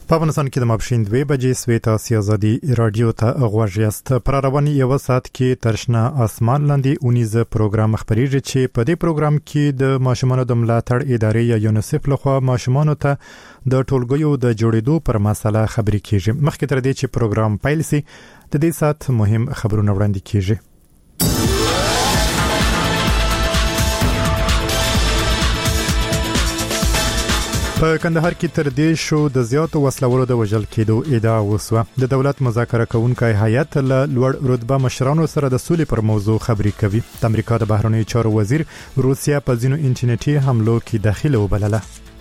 په افغانستان کې د ماپښین 2 بجې سوي تاسو ازادي رادیو ته غوږ یاست. پر رواني یو ساعت کې ترشنه اسمان لاندې اونیزه پروګرام خبريږي چې په دې پروګرام کې د ماشومانو د ملاتړ ادارې یا یونیسف لخوا ماشومانو ته د ټولګیو د جوړېدو پر مسله خبري کیږي. مخکې تر دې چې پروګرام پیل شي د دې ساعت مهم خبرونه وړاندې کیږي. په کندهار کې تر دې شو د زیاتو وسلوالو د وژل کېدو ادعا وسوه. د دولت مذاکره کوونکي هیئت له لوړ رتبه مشرانو سره د سولې پر موضوع خبري کوي. د امریکا د بهرنیو چارو وزیر روسیا په ځینو انټرنیټي حملو کې داخله وبلله.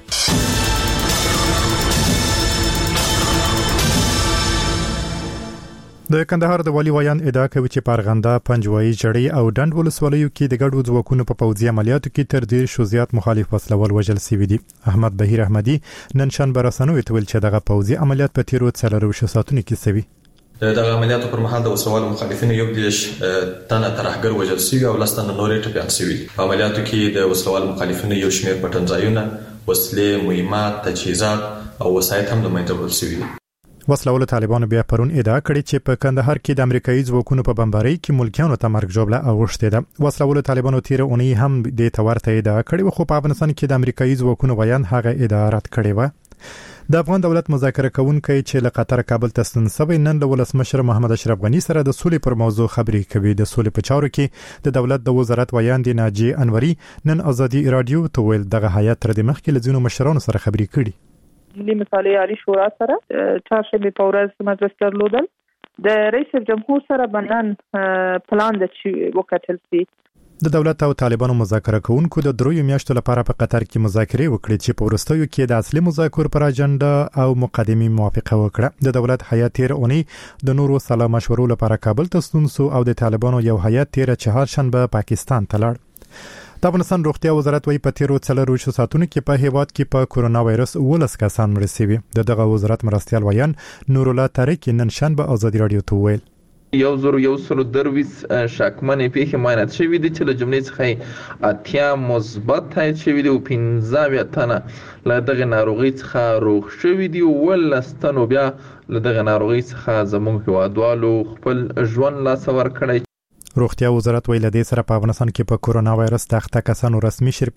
د کندهار د والی ویان ادعا کوي چې پارغنده، پنجوایي، جړی او ډنډ ولسوالیو کې د ګډو ځواکونو په پوځي عملیاتو کې تر ډیر شو زیات مخالف وسلوال وژل شوي دي. احمد بهیر احمدي نن شنبه رسنوي ته ویل چې دغه پوځي عملیات په تیرو 4 ساعتونو کې شوي. دغه عملیاتو پر مهال د وسوال مخالفینو یو دیش تنه ترهګر وژل شوي او لستانه نورې ټپيان شوي. په عملیاتو کې د وسوال مخالفینو یو شمېر پټنځایونه، وسلې، مهمات، تجهیزات او وسایط هم د منځه وړل شوي. وسلوال طالبانو بیا پرون ادعا کړې چې په کندهار کې د امریکایي ځواکونو په بمبارۍ کې ملکیانو ته مرګ جوړه اوښتې ده. وسلوال طالبانو تیر اونۍ هم د تورته ادعا کړې و، خو په افغانستان کې د امریکایي ځواکونو بیان هغه ادعا رد کړې و. د افغان دولت مذاکره کوونکي چې له قطر کابل ته ستون شوی نن له ولسمشر محمد اشرف غنی سره د سولې پر موضوع خبري کوي. د سولې په چارو کې د دولت د وزارت ویان دی ناجی انوري نن ازادي رادیو ته ویل دغه هیئت تر د مخکې له ځینو مشرانو سره خبري کړي. ملي مصالحې عالی شورا سره چهارشنبه په ورځ مجلس درلودل. د رئیس جمهور سره بنان پلان د وکټل سي. د دولت او طالبانو مذاکره کوونکو د 3 میاشتو لپاره په قطر کې مذاکرې وکړې چې په وروستیو کې د اصلي مذاکرو پر اجنډا او مقدمې موافقه وکړه. د دولت هیئت تیر اونۍ د نورو سلا مشورو لپاره کابل ته ستون شو او د طالبانو یو هیئت تیر چهارشنبه پاکستان ته لاړ. د افغانستان روغتیا وزارت وايي په تیرو 4 ساعتونو کې په هیواد کې په کورونا وایرس 19 کسان مړ شوي. دغه وزارت مرستيال ویان نور الله طارق نن شنبه ازادي رادیو ته ویل 1123 شکمنې پیښې معاینات شوې دي چې له جملې څخه 80 مثبت تایید شوي دي او 15 تنه له دغه ناروغي څخه روغ شوي دي. ول ستنو بیا له دغه ناروغي څخه زموږ هیوادوالو خپل ژوند لا سور کړی. روغتیا وزارت ویل د سره په افغانستان کې په کورونا وایرس د اخته کسانو رسمي شمېر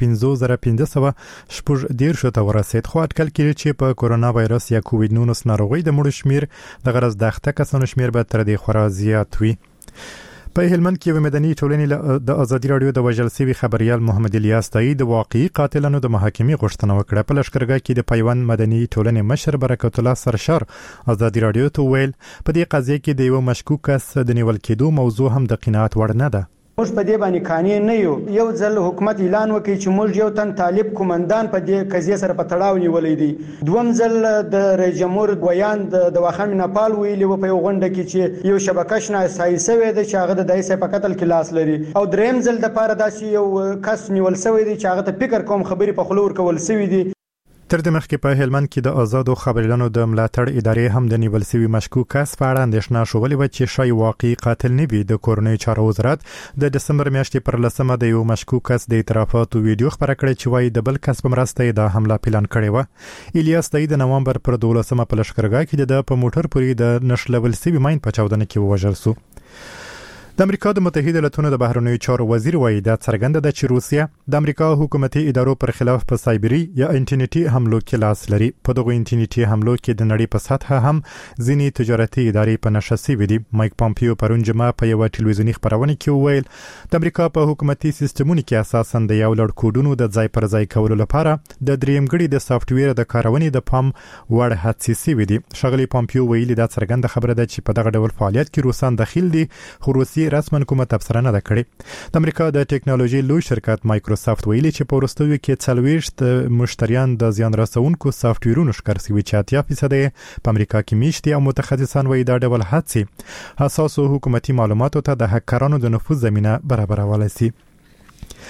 15514 ته ورسید. خو اټکل کړي چې په کورونا وایرس یا کووډ 19 ناروغي د مړو شمېر د غرض د اخته کسانو شمېر به تر دې خورا زیات وي. په هلمند کې مدني ټولنې د ازادي رادیو د وژل شوي خبريال محمد الیاس تایید د واقعي قاتلانو د محاکمې غوښتنه وکړه. په لشکرګاه کې د پیوند مدني ټولنې مشر برکت الله سرشار ازادي رادیو ته ویل په دې قضیه کې د یو مشکوک کس د نیول کېدو موضوع هم د قناعت وړ نه ده. موږ په دې باندې قانع نه یو ځل حکومت اعلان وکړي چې موږ یو تن طالب کومندان په دې قضیه سره په تړاو نیولې دي. دوم ځل د رئیس جمهور ویان د واخان نپال ویلي و په یو غونډه کې چې یو شبکه شناسایی شوی دی چې هغه د دایسه په قتل کې لاس لري. او دریم ځل د پاره داسې یو کس نیول شوی دی چې هغه ته فکر کوم خبري په خلور کول شوی دی. تر دې مخکې په هلمند کې د آزادو خبريالانو د ملاتړ ادارې هم د نیول شوي مشکوک کس په اړه اندېښنه شولې و چې شای واقعي قاتل نه وي. د کورنۍ چارو وزارت د دسمبر میاشتې پر 10مه د یو مشکوک کس د اعترافاتو ویډیو خبره کړې چې وايي د بل کس په مرسته د حمله پلان کړی و. الیاس د نومبر پر 12مه په لشکرګاه کې د موټر پورې د نشلول شوي ماین په چاودنه کې وژل شو. د امریکا د متحده ایالاتونو د بهرنیو چارو وزیر وایي دا څرګنده ده چې روسیا د امریکا حکومتي ادارو پر خلاف په سایبری یا انټرنیټي حملو کې لاس لري. په دغه انټرنیټي حملو کې د نړۍ په سطح هم ځینې تجارتي ادارې په نشه شوي دي. مایک پامپیو پرون جمعه په یو ټلویزیونی خبرونه کې وویل د امریکا په حکومتي سیستمونو کې اساساً د یو لړ کوډونو د ځای پر ځای کولو لپاره د دریمګړي د سافټویر د کارونې د پام وړ هڅې شوي دي. شغلي پامپیو ویلي دا څرګنده خبره ده چې په دغه ډول فعالیت کې روسان داخل دي، خو روسي رسمن کومه تبصره نه کړې. د امریکا د ټیکنالوژي لوی شرکت مایکروسافت ویلي چې په وروستیو کې 40 مشتریان د زیان رسونکو سافټویرونو ښکار شوي چې 80% په امریکا کې میشتي او متخصصان وایي دا ډول هڅې حساسو حکومتي معلوماتو ته د هکرانو د نفوذ زمينه برابرولای شي.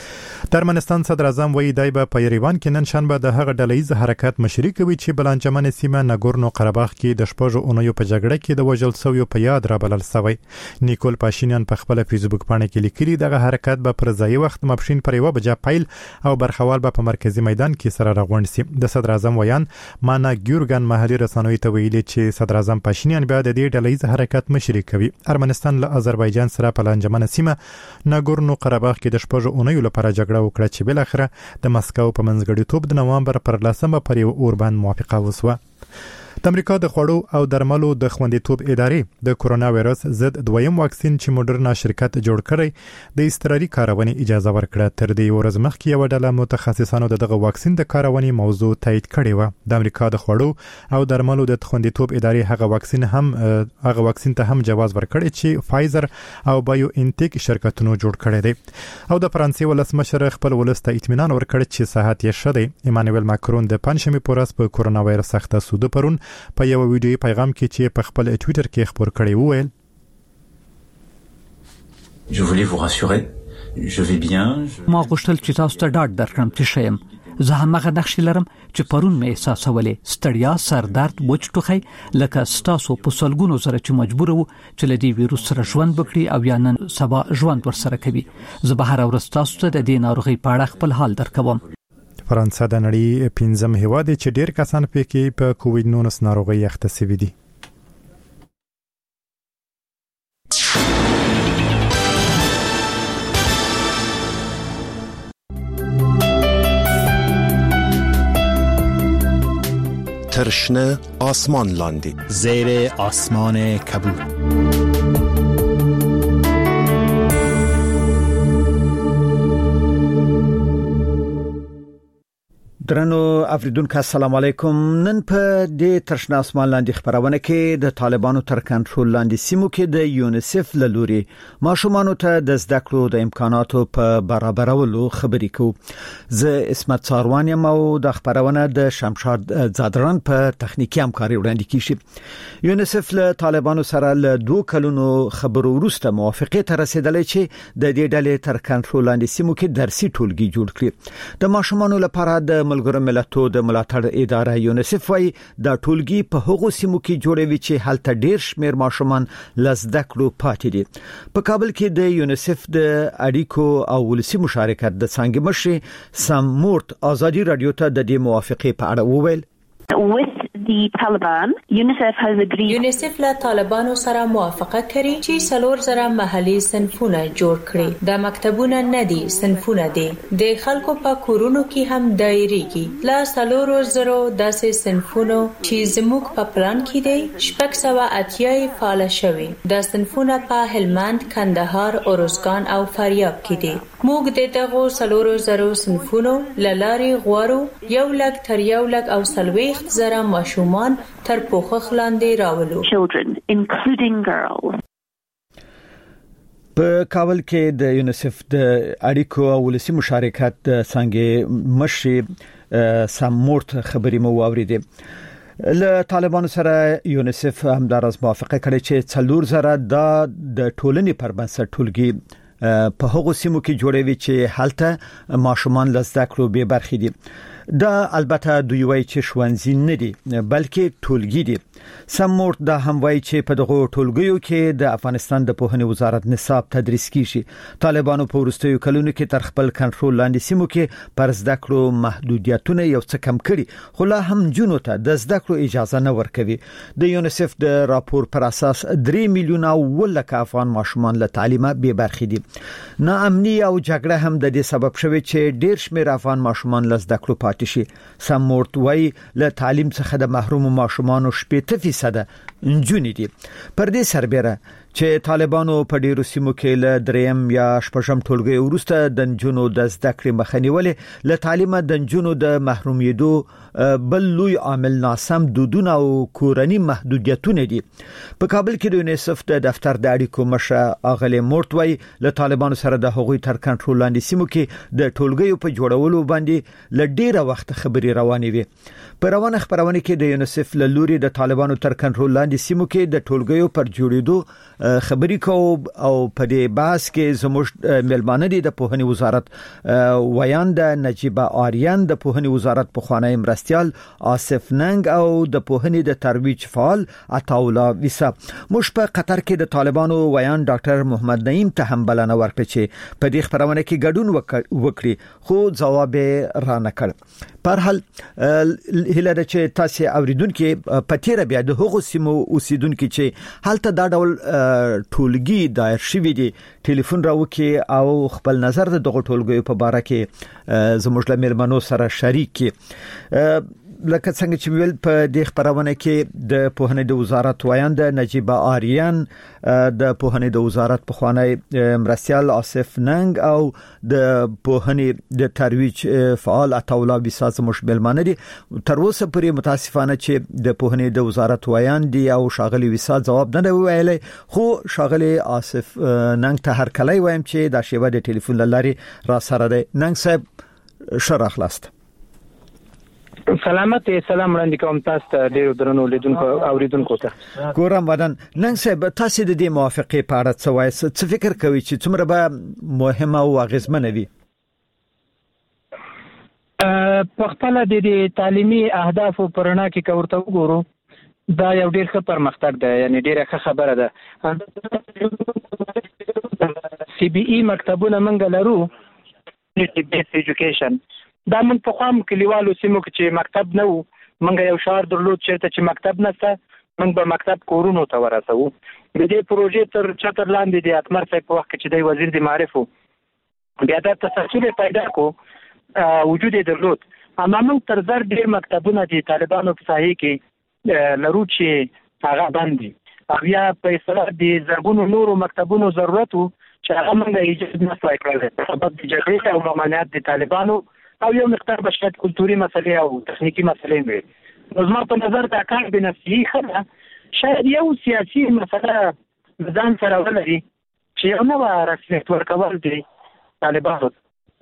د ارمنستان صدر اعظم وایي دی به په یریوان کې نن شنبه د هغه ډلهیز حرکت مشري کوي چې بلانجمن سیمه ناګورنو قرهباغ کې د شپږو اونیو په جګړه کې د وژل شویو په یاد رابلل شوی. نیکول پاشینیان په خپل فیسبوک باندې کې لیکلي دغه حرکت به پر ځای وخت ماپښین پر یو بجې پیل او برخوال به په مرکزی میدان کې سره راغونډ شي. د صدر اعظم ویان مانا ګیورګن محلي رسنوي ته ویلي چې صدر اعظم پاشینیان بیا د دې ډلهیز حرکت مشري کوي. ارمنستان له آذربایجان سره په بلانجمن سیمه ناګورنو قرهباغ کې د شپږو اونیو لپاره جګړه وکړه چې بل اخره د مسکو په منځګړیتوب د نوامبر پر 10 پر یو اوربان موافقه وسوه. د امریکا د خوړو او درملو د خوندیتوب ادارې د کورونا وایرس ضد دویم واکسین چې موډرنا شرکت جوړ کړی د استراري کارونې اجازه ورکړه. تر دې ورځ مخکې یو ډله متخصصانو دغه واکسین د کارونې موضوع تایید کړې و. د امریکا د خوړو او درملو د خوندیتوب ادارې هغه واکسین ته هم جواز ورکړی چې فایزر او بایو انټیک شرکتونو جوړ کړی دی. او د فرانسې ولسمشر خپل ولس ته اطمینان ورکړ چې صحت یې ښه دی. ایمانوئل ماکرون د پنځمې پورس په کورونا وایرس سخته سود پرون په یو ویډیو پیغام کې چې په خپل ټوئیټر کې خبر کړی وویل Je voulais vous rassurer. Je vais bien. ما غوښتل چې تاسو ته ډاډ درکړم چې ښه یم. زه همغه نښې لرم چې پرون مې احساسولې، ستړیا، سر درد، وچ ټوخی، لکه ستاسو په سلګونو سره چې مجبور وو چې له دې ویروس سره ژوند وکړي او یا نن سبا ژوند ورسره کوي. زه به هر ورځ تاسو ته د دې ناروغۍ په اړه خپل حال درکوم. فرانسه د نړۍ 15م هیواد چې ډیر کسان پکې په کووډ-19 ناروغي اخته شوي دي. ترشنه آسمان لاندی زیر آسمان کبود. درنو افریدونکو السلام علیکم. نن په دې ترشنه اسمان لاندې خبرونه کې د طالبانو تر کنټرول لاندې سیمو کې د یونیسف له لوري ماشومانو ته د زده کړو د امکاناتو په برابرولو خبرې کوي. زه اسمت ساروان یم او د خبرونه د شمشاد زادران په تخنیکی همکاري وړاندې کیږي. یونیسف له طالبانو سره له 2 کلونو خبرو وروسته موافقه ته رسیدلې چې د دې ډلې تر کنټرول لاندې سیمو کې درسي ټولګي جوړ کړي. د ماشومانو لپاره د ملګرو ملتونو د ملاتړ اداره یونیسف وايي د ټولګي په هغو سیمو کې جوړوي چې هلته ډیر شمیر ماشومان لزده کړو پاتې دي. په کابل کې د یونیسف د اړیکو او ولسی مشارکت د څنګه مشر سام مورت ازادي رادیو ته د دې موافقه په اړه وویل. With the Taliban, UNICEF has agreed. UNICEF له طالبانو سره موافقه کړې چې 4,000 محلي صنفونه جوړ کړي. د مکتبونه نه دي، صنفونه دي. د خلکو په کورونو کې هم دایریږي. له 4,000 داسې صنفونو چې زموږ په پلان کې دي 680 فعال شوي. د صنفونه په هلمند، کندهار، اورزګان او فاریاب کې دي. موږ د دغه 4,000 صنفونو لارې غواړو 1 تر 1 او 40 زره ماشومان تر پوښښ لاندې راولو. Children, including girls. په کابل کې د یونیسف د اړیکو او ولسی مشارکت د څنګه مشر سام مورت خبرې مو واوریدې. له طالبانو سره یونیسف همدارس موافقه کړې چې 4,000 د ټولنې پر بنسټ ټولګي په هغو سیمو کې جوړوي چې هلته ماشومان لزده کړو به برخې دي. دا البته دوی وایي چې ښوونځي نه دي بلکې ټولګي دي. سم مورت دا هم وایي چې په دغه ټولګیو کې د افغانستان د پوهنې وزارت نصاب تدریس کیږي. طالبانو په وروستیو کلونو کې تر خپل کنټرول لاندې سیمو کې پر زده کړو محدودیتونه یو څه کم کړي، خو لا هم جنونو ته د زده کړو اجازه نه ورکوي. د یونیسف د راپور پر اساس 3 میلیونه ولکه افغان ماشومان له تعلیمه بې برخې دي. ناامني او جګړه هم د دې سبب شوی چې ډیر شمیر افغان ماشومان له زده کړو شي. سم مورت وایي له تعلیم څخه د محروم ماشومانو 80% نجونې دي. پر دې سربېره چې طالبانو په ډیرو سیمو کې له 3م یا 6م ټولګي وروسته د نجونو د زده کړې مخنیولې له تعلیمه د نجونو د محرومیدو بل لوی عامل ناسم دودونه او کورنی محدودیتونه دي. په کابل کې د یونیسف د دفتر د اړیکو مشر اغلی مورت وایي له طالبانو سره د هغوی تر کنټرول لاندې سیمو کې د ټولګیو په جوړولو باندې له ډیره وخت خبرې روانې وي. په روانه خبرونه کې د یونیسف له لوري د طالبانو تر کنټرول لاندې سیمو کې د ټولګیو پر جوړېدو خبري کو او په دې باس کې زموږ ملمانه دي د پوهنې وزارت ویاند نجيبه آریان د پوهنې وزارت په خوانی مرستيال آصف ننګ او د پوهنې د ترویج فعال عطاولا ویسا. مش په قطر کې د طالبانو ویاند ډاکټر محمد نعیم ته هم بلنه ورکړه چې په دې خبرونه کې ګډون وکړي خو جواب را نه کړ. په هر حال هله د چې تاسو اوریدونکو پتیره بیا د هغو سیمو اوسیدونکو چې حالت دا ډول ټولګي دایر شوی دي ټلیفون راوکي او خپل نظر د دغه ټولګي په باره کې زموږ له ملمنو سره شریک کی. لکه څنګه چې ویل په دې خبرونه کې د پوهنې د وزارت ویاند نجيبه آریان د پوهنې د وزارت په خوانی مرستيال آصف ننګ او د پوهنې د ترویج فعال عطاولا ویسا زموږ ملمانه دي. تر اوسه پورې متاسفانه چې د پوهنې د وزارت ویاند دی او شاغلي ویسا جواب نه ویلي خو شاغلي آصف ننګ ته هر کله وایم چې دا شیوه د ټلیفون لاري را سره ده. ننګ صاحب شرح لاست سلامت سلام وړاندې کوم تاسو ته ډیرو درنو لیدونکو اوریدونکو ته. ګورم ودان نن صاحب تاسو د دې موافقه په اړه څه وایي څه فکر کوي چې څومره به مهمه او اغیزمنه وي؟ په خپل د تعلیمي اهداف پرنا کې کوړته وګورو دا یو ډیر ښه پرمختګ ده یعنی ډیره ښه خبره ده. سی بي ای مکتبونه منګ لرو بیس ایجوکیشن دا من په خام کلیوالو سیمو کې چې مکتب نه وو منګ یو شهر درلود چې مکتب نشته منګ به مکتب کورونو ته ورسو. د دې پروژې تر چتر لاندې د اتمر صاحب په وخت کې چې د وزیر د معرفو بیا د تسلسل پیدا کو وجود درلود اما موږ تر زر ډیر مکتبونه د طالبانو په ساحې کې لرو چې هغه باندې او یا په اصطلاح د زرګونو نورو مکتبونو ضرورت چې هغه موږ ایجاد نه شوای کړل په سبب د جګړې او ممانعت د طالبانو او یو مقدار بشد کلتوري مسلې او تخنیکی مسلې وي. نو زما په نظر دا کار به نفسي خبره شاید یو سیاسي مسله ځان سره ولري چې یو نو رسمیت ورکول دي طالبانو.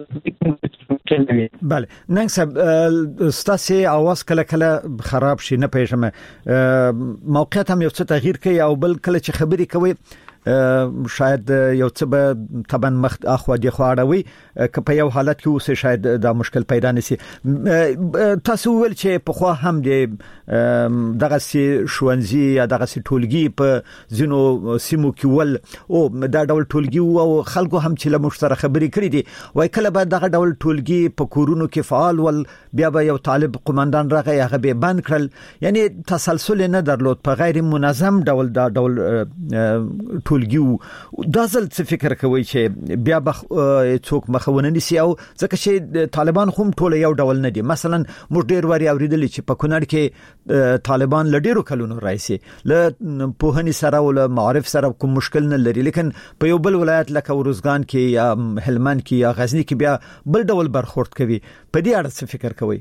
بله ننګ صاحب ستاسو اواز کله کله خراب شي نه پېژنم موقعیت هم یو څه تغییر کوي او بل کله چې خبري کوي شاید یو څه به طبعا مخ اخو دی خواړوي که په یو حالت کې اوسه شاید دا مشکل پیدا نشي. تاسو ول چې په خو هم دی دغه سي شونځي یا دغه سي ټولګي په زینو سیمو کې ول او دا ډول ټولګي او خلکو هم چې له مشترک خبري کړی دي وای کله به دغه ډول ټولګي په کورونو کې فعال ول بیا به یو طالب قومندان راغی هغه به بند کړل یعنی تسلسل نه درلود په غیر منظم ډول دا ډول ټولګي دا ځل څه فکر کوي چې بیا څوک مخونه نسی او ځکه چې طالبان هم ټول یو ډول نه دي. مثلا موږ ډیر واري اوریدل چې په کونړ کې طالبان لډیرو کلونو راځي له پوهنې سره او له معارف سره کوم مشکل نه لري لیکن په یو بل ولایت لکه ورزګان کې یا هلمند کې یا غزنی کې بیا بل ډول برخورد کوي. په دې اړه څه فکر کوي؟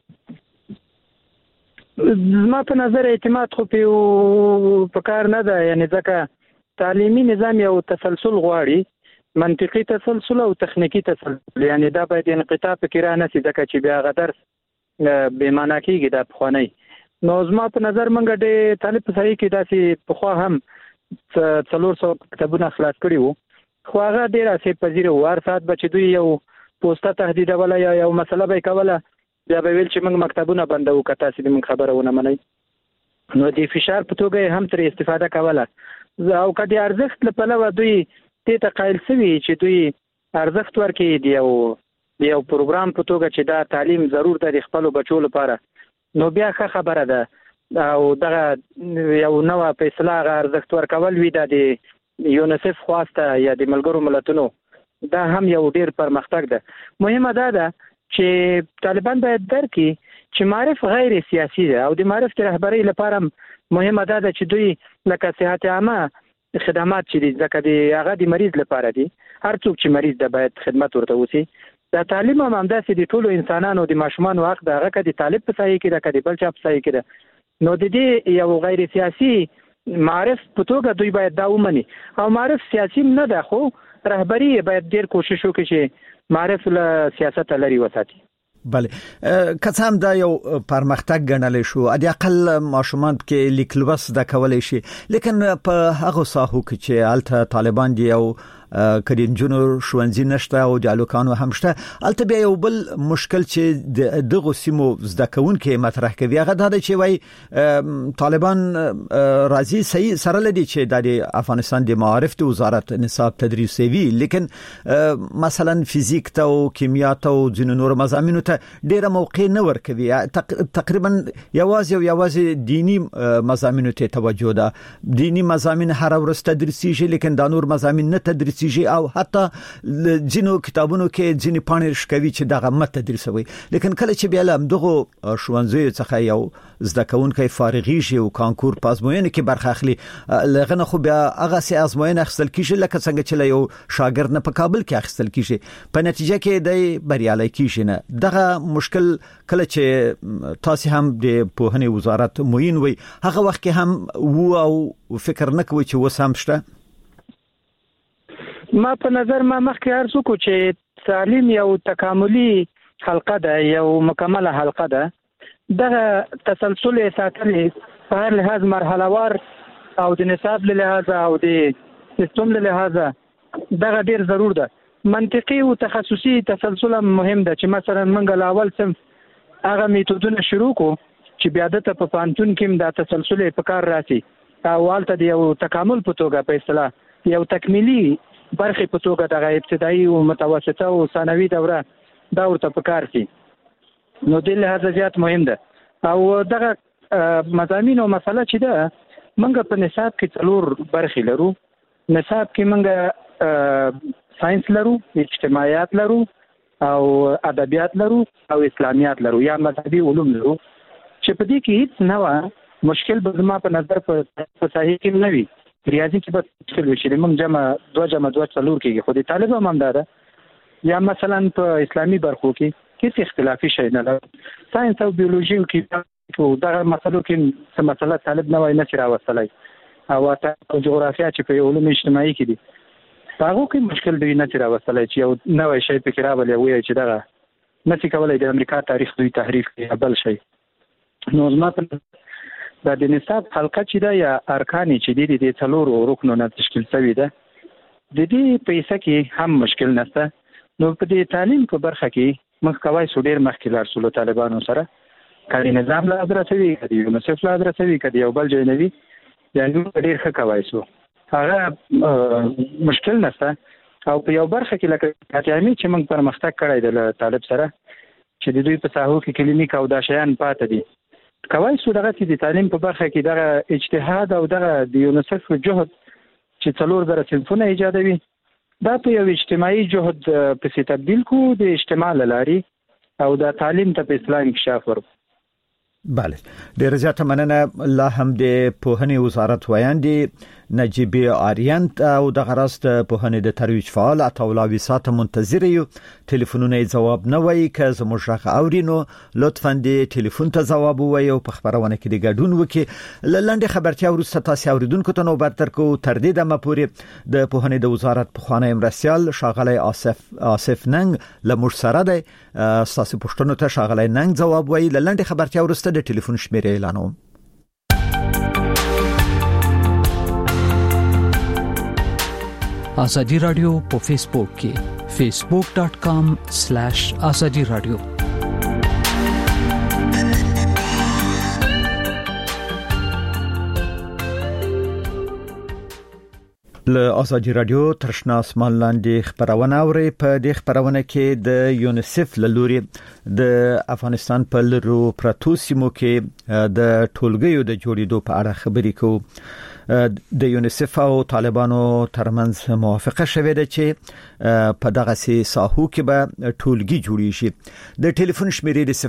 ما په نظر اعتماد خو په کار نه ده یعنی ځکه تعلیمي نظام یو تسلسل غواړي منطقي تسلسل او تخنیکی تسلسل یعنی دا باید انقطاع پکې را نشي ځکه چې بیا غدر به معنا کېږي دا پخوانی. نو زما په نظر منګه د طالب په ځای کې داسې پخوا هم 400 کتابونه خلاص کړي وو خو هغه ډیر اسې پذیر وار سات بچ دوی یو پوسټه تهدید ولا یا یو مسله به کوله بیا به ویل چې موږ مکتبونه بندو کته چې موږ خبره ونه منئ نو د فشار په توګه هم تر استفاده کوله او کدي ارزښت لپاره دوی ته قائل سوي چې دوی ارزښت ورکړي دی یو پروګرام په توګه چې دا تعلیم ضرور د خپل بچو لپاره نو بیا ښه خبره ده او دغه یو نوې فیصله ارزښت ورکول وی د یونیسف خواسته یا د ملګرو ملتونو دا هم یو ډیر پرمختګ ده. مهمه ده چې طالبان باید درکړي چې معرف غیر سیاسي ده او د معرف رهبرۍ لپاره مهمه ده چې دوی لکه صحت عامه خدمات چې ځکه د هغه د مریض لپاره دي هر څوک چې مریض ده باید خدمت ورته وشي. دا تعلیم هم همداسې د ټولو انسانانو د ماشومان حق ده هغه د طالب په ځای کې ده کدي بل چا په ځای کې ده نو د دې یو غیر سیاسي معرف په توګه دوی باید دا ومني او معرف سیاسي نه ده خو رهبری باید ډیر کوشش وکړي چې معرف له سیاست لري وساتي. بله که هم دا یو پرمختګ ګڼل شو ا دې اقل ماشومان کې لیکلوس د کولای شي لیکن په هغه ساحو کې چې الته طالبان دی او کډین جنور شوانځي نشته او د الوکانو هم شته الته بیا یو بل مشکل چې دغه سیمو زده کون کې مطرح کوي هغه دا چې وای طالبان راځي صحیح سره لدی چې د افغانستان د معارف د وزارت نصاب تدریسي وی لیکن مثلا فزیک ته او کیمیا ته او ځینو نور مضامینو ته ډیره موقع نه ورکوي تقریبا یوازې دینی مضامینو ته توجه ده دینی مضامین هر ورځ تدریسي شي لیکن د نور مضامین نه تدریسي او حتی ځینو کتابونو کې ځینې پاڼې شکوي چې دغه مت تدریسوي لیکن کله چې بیا لم دغه شوانځي څخه یو زده کوونکی فارغي شي او کانکور پازموینه کې برخه اخلي لغنه خو بیا هغه سي ازموینه اخیستل کیږي لکه څنګه چې یو شاګرد نه په کابل کې اخیستل کیږي په نتیجه کې د بریالي کیږي نه دغه مشکل کله چې تاسو هم د پوهنې وزارت موین وي هغه وخت کې هم وو او فکر نه کوي چې وسام شته ما په نظر ما مخکې ارزو کو چې تعلیم یو تکاملي حلقه ده یو مکمله حلقه ده دغه تسلسل ساتلې په هر لحاظ مرحله وار او د نصاب له لحاظ او د سیستم له لحاظ دغه ډیر ضرور ده منطقي او تخصصي تسلسل مهم ده چې مثلا منګل اول سم هغه میتودونه شروع کو چې بیا د په پانتون کې د تسلسل په کار راسي او والته د یو تکامل په توګه په اصطلاح یو تکمیلي برخه په توګه د ابتدایي او متوسطه او ثانوي دوره دا ورته پکار شي نو د لحاظ زیات مهم ده او دغه مضامین او مسله چې ده منګه په نصاب کې څلور برخې لرو نصاب کې منګه ساينس لرو اجتماعیات لرو او ادبیات لرو او اسلامیات لرو یا مذهبي علوم لرو چې په دې کې هیڅ نوع مشکل به زما په نظر په صحیح کې نه وي ریاضي کې به څه وشي موږ جمع 2 څلور کېږي خو د طالب هم ده یا مثلا په اسلامي برخو کې هیڅ اختلافي شی نه ده ساينس او بیولوژي کې دغه مسلو کې څه مسله طالب نه وای نه راوستلای او تاسو جغرافیا چې په علوم اجتماعي کې دي هغه کې مشکل دی نه راوستلای چې یو نوې شی په کې راولي وي چې دغه نسی کولای د امریکا تاریخ دوی تحریف کې بل شي نو زما په د نصاب حلقه چې دا یا ارکان چې د څلور رکنو نه تشکیل شوی ده د دې پیسې کې هم مشکل نشته نو په دې تعلیم په برخه کې موږ کوي سو ډیر مخکې لار سولو طالبانو سره کاري نظام لا درسوي کدي یونیسف لا درسوي کدي یو بل ځای نوي یعنی ډیر ښه کوي سو هغه مشکل نشته او په یو برخه کې لکه کاتیامي چې موږ پرمختګ کړی د طالب سره چې د دوی په ساحو کې کلینیک او دا شیان پاتې دي کوي سو دغه چې د تعلیم په برخه کې دغه اجتهاد او دغه د یونیسف جهد چې څلور زره صنفونه ایجادوي دا په یو اجتماعي جهد په تبدیل کو د اجتماع لاري او د تعلیم ته په اسلام انکشاف ورکړو بله ډیر زیاته مننه الله هم د پوهنې وزارت ویاندي نجیب آریان او د غرست پوهنې د ترویج فعال عطاءالله وسات منتظر یو ټلیفونونه جواب نه وایي که زموږ راغ اورینو لطفا د ټلیفون ته جواب وایي او په خبرونه کې د ګډون وکي لنډه خبرتیا ورسته تاسو اوریدونکو ته نوبت ترکو تر دې دمه پورې د پوهنې د وزارت په خوانه امرسیال شاغلی آصف ننګ لمر سره ده تاسو پښتنو ته شاغلی ننګ جواب وایي لنډه خبرتیا ورسته د ټلیفون شمیره اعلانوم آزادی رادیو په فیسبوک کې facebook.com/azadi radio له آزادی رادیو ترشنا اسمان لاندې خبرونه اوري په دې خبرونه کې د یونیسف لوري د افغانستان په لرو پراتو سیمو کې د ټولګیو د جوړېدو په اړه خبرې کوو د یونیسف او طالبانو ترمنځ موافقه شوه ده چې په دغه ساحو کې به ټولګي جوړی شي د ټلیفون شمیرې د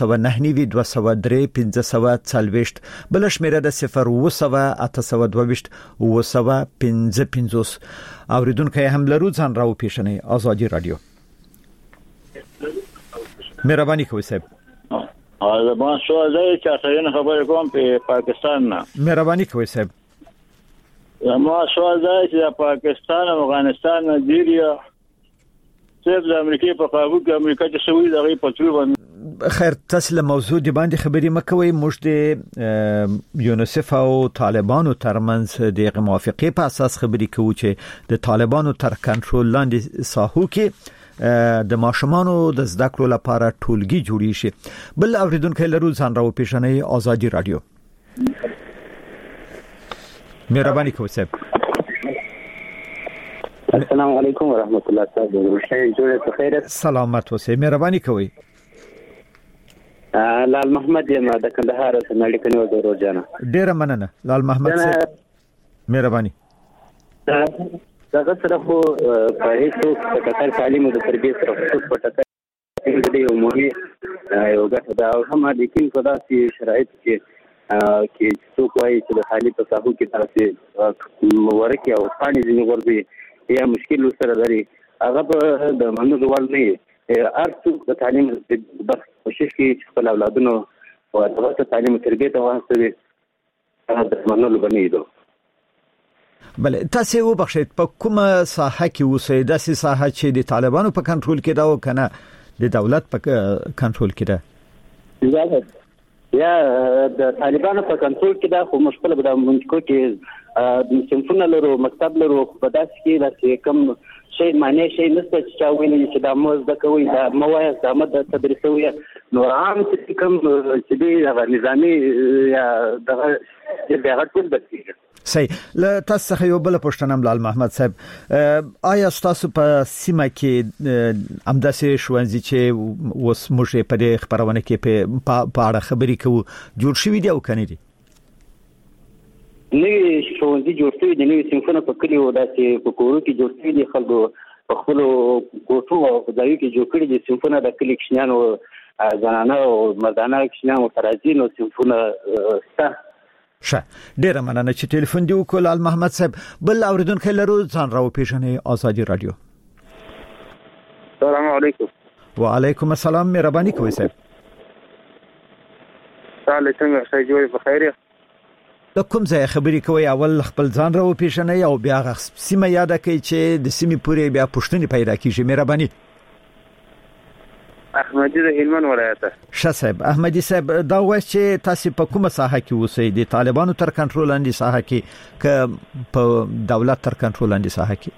01992031540 بل شمیره د 01822 اوریدونکو هم لرو ځان راو پیښنې آزادی رادیو مهرباني کوئ صاحب ما سوال دی چې تاسو خبرې کوم په پاکستان نه مهرباني کوئ صاحب ما سوال دی چې پاکستان او افغانستان نظریه صرف د امریکای په قابو کې امریکا چې شوی دغه په څیر باندې خیر تاسو له موضوع دی باندې خبرې مکوئ موږ د یونیسف او طالبانو ترمنځ د موافقې په اساس خبرې کوو چې د طالبانو تر کنټرول لاندې ساحو کې د ماشومانو د زده کړو لپاره ټولګي جوړی شي بل اوریدونکو لرو ځان راو پیښنې آزادي رادیو مهرباني کوئ صاحب السلام علیکم ورحمت الله تعالی جوړه خیر سلامت اوسئ مهرباني کوئ لال محمد یم د کندهار سمړی کنيو د روزانه ډیر مننه لال محمد صاحب مهرباني دا سره خو په هیڅ کتر تعلیم او تربیه سره خصوص پټه دې یو مهمه یو ګټه دا هم د کین په داسې شرایط کې څوک وایي چې د حالي په ساحو کې تاسو ورکی او پانی ځینې ورځي یا مشکل سره لري هغه په د منلو وړ نه ارڅ د تعلیم د کوشش کې خپل اولادونو او د تعلیم تربیه ته واسطه هغه د منلو بنیدو بل تاسو وبخښید په کومه ساحه کې اوسئ داسې ساحه چې د طالبانو په کنټرول کې دا او کنه د دولت په کنټرول کې ده یا د طالبانو په کنټرول کې دا خو مشکل به د منځکو کې د سنفونه لرو مکتب لرو په داسې کې چې کوم شی معنی شي نسته چې ویلي چې د موز د کوي د موایز د مد تدریسوي نو عام چې کوم چې د نظامی یا د ټول بچي صحیح له تاسو څخه یو بل پوښتنه لال محمد صاحب آیا تاسو په سیمه کې امداسې شوانځي چې وس موږ په دې خبرونه کې په اړه خبرې کوو جوړ شوی دی او کنه دي نوې شوانځي جوړ شوی دي نوې سیمفونه په کلیو داسې په کورو کې جوړ شوی دي خلکو په خپل کوټو او ځایو کې جوړ کړي دي سیمفونه د کلی کښنانو زنانه او مردانه کښنانو ترازین او سیمفونه ستا ډیر مننه چې ټلیفون دی وکول ال محمد صاحب بل اوریدونکو لرو ځان راو پیښنې آزادي رادیو السلام علیکم وعلیکم السلام مهرباني کوئ صاحب تعالی څنګه شای جوړ په خیر د کوم ځای خبرې کوي اول خپل ځان راو پیښنې او بیا سیمه یاد کړئ چې د سیمې پورې بیا پښتني پیدا کیږي مهرباني احمدی د هلمند ولایت شه صاحب احمدی صاحب دا وایي چې تاسو په کومه ساحه کې اوسئ د طالبانو تر کنټرول لاندې ساحه کې ک په دولت تر کنټرول لاندې ساحه کې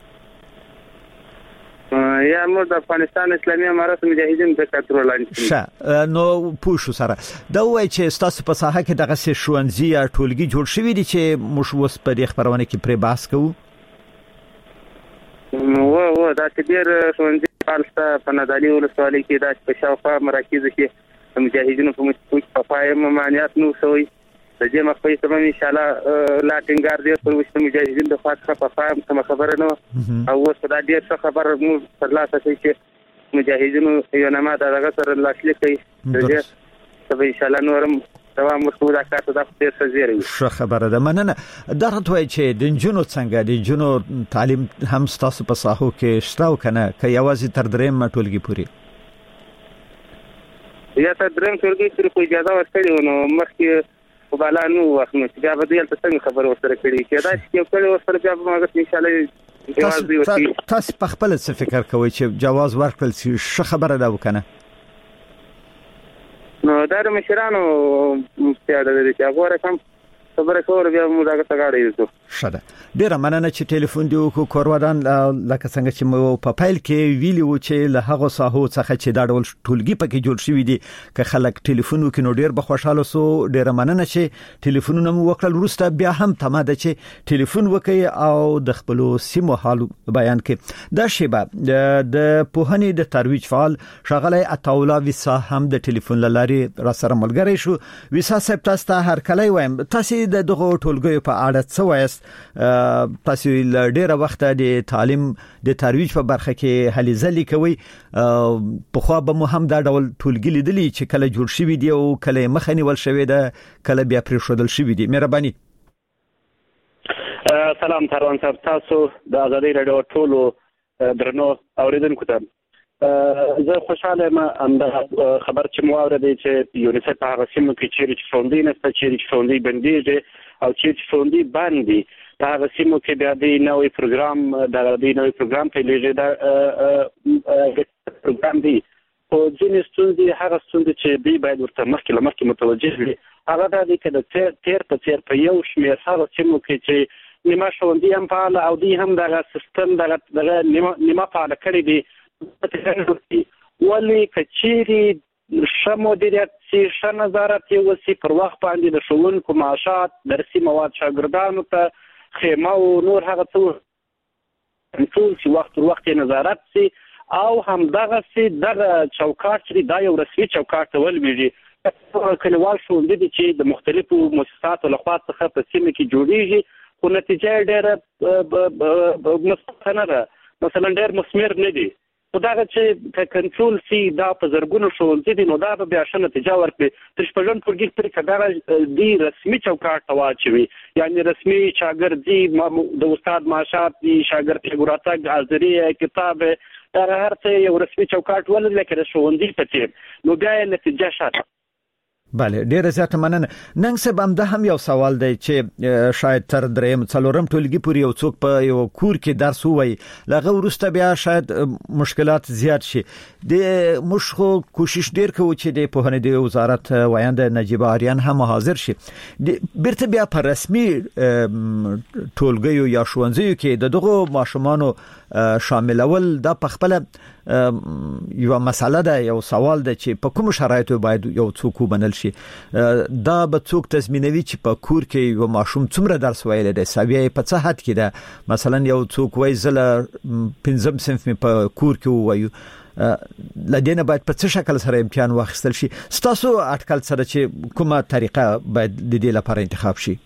یا موږ د افغانستان اسلامي امارات مجاهدین د کنټرول لاندې شه نو پوښو سره دا وایي چې تاسو په ساحه کې دغه شوانځي یا ټولګي جوړ شوی دي چې موږ وس په دې خبرونه کې پرې بحث کوو و دا چې ډیر شوانځي پالستا په نادالي ولسوالۍ کې دا په شاوخوا مراکز کې مجاهدینو په مشکوک په پای ممانعت نو سوی د دې مخې ته ان شاء الله لا ټینګار دی پر وشت مجاهدین د خاطر په پای کوم خبره نه او اوس دا ډیر څه خبر مو پر لاسه چې مجاهدینو یو نامه دغه سره لاسلیک کوي د دې په ان شاء الله نورم دوام وکړو دا کار ته د څه زیری شو خبره ده مننه دا راټوي چې د جنونو څنګه د جنونو تعلیم هم تاسو په ساحو کې شتاو کنه ک یوازې تر دریم ټولګي پوري یا تر دریم ټولګي پوري په اجازه ورکړي نو مخکې په بالا نو وخت نو چې بیا به دلته څنګه خبر ورسره کړي چې دا چې یو کله ورسره بیا به موږ ان شاء الله جواز دی ورکړي تاسو په خپل څه فکر کوئ چې جواز ورکړل شي ښه خبره ده وکنه نو دا د مشرانو پیاده دي چې هغه رقم خبره کوي بیا موږ دا څنګه یو شته ډیر مننه چې ټلیفون دی وکړو کوروادان لکه څنګه چې مو په فایل کې ویلی و چې له هغه ساحو څخه چې دا ډول ټولګي پکې جوړ شوی دي که خلک ټلیفون وکړي نو ډیر به خوشاله سو ډیر مننه چې ټلیفونونه مو وکړل وروسته بیا هم تماده چې ټلیفون وکړي او د خپل سیمو حال بیان کړي دا شیبه د پوهنې د ترویج فعال شغله عطاولا وسا هم د ټلیفون لارې را سره ملګری شو وسا صاحب تاسو ته هر کله وایم تاسو د دغه ټولګي په اړه څه وایست تاسو ډیره وخت د تعلیم د ترویج په برخه کې هلي ځلې کوي په خو به مو هم دا ډول ټولګي لیدلی چې کله جوړ شوی دی او کله مخنی ول شوی دی کله بیا پرې شودل شوی دی مهرباني سلام تروان صاحب تاسو د ازادي رادیو ټولو درنو اوریدونکو ته زه خوشاله یم د خبر چې مو اورېدی چې یونیسف په هغه سیمو کې چیرې چې ښوونځي نشته، چیرې چې ښوونځي بندېږي او چیرې چې ښوونځي بند دي، په هغه سیمو کې بیا د نوی پروګرام پیلېږي. دا پروګرام دی خو ځینې ستونزې هغه ستونزې چې دوی باید ورته مخکې متوجه وي هغه دا دی که د تیر په یو شمېر هغه سیمو کې چې نیمه ښوونځي هم فعاله او دوی هم دغه سیستم دغه نیمه فعاله کړي دي، ولې که چیرې ښه مدیریت سي، ښه نظارت یې وسي، پر وخت باندې د ښوونکو معاشات، درسي مواد شاګردانو ته، خیمه او نور هغه څه ټول چې وخت پر وخت یې نظارت سي او همدغسې دغه چوکاټ چې دا یو رسمي چوکاټ ته ولویږي. کلیوال ښوونځي دي چې د مختلفو مؤسساتو لخوا څخه په سیمه کې جوړیږي خو نتیجه یې ډېره مثبته نه ده، مثلا ډېر مثمر نه دي. خو دغه چې که کنټرول سي دا په زرګونو ښوونځي دي نو دا به بیا ښه نتیجه ورکړي. تر شپږم ټولګي پورې که دغه دي رسمي چوکاټ ته واچوي، یعنې رسمي شاګرد دي، د استاد معاشات دي، شاګرد ته راتګ، حاضري، کتاب، هغه هر څه یو رسمي چوکاټ ولري لکه د ښوونځي په څېر، نو بیا یې نتیجه ښه ده. بله، ډیره زیاته مننه. نن سبا هم یو سوال دی چې شاید تر دریم څلورم ټولګي پورې یو څوک په یو کور کې درس ووایي، لغه وروسته بیا شاید مشکلات زیات شي. د موږ خو کوشش ډیر کوو چې د پوهنې د وزارت وایند نجیبه آریان هم حاضر شي بیرته بیا په رسمي ټولګیو یا ښوونځیو کې دغه ماشومانو شاملول. دا په خپل یو مسله ده، یو سوال ده چې په کوم شرایطو باید یو څوک وبنل شي. دا به څوک تضمینوي چې په کور کې یو ماشوم څومره درس ویلی دی، سویه په څه حد کې ده. مثلا یو څوک وایي زه له 5م صنف مې په کور کې ووایو، لدینه باید په څه شکل سره امتحان واخیستل شي؟ ستاسو اټکل سره چې کومه طریقه باید د دې لپاره انتخاب شي؟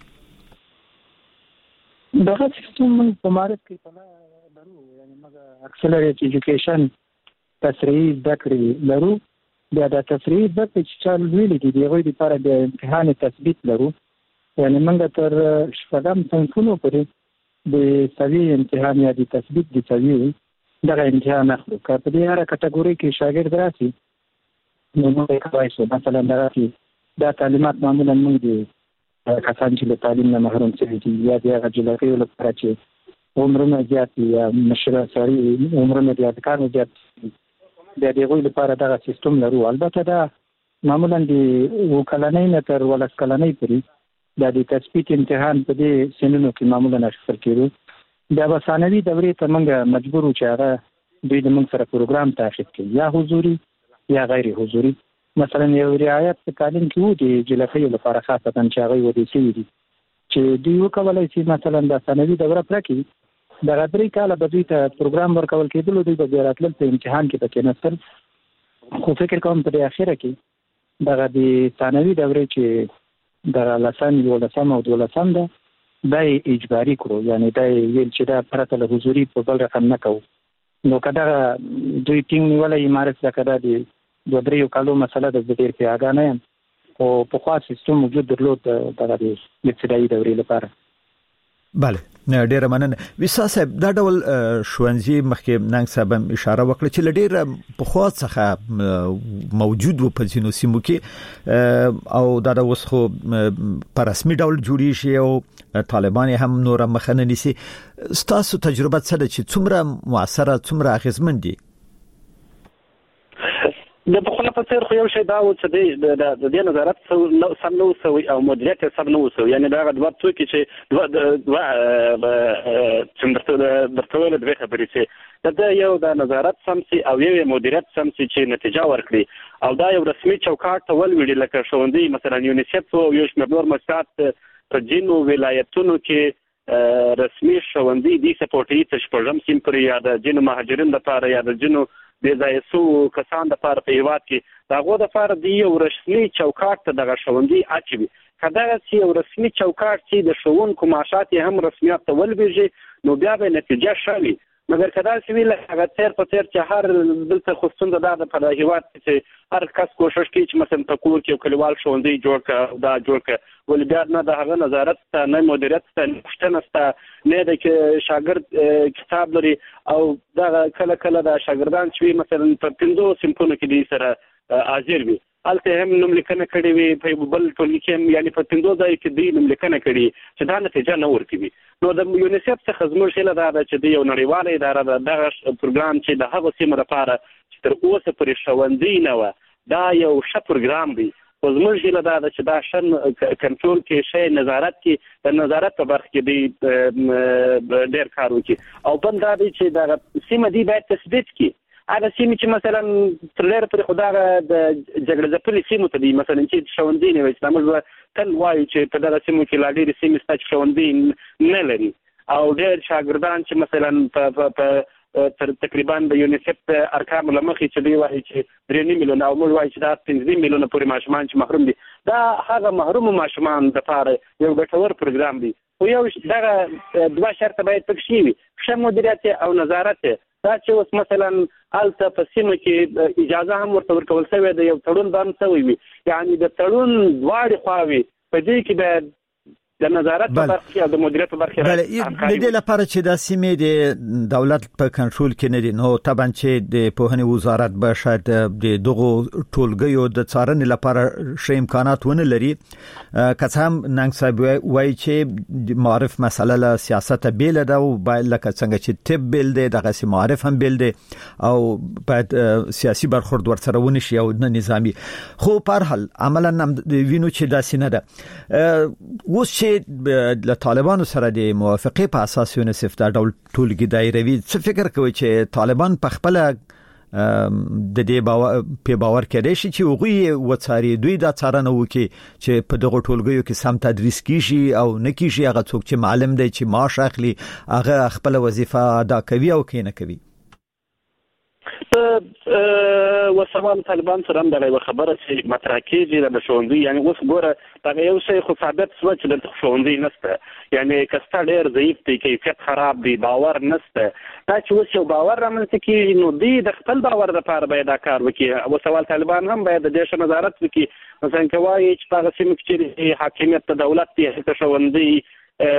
دغه سیستم په مارکت کې په لرو، یعنی موږ اکسلریټ ایجوکیشن تسریعي زده کړې لرو. بیا د تسریعي زده کړې چې چا لولي دي د هغوی لپاره د امتحان تثبیت لرو، یعنی موږ تر شپږم صنفونو پورې د سوي امتحان یا د تثبیت د سوي دغه امتحان اخلو. که په دې هره کټګورۍ کې شاګرد راسي نو موږ کولی شو مثلا دا تعلیمات معمولا موږ د کسان چې له تعلیم نه محروم شوي دي یا د هغه جلغیو لپاره چې عمرونه زیات یا مشره سړي عمرونه د یادګانو زیات بیا د هغوی لپاره دغه سیستم لرو. البته دا معمولا د 7 کلنۍ نه تر 12 کلنۍ پورې دا د تثبیت امتحان په دې سنونو کې معمولا اخیستل کېدو. بیا به ثانوي دورې ته موږ مجبور وو چې هغه دوی د موږ سره پروګرام تعقیب کړي، یا حضوري یا غیر حضوري. مثلا یو رعایت په تعلیم کې وو د جلغیو لپاره خاصتا چې هغوی ودې شوي دي چې دوی وکولی شي مثلا د ثانوي دوره پوره کړي، دغه 3 کاله به دوی ته پروګرام ورکول کېدلو، دوی به بیا راتلل په امتحان کې به کېناستل. خو فکر کوم په دې اخره کې دغه د ثانوي دورې چې دغه 10م 11م او 12م ده دا اجباري کړو، یعنی دا ویل چې دا پرته له حضوري په بل رقم نه کوو. نو که دغه دوی ټینګ نیولی عمارت ځکه دا د 2-3 کالو مسله ده، زه ډېر په آګاه نه یم، خو پخوا سیستم وجود درلود دغه د ابتدایي دورې لپاره. بله، ډیره مننه. ویسا صاحب، دا ډول ښوونځي مخکې ننګ صاحب هم اشاره وکړه چې له ډیره پخوا څخه موجود و په ځینو سیمو کې او دا اوس خو په رسمي ډول جوړیږي او طالبان هم نور مخه نه نیسي. ستاسو تجربه څه ده چې څومره مؤثره، څومره اغیزمن دي؟ د پخوانه په څیر خو یو شی دا و چې د دې نظارت سم نه وسوي او مدیریت سم نه وسوي، یعنی دا دوه څوکي چې درته ویل دوه خبرې چې دا یو د نظارت سم سي او یو مدیریت سم سي چې نتیجه ورکړي او دا یو رسمي چوکاټ ته ولوړي لکه ښوونځي مثلا یونیسف او یو شمېر نور مؤسسات په ځینو ولایتونو کې رسمي ښوونځي دي سپورټي تر شپږم صنف پورې یا د ځینو مهاجرینو لپاره یا د ځینو بې ځایه سوو کسان دپاره په هېواد کې د هغو دپاره د یو رسمي چوکاټ ته دغه ښوونځي اچوي. که دغسې یو رسمي چوکاټ چې د ښوونکو معاشات یې هم رسمیت ته ولویږي نو بیا به نتیجه ښه وي. مګر کدا چې ویل هغه تیر په تیر چې هر دلته خصوصا د په هیواد چې هر کس کوشش کوي چې مثلا په کور کې کلیوال ښوونځي جوړ کړي دا جوړ کړي ول بیا نه د هغه نظارت ته نه مدیریت ته نشته نه د شاګرد کتاب لري او دا کله کله د شاګردان چې مثلا په 5 سمپونه کې دي سره حاضر وي الته هم نوم لیکنه کړي وي په بل ټولګي کې یعنی په 5 ځای کې دی نوم لیکنه کړي چې دا نتیجه نه ورکوي نو د یونیسف څخه زموږ هیله دا چې دی یو نړیواله اداره ده دغه پروګرام چې د هغه سیمه لپاره چې تر اوسه پرې ښوونځي نه و دا یو ښه پروګرام دی خو زموږ هیله دا ده چې دا ښه کنټرول کې شی نظارت کې د نظارت په برخه کې دی ډېر کار وکړي او بل دا دی چې دغه سیمه دی باید تثبیت کړي هغه سیمه چې مثلا تر لري پر خدای د جګړه ځپلې سیمه ته دي مثلا چې ښوونځي نه وي چې موږ تل وایو چې په دغه سیمه کې لا ډېرې سیمې شته چې ښوونځي نه لري او ډېر شاګردان چې مثلا په تقریبا د یونیسف ارقام لمخې چې دی وایي چې 3 میلیونه او موږ وایو چې دا 15 میلیونه پورې ماشومان چې محروم دي دا هغه محروم ماشومان لپاره یو ګټور پروګرام دی خو یو دغه دوه شرط باید پکې وي ښه مدیریت او نظارت دا چې اوس مثلا الته په سیمه کې اجازه هم ورته ورکول شوې ده یو تړون باندې شوی وي یعنی د تړون دواړې خواوې په دې کې به د نظارت په برخه کې او د مدیریت په برخه کې د دې لپاره چې د سیمې د دولت په کنټرول کې نه دي نو طبعا چې د پوهنې وزارت به شاید د دغه ټولګیو د څارنې لپاره ښه امکانات ونه لري که څه هم ننګ صاحب وایي چې معرف مسله له سیاست بیل ده او باید لکه څنګه چې طب بیل دی دغه سي معرف هم بیل دی او باید سیاسي برخورد ورسره ونشي او نه نظامی خو په هر حال عملاً وینو چې داسې نه ده اوس د طالبانو سره د موافقه په اساس یونیسف دا ډول ټولګي دایروي څه فکر کوي چې طالبان په خپل د دې باور کړي شي چې هغه وڅاري دوی دا څارنه وکړي چې په دغه ټولګیو کې سم تدریس کیږي او نه کیږي هغه څوک چې معلم دی چې معاش اخلي هغه خپل وظیفه ادا کوي او کینه کوي وسوال طالبان سره هم دغه خبره چې مطرح کیږي د ښوونځي یعنی اوس ګوره دا یو شی خو ثابت شو چې د ښوونځي نشته یعنی کستا ډېر ضعیف دی کیفیت خراب دی باور نشته دا چې اوس یو باور رامنځته کیږي نو دی د خپل باور لپاره باید دا کار وکړي وسوال طالبان هم باید د دې نظارت وکړي مثلا کوي چې په سیمه کې حاکمیت د دولت دی چې ښوونځي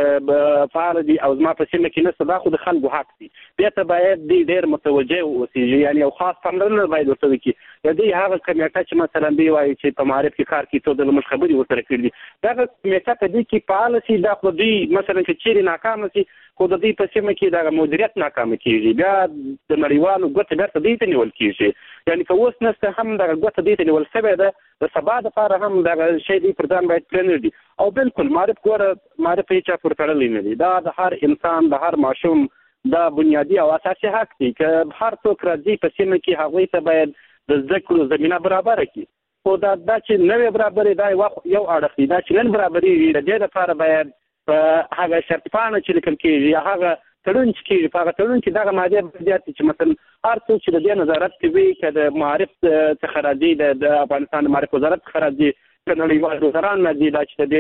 فعال دي او زما په سیمه کې نشته دا خو د خلکو حق دي بیا ته باید ډېر متوجه اوسئ یعنی یو خاص پاملرنه باید ورته وکړي د دې هغه کمیټه چې مثلا دی وایي چې په معرف کې کار کوي ته د لمش خبري ورته کړی دا کمیټه په دې کې فعال شي دا خو دی مثلا چې چیرې ناکام شي خو د دې په سیمه کې دا مدیریت ناکام کیږي بیا د نړیوالو ګوت بیرته دې ته نیول کیږي یعنی که اوس نشته هم دا ګوت دې ته نیول شوی ده د سبا لپاره هم دا شی دی پردان باید پلان دي او بالکل معرف هیڅ پر تړلې نه دي دا د هر انسان د هر ماشوم دا بنیادی او اساسي حق دی که هر څوک راځي په سیمه کې هغه ته باید د زده کړو زمينه برابر کړي خو دا چې نوې برابرې دا یو اړخ دی دا چې نن برابرې د دې لپاره باید هغه شرطونه چې لیکل کېږي هغه تړون چې په هغه تړون کې دغه ماده بیا چې مثلا هر څوک چې د دې نظارت کوي چې د معرف څخه راځي د افغانستان معرف وزارت څخه راځي نړیوال وزاران نه دي دا چې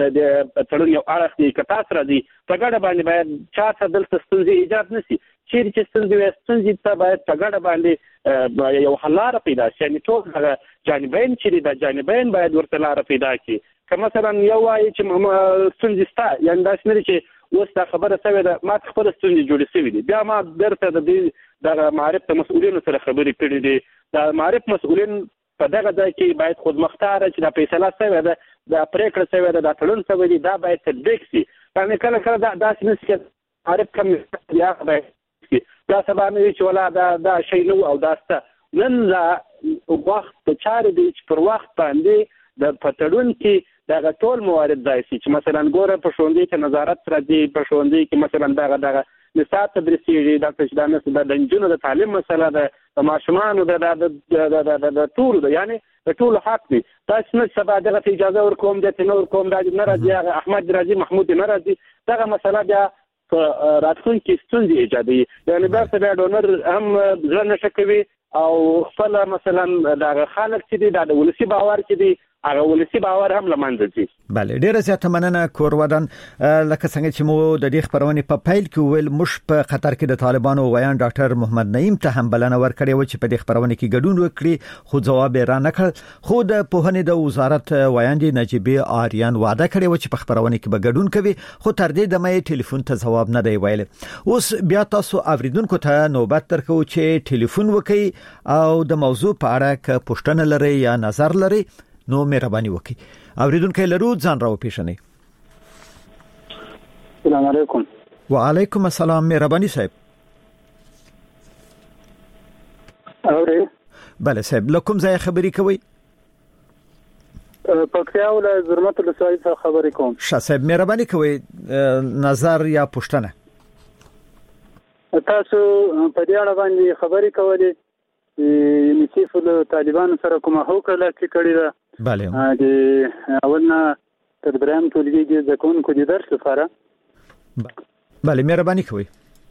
د تړون یو اړخ دی که تاسو راځي په ګډه باندې باید چاته دلته ستونزې ایجاد نشي چیرې چې ستونزې ته باید په ګډه باندې یو حل لاره پیدا شي یعنی ټول هغه جانبین چې د جانبین باید ورته لاره پیدا کړي که مثلا یو وایي چې ستونزې شته یعنی داسې نه چې اوس دا خبره شوې ده ما خپل ستونزې جوړې شوې دي بیا ما درته د دې دغه معرف د مسؤلینو سره خبرې کړې دي د معرف مسؤلین په دغه ځای کې باید خودمختار چې دا فیصله شوې ده دا پریکړه شوې ده دا تړون شوی دی دا باید تطبیق شي یعنی کله کله داسې نه شي معرف کم یا باید دا سبا نه چې ولا دا شی نو او دا ست نن لا وخت په چارې دی چې پر وخت باندې د پټړون کې دا ټول موارد ځای شي چې مثلا ګوره په ښوونځي کې نظارت راځي په ښوونځي کې مثلا دغه نصاب تدریسي دا چې د نجونو د تعلیم مسله ده د ماشومانو د ټول ده یعنی د ټول حق دی تاسو نه سبا دغه اجازه ورکوم د تنور کوم د نه راځي احمد راځي محمود نه راځي دغه مسله بیا راتلونکي ستونزې ایجادوي یعنی برته بیا ډونر هم ځل نشه کوي او خپل مثلا دغه خلک چې دی د ولسی باور چې دی هغه ولسی باور هم لمنځه ځي. بله ډیره زیاته مننه کورودان. لکه څنګه چې مو د دې خبرونه په پیل کې ویل مش په خطر کې د طالبانو ویان ډاکټر محمد نعیم ته هم بلنه ورکړې و چې په دې خبرونه کې ګډون وکړي خو جواب را نه کړ. خو د پوهنې د وزارت ویاندې نجیبه آریان وعده کړې و چې په خبرونه کې به ګډون کوي خو تر دې دمه ټلیفون ته جواب نه دی ویل. اوس بیا تاسو اوریدونکو ته نوبت درکو چې ټلیفون وکړي او د موضوع په اړه ک پوښتنه لري یا نظر لري نو مهرباني وکړئ. اوریدونکو لرو ځان راو پیښنه. السلام علیکم. وعلیکم السلام مهرباني صاحب. اورئ؟ بله صاحب لکم ځای خبري کوي؟ پکتیا ولایت زرمت ولسوالۍ څخه خبرې کوم. ښه صاحب مهرباني کوي نظر یا پوښتنه. تاسو په دې اړه باندې خبرې کولې یونیسف له طالبانو سره کومه هوکړه لاسلیک کړې ده. بله د اولنا تر دریم ټولګي کې ځکهونکو د درس لپاره. بله مهرباني کوي.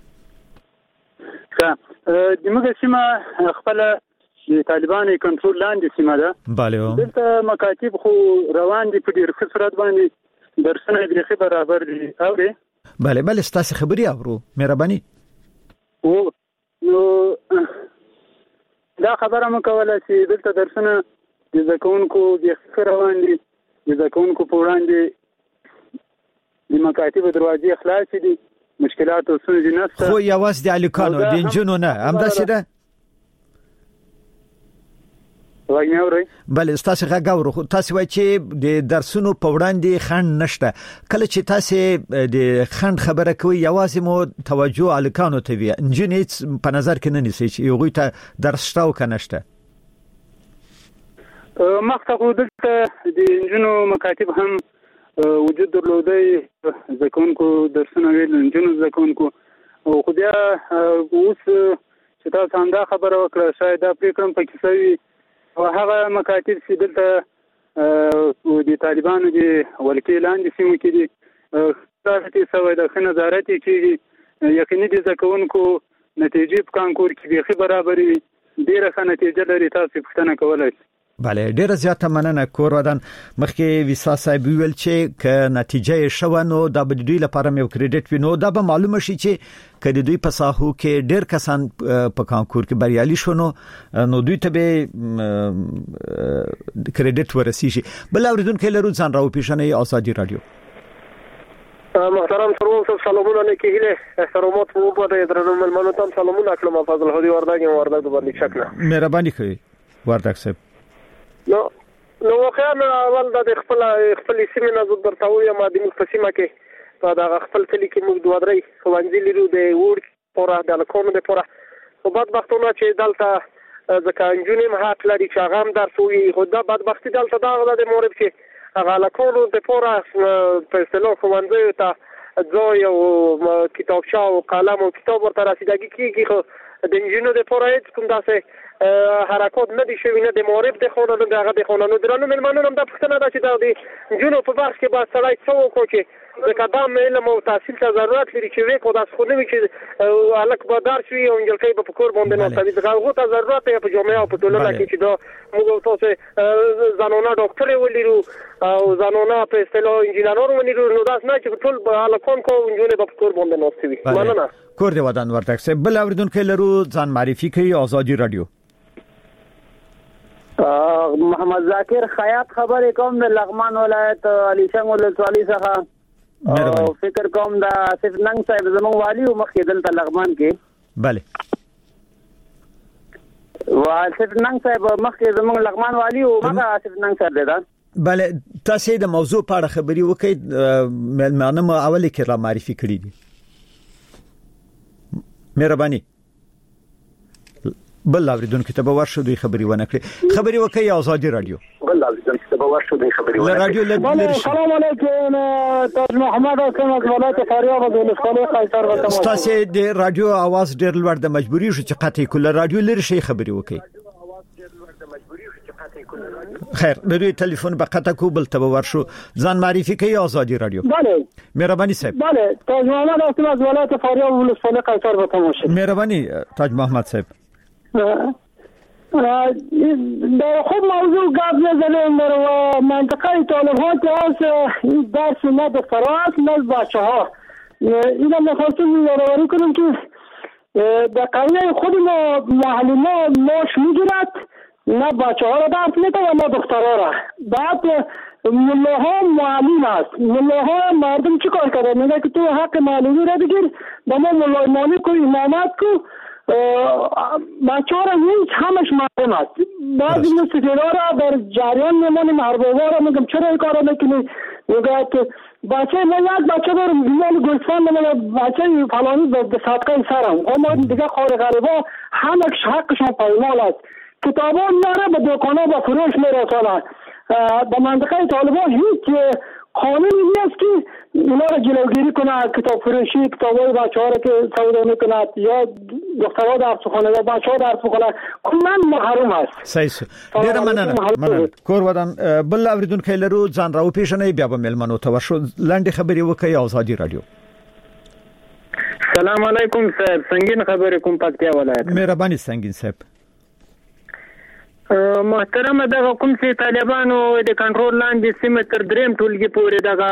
ښه دموږ سیمه خپل د طالبانو کنټرول لاندې سیمه ده. بله دلته مکاتب خو روان دي په ډېر ښه صورت باندې درسونه یې بیخي برابر دي. اورئ؟ بله بله ستاسو خبرې اورو مهرباني. نو دا خبره مو کوله چې دلته درسونه د زکونکو بیخي روان دي. د زکونکو په وړاندې د مکاتب دروازې خلاص دي. مشکلات او ستونزې نشته. خو یوازې د الکانو د انجنونو نه همداسې ده. بله تاسو غاغور خو تاسو وایي چې د درسونو په وړاندې خند نشته. کله چې تاسو د خند خبره کوي یوازې مو توجه الکانو ته وي انجنیټ په نظر کې نه نیسي چې یو ته درس شته او کنه شته. مخته دلته د انجنونو مکاتب هم وجود درلودي. ځکهونکو درسونه ویل انجنونو ځکهونکو خو بیا اوس چې تاسو هم دا خبره وکړه شاید دا پریکړه پکې سوي او هغه مکاتب چې دلته د طالبانو د ولکې لاندې سیمو کې دي تاسو سوي د ښه نظارت کېږي. یقیني دي ځکهونکو نتیجې په کانکور کې بیخي برابرې وي. ډېره ښه نتیجه لري. تاسو پوښتنه کولی شئ. بله ډیره زیاته مننه کورودان. مخکې ویسا صاحب ویل چې ک نتیجه شوه نو دا به دوی لپاره یو کریډټ وي. نو دا به معلومه شي چې کله دوی په ساحو کې ډیر کسان په کانکور کې بریالي شونه نو دوی ته به کریډټ ورسیږي. بل اوریدونکو لرو ځان راو پیښنه آزادي رادیو. محترم سروم سلامونه نکهیله احترامات مو بده درنو ملمنو تام سلامونه کلم فضل هدی ورداګ باندې شکل مهرباني کوي ورداګ صاحب. نو واقعا اول د خپل سیمه نظر درته وایم د مقسمه کې په دا خپل کلی کې موږ دوه درې خوانځي لرو د وړ پوره د لکونو د پوره او بدبختونه چې دلته ځکه انجونیم حق لري چې هغه هم درس وي خو دا بدبختی دلته دا د مورب چې هغه لکونو د پوره په اصطلاح خوانځي ته ځای او کتابچه او قلم او کتاب ورته رسیدګي کیږي خو د انجینو د پوره هیڅ کوم داسې حرکات نه دي شوي نه د معرب د خونانو دغه د خونانو درنو ملمنو هم دا پوښتنه ده چې دا د جنو په بخش کې با سړی څه وکړو چې د قدم علم او تحصیل ته ضرورت لري چې وې کو داس خو نه وي چې الک به دار شي او انجلکۍ په کور باندې نو تاسو دغه ته ضرورت په جامعه او په ټولنه کې چې دا موږ تاسو زنونه ډاکټر ولرو او زنونه په اصطلاح انجینرور ونیرو نو داس نه چې ټول الکون کو انجونه په کور باندې نوستوي مننه. کور دی ودان ورتک سه بل اوریدونکو لرو ځان معرفي کوي آزادي رادیو. محمد ذاکر خیاط خبرې کوم د لغمان ولایت علي شنګ ولسوالۍ څخه او فکر کوم دا صرف ننګ صاحب زموږ والی او مخکې دلته لغمان کې. بله صرف ننګ صاحب مخکې زموږ لغمان والی او مګه صرف ننګ صاحب دی. بله تاسو د موضوع په اړه خبري وکړئ ملمانه مو اول کې را معرفي کړی دي. مهرباني بل اوریدونکو ته به ورشو دوی خبري ونه کړي. خبري وکړي آزادي رادیو. بل اوریدونکو ته به ورشو دوی خبري ونه کړي. رادیو لږ سلام علیکم تاج محمد حسین از ولایت فاریاب د ولسوالۍ قیصر وطن. تاسو د رادیو आवाज ډېر لوړ د مجبوري شو چې قطعي کول رادیو لري شي خبري وکړي. خیر د دوی ټلیفون به قطع کو بل ته ورشو ځان معرفي کوي آزادي رادیو. بله مهرباني صاحب. بله تاج محمد حسین از ولایت فاریاب ولسوالۍ قیصر وطن. مهرباني تاج محمد صاحب. در خود موضوع گپ نزنیم در منطقه طالبان که از درس نه دخترات نه بچه ها اینا میخواستیم یادآوری کنیم که در قریه خود ما محلی ما ماش میگیرد نه بچه ها را درس میده و نه دخترها را. بعد ملاها معلم است. ملاها مردم چی کار کرده؟ میگه که تو حق معلمی را بگیر با ما ملایمانی کو امامت کو بچه ها را هیچ همش معلم است. بعضی مستفیدها را در جریان میمانیم اربابا را میگم چرا این کار را میکنی؟ میگه که بچه ما یک بچه دارم بیان گلستان بچه فلانی به صدقه سرم اما دیگه خار غریبا همش حقشان پایمال است. کتابان نره به دکانه با فروش میرسانه. به منطقه طالبان هیچ قانونی نیست که اینا را جلوگیری کنه، کتاب فروشی کتابای بچه ها را که سودا میکنه یا دخترها درس بخونه یا بچه ها درس بخونه کلا محروم است. صحیح. ډیره مننه. کور ودان بل اوریدونکو لرو ځان راو پیژنې بیا به ملمنو ته ورشو لاندې خبري وکي ازادي رادیو. سلام علیکم صاحب، سنگین خبرې کوم پکتیا ولایت. مهرباني سنگین صاحب. محترم دغه کوم چې طالبانو د کنټرول لاندې سیمه تر دریم ټولګي پورې دغه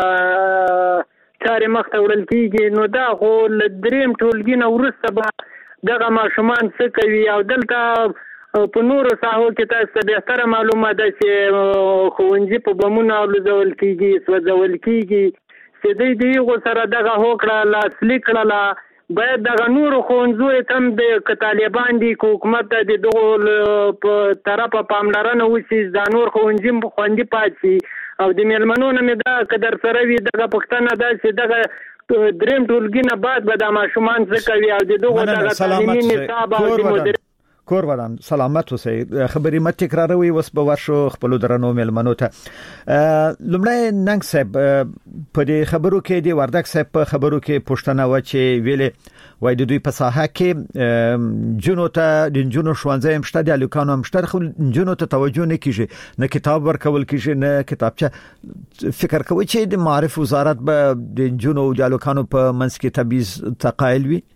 چارې مخ ته وړل کیږي نو دا خو له دریم ټولګي نه وروسته به دغه ماشومان څه کوي او دلته په نورو ساحو کې تاسو بهتره معلومه ده چې ښوونځي په بمونو الوځول کیږي سوځول کیږي چې دوی د هغو سره دغه هوکړه لاسلیک کړله باید دغه نورو ښوونځیو ته هم د طالبان دي که حکومت ته د دغو په طرفه پاملرنه وشي دا نور ښوونځي خوندي پاتې شي او د میلمنو نه مې دا که در سره وي دغه پوښتنه ده چې دغه دریم ټولګي نه بعد به دا ماشومان څه کوي او د دغو دغه تعلیمي نصاب او د مدیر کور ودان سلامت اوسئ. خبرې مت تکراروي وس به ورشو خپل درنو ملمنو ته. لمړی ننګ صاحب په دې خبرو کې دی وردک صاحب په خبرو کې پښتنه و چې ویلې وای د دوی په ساحه کې جنو ته د جنو شوانځي مشته د الکانو مشته خو جنو ته توجه نه کیږي نه کتاب ورکول کیږي نه کتابچه. فکر کوي چې د معرف وزارت به د جنو د الکانو په منځ کې تبعیض تقایل وي؟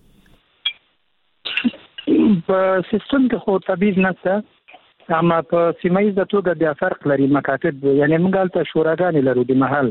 په سیستم کې خو تبعیض نشته اما په سیمایي توګه بیا فرق لري مکاتب یعنی موږ هلته شوراګانې لرو د محل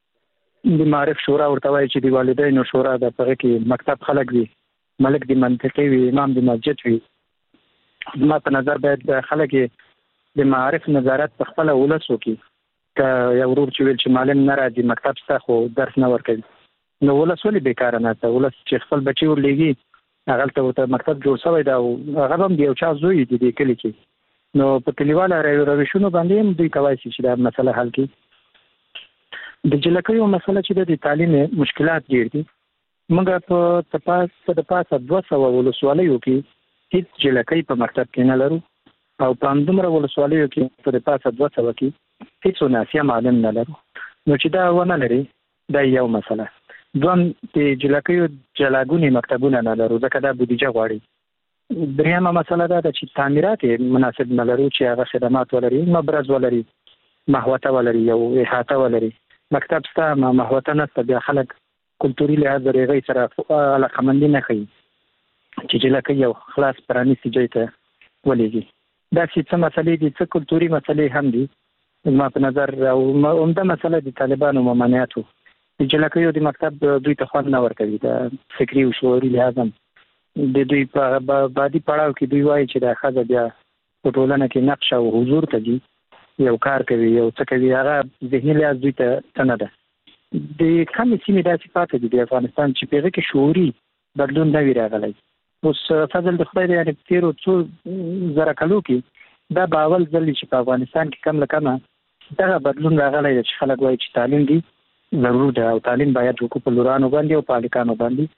د معرف شورا ورته وایي چې د والدینو شورا د هغه کې مکتب خلک وي ملک د منطقې وي امام د مسجد وي. ما په نظر باید خلک د معرف نظارت په خپل ولس وکړي که یو ورور چې ویل چې معلم نه راځي مکتب ستا خو درس نه ورکوي نو ولس ولې بیکاره نه ده؟ ولس چې خپل بچي ورلېږي هغه ته مکتب جوړ شوی دا هغه هم یو چا زوی دی د کلی کې نو په کلیواله روشونو باندې هم دوی کوي چې دا مسله حل کړي. د جلکیو مسله چې د تعلیم مشکلات ډیر دي موږ په پاسه 200 ولسوالیو کې هیڅ جلکی په مکتب کې نه لرو او په همدومره ولسوالیو کې په پاسه 200 کې هیڅ ناسیه معلم نه لرو نو چې دا ونه لري دا یو مسله. دوم د جلکیو جلاګونی مکتبونه نه لرو ځکه دا بودیجه غواړي. دریمه مسله دا ده چې تعمیرات مناسب نه لرو چې هغه خدمات ولري مبرز ولري محوطه ولري او احاطه ولري. مکتب ستا محوطه نشته بیا خلک کلتوري لحاظ ورغی سره علاقمندي نه کوي چې جلکی یو خلاص پرانیستي ځای ته ولېږي. دا چې څه مسلې دي څه کلتوري مسلې هم دي زما په نظر او عمده مسله د طالبانو ممانعتو د جلکیو د مکتب دوی ته خوند نه ورکوي د فکري او شعوري لحاظ هم د دوی په بعدي پړاو کې دوی وایي چې د ښځه بیا په ټولنه کې نقش او حضور ته دي یو کار کوي یو څه کوي هغه ذهني لحاظ دوی ته څه نه ده. د کمې سیمې داسې پاتې دي د افغانستان چې په هغه کې شعوري بدلون نه وي راغلی. اوس فضل د خدای دی یعنې تېرو څو زره کلو کې دا به اول ځل چې په افغانستان کې کم له کمه دغه بدلون راغلی دی چې خلک وایي چې تعلیم دی ضرور ده او تعلیم باید حقوق لورانو باندې او پالیکانو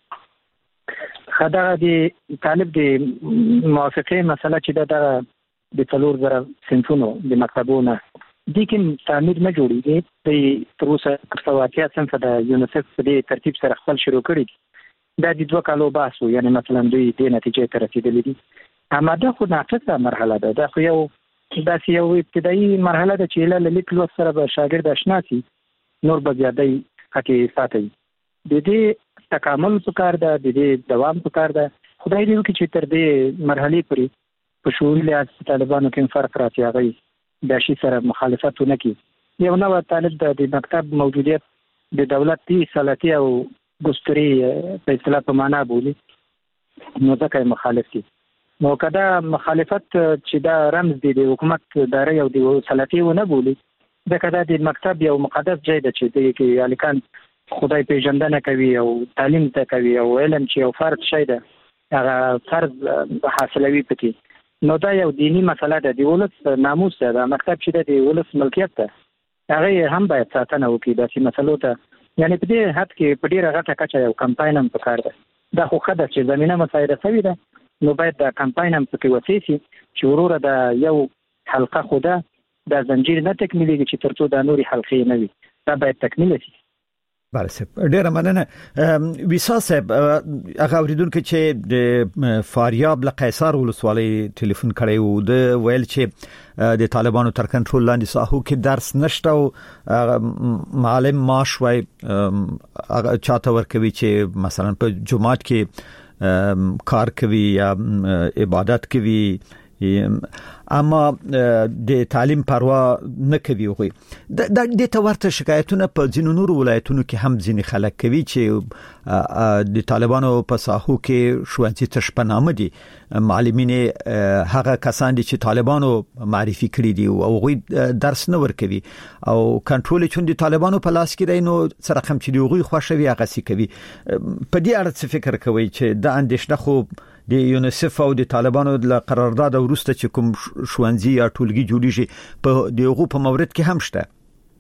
باندې خدای د طالب د موافقه مسله چې دا د 4000 صنفونو د مکتبونو د کوم تعمیر نه جوړیږي د تر اوسه څواتیا صنف د یونیسف په دې ترتیب سره خپل شروع کړی دا د 2 کالو باسو یعنی مثلا دوی د نتیجې ته رسیدلي دي اما دا خو ناقصه مرحله ده. دا خو یو ابتدایي مرحله ده چې له لیک لوست سره به شاګرد آشنا شي نور به زیاتې حقیقت ساتي. د دې تکامل پکار ده د دې دوام پکار ده. خدای دې وکړي چې تر دې مرحله پورې په شعوري لحاظ طالبانو کې فرق راځي هغه د شي سره مخالفت نه کوي. یو نو طالب د مکتب موجودیت د دولت دی سلطي او ګستري په اصطلاح په معنا بولی نو ځکه مخالف دي. نو کدا مخالفت چې دا رمز دی د حکومت داري او د سلطي و نه بولی ځکه د مکتب یو مقدس ځای دی چې د کې الکان خدای پیژندنه کوي او تعلیم ته کوي او علم چې یو فرض شي ده هغه فرض حاصلوي پکې. نو دا یو دینی مسله ده، د ولس ناموس ده، د مکتب چې د ولس ملکیت ده هغه هم باید ساتنه وکړي داسې مسلو ته. یعنی په دې حد کې په ډیره غټه کچه یو کمپاین هم پکار ده. دا خو خدای چې زمينه مسایده شوی ده نو باید دا کمپاین هم پکې وسیسي چې وروره د یو حلقه خوده د زنجیر نه تکمیلېږي چې ترڅو د نوري حلقې نه وي، دا باید تکمیل شي. بله صاحب ډیره مننه. ویسا صاحب هغه اوریدونکو چې د فاریاب له قیصر ولسوالۍ ټلیفون کړی وو د ویل چې د طالبانو تر کنټرول لاندې ساحو کې درس نشته او معلم معاش وای هغه چاته ورکوي چې مثلا په جمعات کې کار کوي یا عبادت کوي اما د تعلیم پروا نه کوي. وي د تورته شکایتونه په ځینو نور ولایتونو کې هم ځینې خلک کوي چې د طالبانو په ساحو کې ښوونځي تشپنامه دي، معلمین هغه کسان دي چې طالبانو معرفي کړی دي او هغه درس نه ورکوي او کنټرول چې د طالبانو په لاس کې دی نو سره هم چې دوی خوښوي هغه سي کوي. په دې اړه څه فکر کوي چې د اندېښنه خو د یونیسف او د طالبانو د قرارداد وروسته چې کوم ښوونځي یا ټولګي جوړیږي په دغه په مورد کې هم شته؟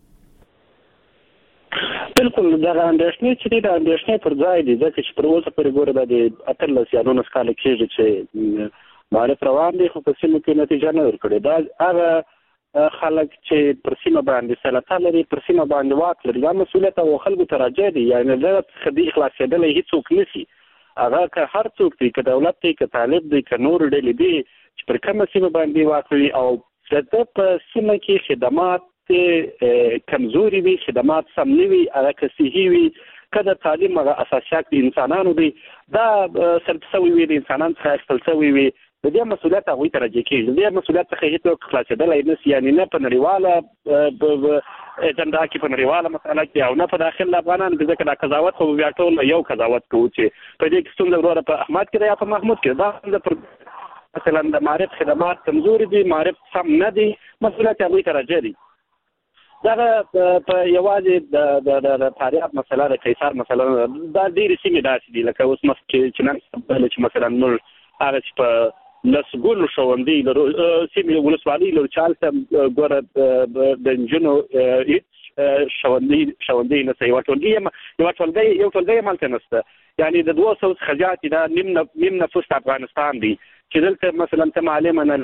بالکل دا اندېښنې چې د اندېښنې پر ځای دي ځکه چې پر اوسه پورې ګوره د 18 یا 19 کال کېږي چې معرف روان دي خو په سیمه کې نتیجه نه ورکړي. دا هغه خلک چې پر سیمه باندې سلطه لري، پر سیمه باندې واک لري، دا مسؤلیت او خلکو ته راځي دي. یعنی دا خدي خلاصېدل هیڅوک نشي. هغه که هر څوک دی، که دولت دی، که طالب دی، که نور ډلې دي چې پر کومه سیمه باندې واک لري او د په سیمه کې خدمات کمزوري وي، خدمات سم نه وي، هغه کسي وي، کله تعلیم هغه اساسیات د انسانانو دي دا سلب سوي وي، د انسانانو څخه اخیستل سوي وي، د دې مسؤلیت هغوی ته راجع کېږي. د دې مسؤلیت څخه هیڅوک خلاصېدلی نشي، یعنې نه په نړیواله اجنډا کې، په نړیواله مسله کې او نه په داخل افغانانو کې. ځکه دا قضاوت خو بیا ټول یو قضاوت کوو چې په دې کې ستونزه وروره په احمد کې ده یا په محمود کې ده. دا مثلا د معرف خدمات کمزوري دي، معرف سم نه دي، مسؤلیت هغوی ته راجع دي. دغه په یوازې د فاریاب مسله، د قیصر مسله، دا ډېرې سیمې داسې دي لکه اوس مخکې چې نن چې مثلا موږ هغه چې په لسګونو ښوونځي لرو، سیمې ولسوالۍ لرو چې هلته ګوره د نجونو هېڅ ښوونځي نشته، یو ټولګی هم هلته نشته. یعنې د 200 څخه زیات دا نیم نفوس د افغانستان دی چې دلته مثلا ته معلمه نه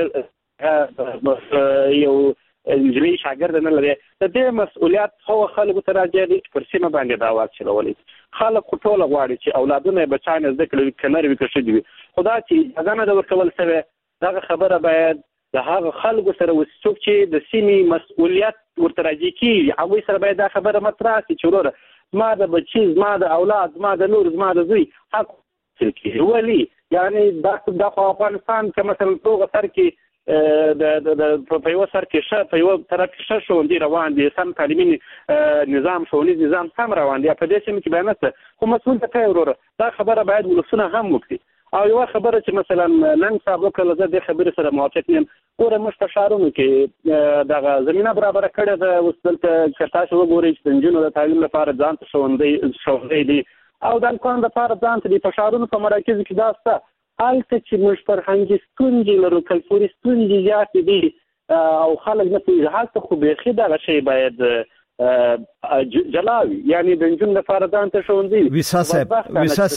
لرې، یو انجلۍ شاګرد نه لري. د دې مسؤلیت خو خلکو ته راځي چې پر سیمه باندې دا واک چلولي. خلک ټول غواړي چې اولادونه یې بچانه زده کړي، کنه وي کښې دي. خدا چې اجازه نه ورکول شوی، دا خبره باید د هغه خلکو سره وسوک چې د سیمې مسؤلیت ورته راځي کیږي، هغوی سره باید دا خبره مطرح شي چې وروره زما د بچي، زما د اولاد، زما د لور، زما د زوی حق کېږي. ولې یعنې دا خو افغانستان که مثلا توغه سر کې په یو سر کې په یو طرف کې ښوونځي روان دي، سم تعلیمي نظام، ښوونیز نظام سم روان دي، په دې سیمه کې بیا نشته، خو مسؤل ته کوي وروره. دا خبره باید ولسونه هم وکړي. او یوه خبره چې مثلا نن صاحب وکړله، زه دې خبرې سره موافق یم. ګوره موږ په ښارونو کې دغه زمینه برابره کړې ده. اوس دلته که تاسو وګورئ چې د نجونو د تعلیم لپاره ځان ته ښوونځی دی او د امکان لپاره ځان ته دي. په ښارونو په مراکزو کې دا شته. هلته چې موږ فرهنګي ستونزې لرو، کلتوري ستونزې زیاتې دي او خلک نه پوهېږي، هلته خو بیخي دغه شی باید جلاوي. یعنی د نجونو لپاره ځان ته ښوونځي. ویسا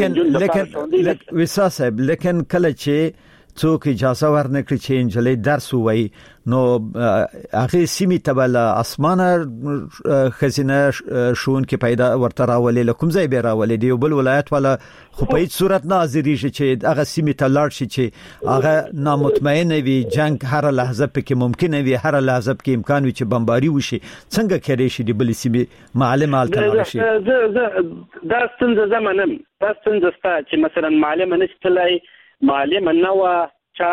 صاحب لیکن کله چې څوک اجازه ورنکړي چې انجلۍ درس ووایي نو هغه سیمې ته بل اسمانه خزینه ښوونکي پیدا ورته راولي، له کوم ځای به راولي؟ دی بل ولایت ولا خو په هیڅ صورت نه حاضرېږي چې هغه سیمې ته لاړ شي چې هغه نامطمئن وي، جنگ هر لحظه پکې ممکنه وي، هر لحظه پکې امکان وي چې بمباري وشي. څنګه کېدای شي د بل سیمې معلم هلته لاړ شي؟ دا ستونزه زمنم، دا ستونزه ستا چې مثلا معلم نشتلی، معلم نه وه چا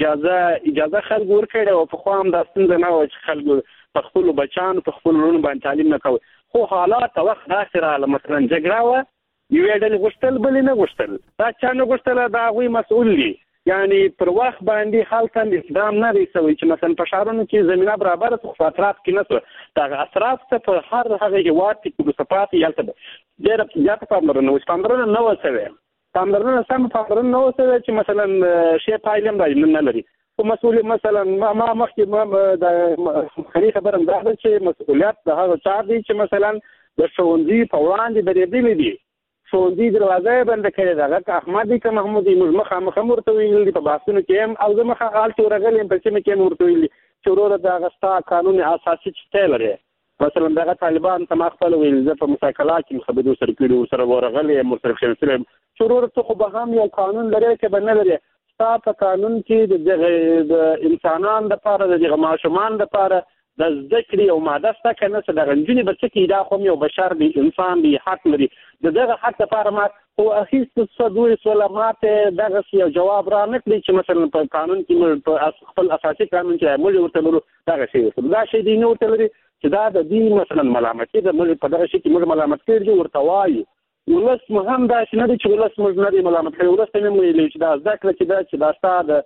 اجازه خلک ورکړي او په خو هم د ستنده نه و چې خلک په خپل بچانو په خپل ورونو باندې تعلیم نه کوي خو حالات وخت داسې رااله مثلا جګړه وه یوې ډلې غوښتل بلې نه غوښتل دا چا نه غوښتله د هغوی مسؤل دي یعنی پر وخت باندې هلته اقدام نه دی شوی چې مثلا په ښارونو کې زمینه برابره شوه خو اطراف کې نه شوه دغه اطراف ته په هر هغه هېواد کې چې وروسته پاتې هلته ډېره زیاته پاملرنه وه پاملرنه نه وه شوې پاملرنه سمه پاملرنه نه وه شوې چې مثلا شی پایلې هم نه لري خو مسؤل مثلا ما مخکې د خني خبره هم دا ده چې مسؤلیت د هغه چا دی چې مثلا د ښوونځي په وړاندې درېدلي دي ښوونځي دروازه یې بنده کړې ده هغه که احمد دی که محمود دی موږ مخامخ هم ورته ویلي دي په بحثونو کې هم او زه مخه هلته ورغلی یم په سیمه کې هم ورته ویلي چې وروره د هغه ستا قانون اساسي چې تی لرې مثلا دغه طالبان ته ما خپله ویل زه په مساکله کې خبرې ورسره کړي ورسره ورغلی یم ورسره کښېنستلی یم چې وروره ته خو به هم یو قانون لرې که به نه لرې ستا په قانون کې د انسانانو دپاره د دغه ماشومان دپاره د زده کړې یو ماده شته که نه څه دغه نجونې به څه کوي دا خو هم یو بشر دی انسان دی حق لري د دغه حق دپاره ما خو اخیسته څه دوی سوله ماته دغسې یو جواب را نه کړي چې مثلا په قانون کې موږ په خپل اساسي قانون کې موږ ورته لرو دغه شی دا شی دوی نه ورته لري چې دا د دوی مثلا ملامتي ده موږ په دغه شي کې موږ ملامت کړي دي ورته وایو ولس مو هم داسې نه دی چې ولس موږ نه دی ملامت کړی ولس ته مې ویلي چې دا زده کړه چې دا ستا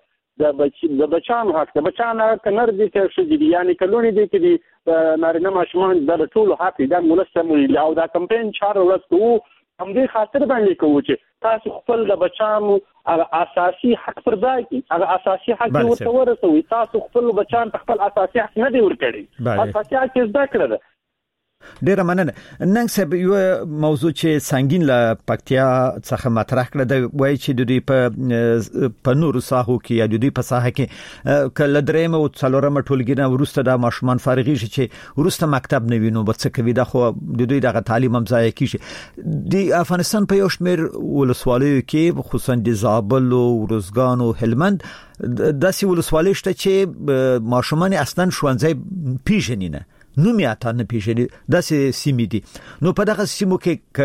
د بچانو حق د بچانو حق نر دي که ښځې دي یعنې که لوڼې دي که دي نارینه ماشومان دا د ټولو حق دی دا ولس ته مو ویلي او دا کمپین چې هره ورځ کوو همدې خاطر باندې کوو چې تاسو خپل د بچانو هغه اساسي حق پر ځای کړي هغه اساسي حق دې ورته ورسوي تاسو خپل بچان ته خپل اساسي حق نه دی ورکړی اساسي حق یې زده کړه ده ډیره مننه نن صاحب یو موضوع چې سنگین له پکتیا څخه مطرح کړه د وای چې د دې په نورو ساحو کې یا د دې په ساحه کې کله درېم او څلورم ټولګي نه ورسته د ماشومان فارغي شي چې ورسته مکتب نه وینو بس کوي د خو د دوی دغه تعلیم هم ضایع کیږي د افغانستان په یو شمیر ولسوالیو کې خصوصا د زابل او روزګان او هلمند داسې ولسوالۍ شته چې ماشومان اصلا ښوونځي پیژني نه نوم یې اته نه پیژني داسې سیمې دي نو په دغه سیمو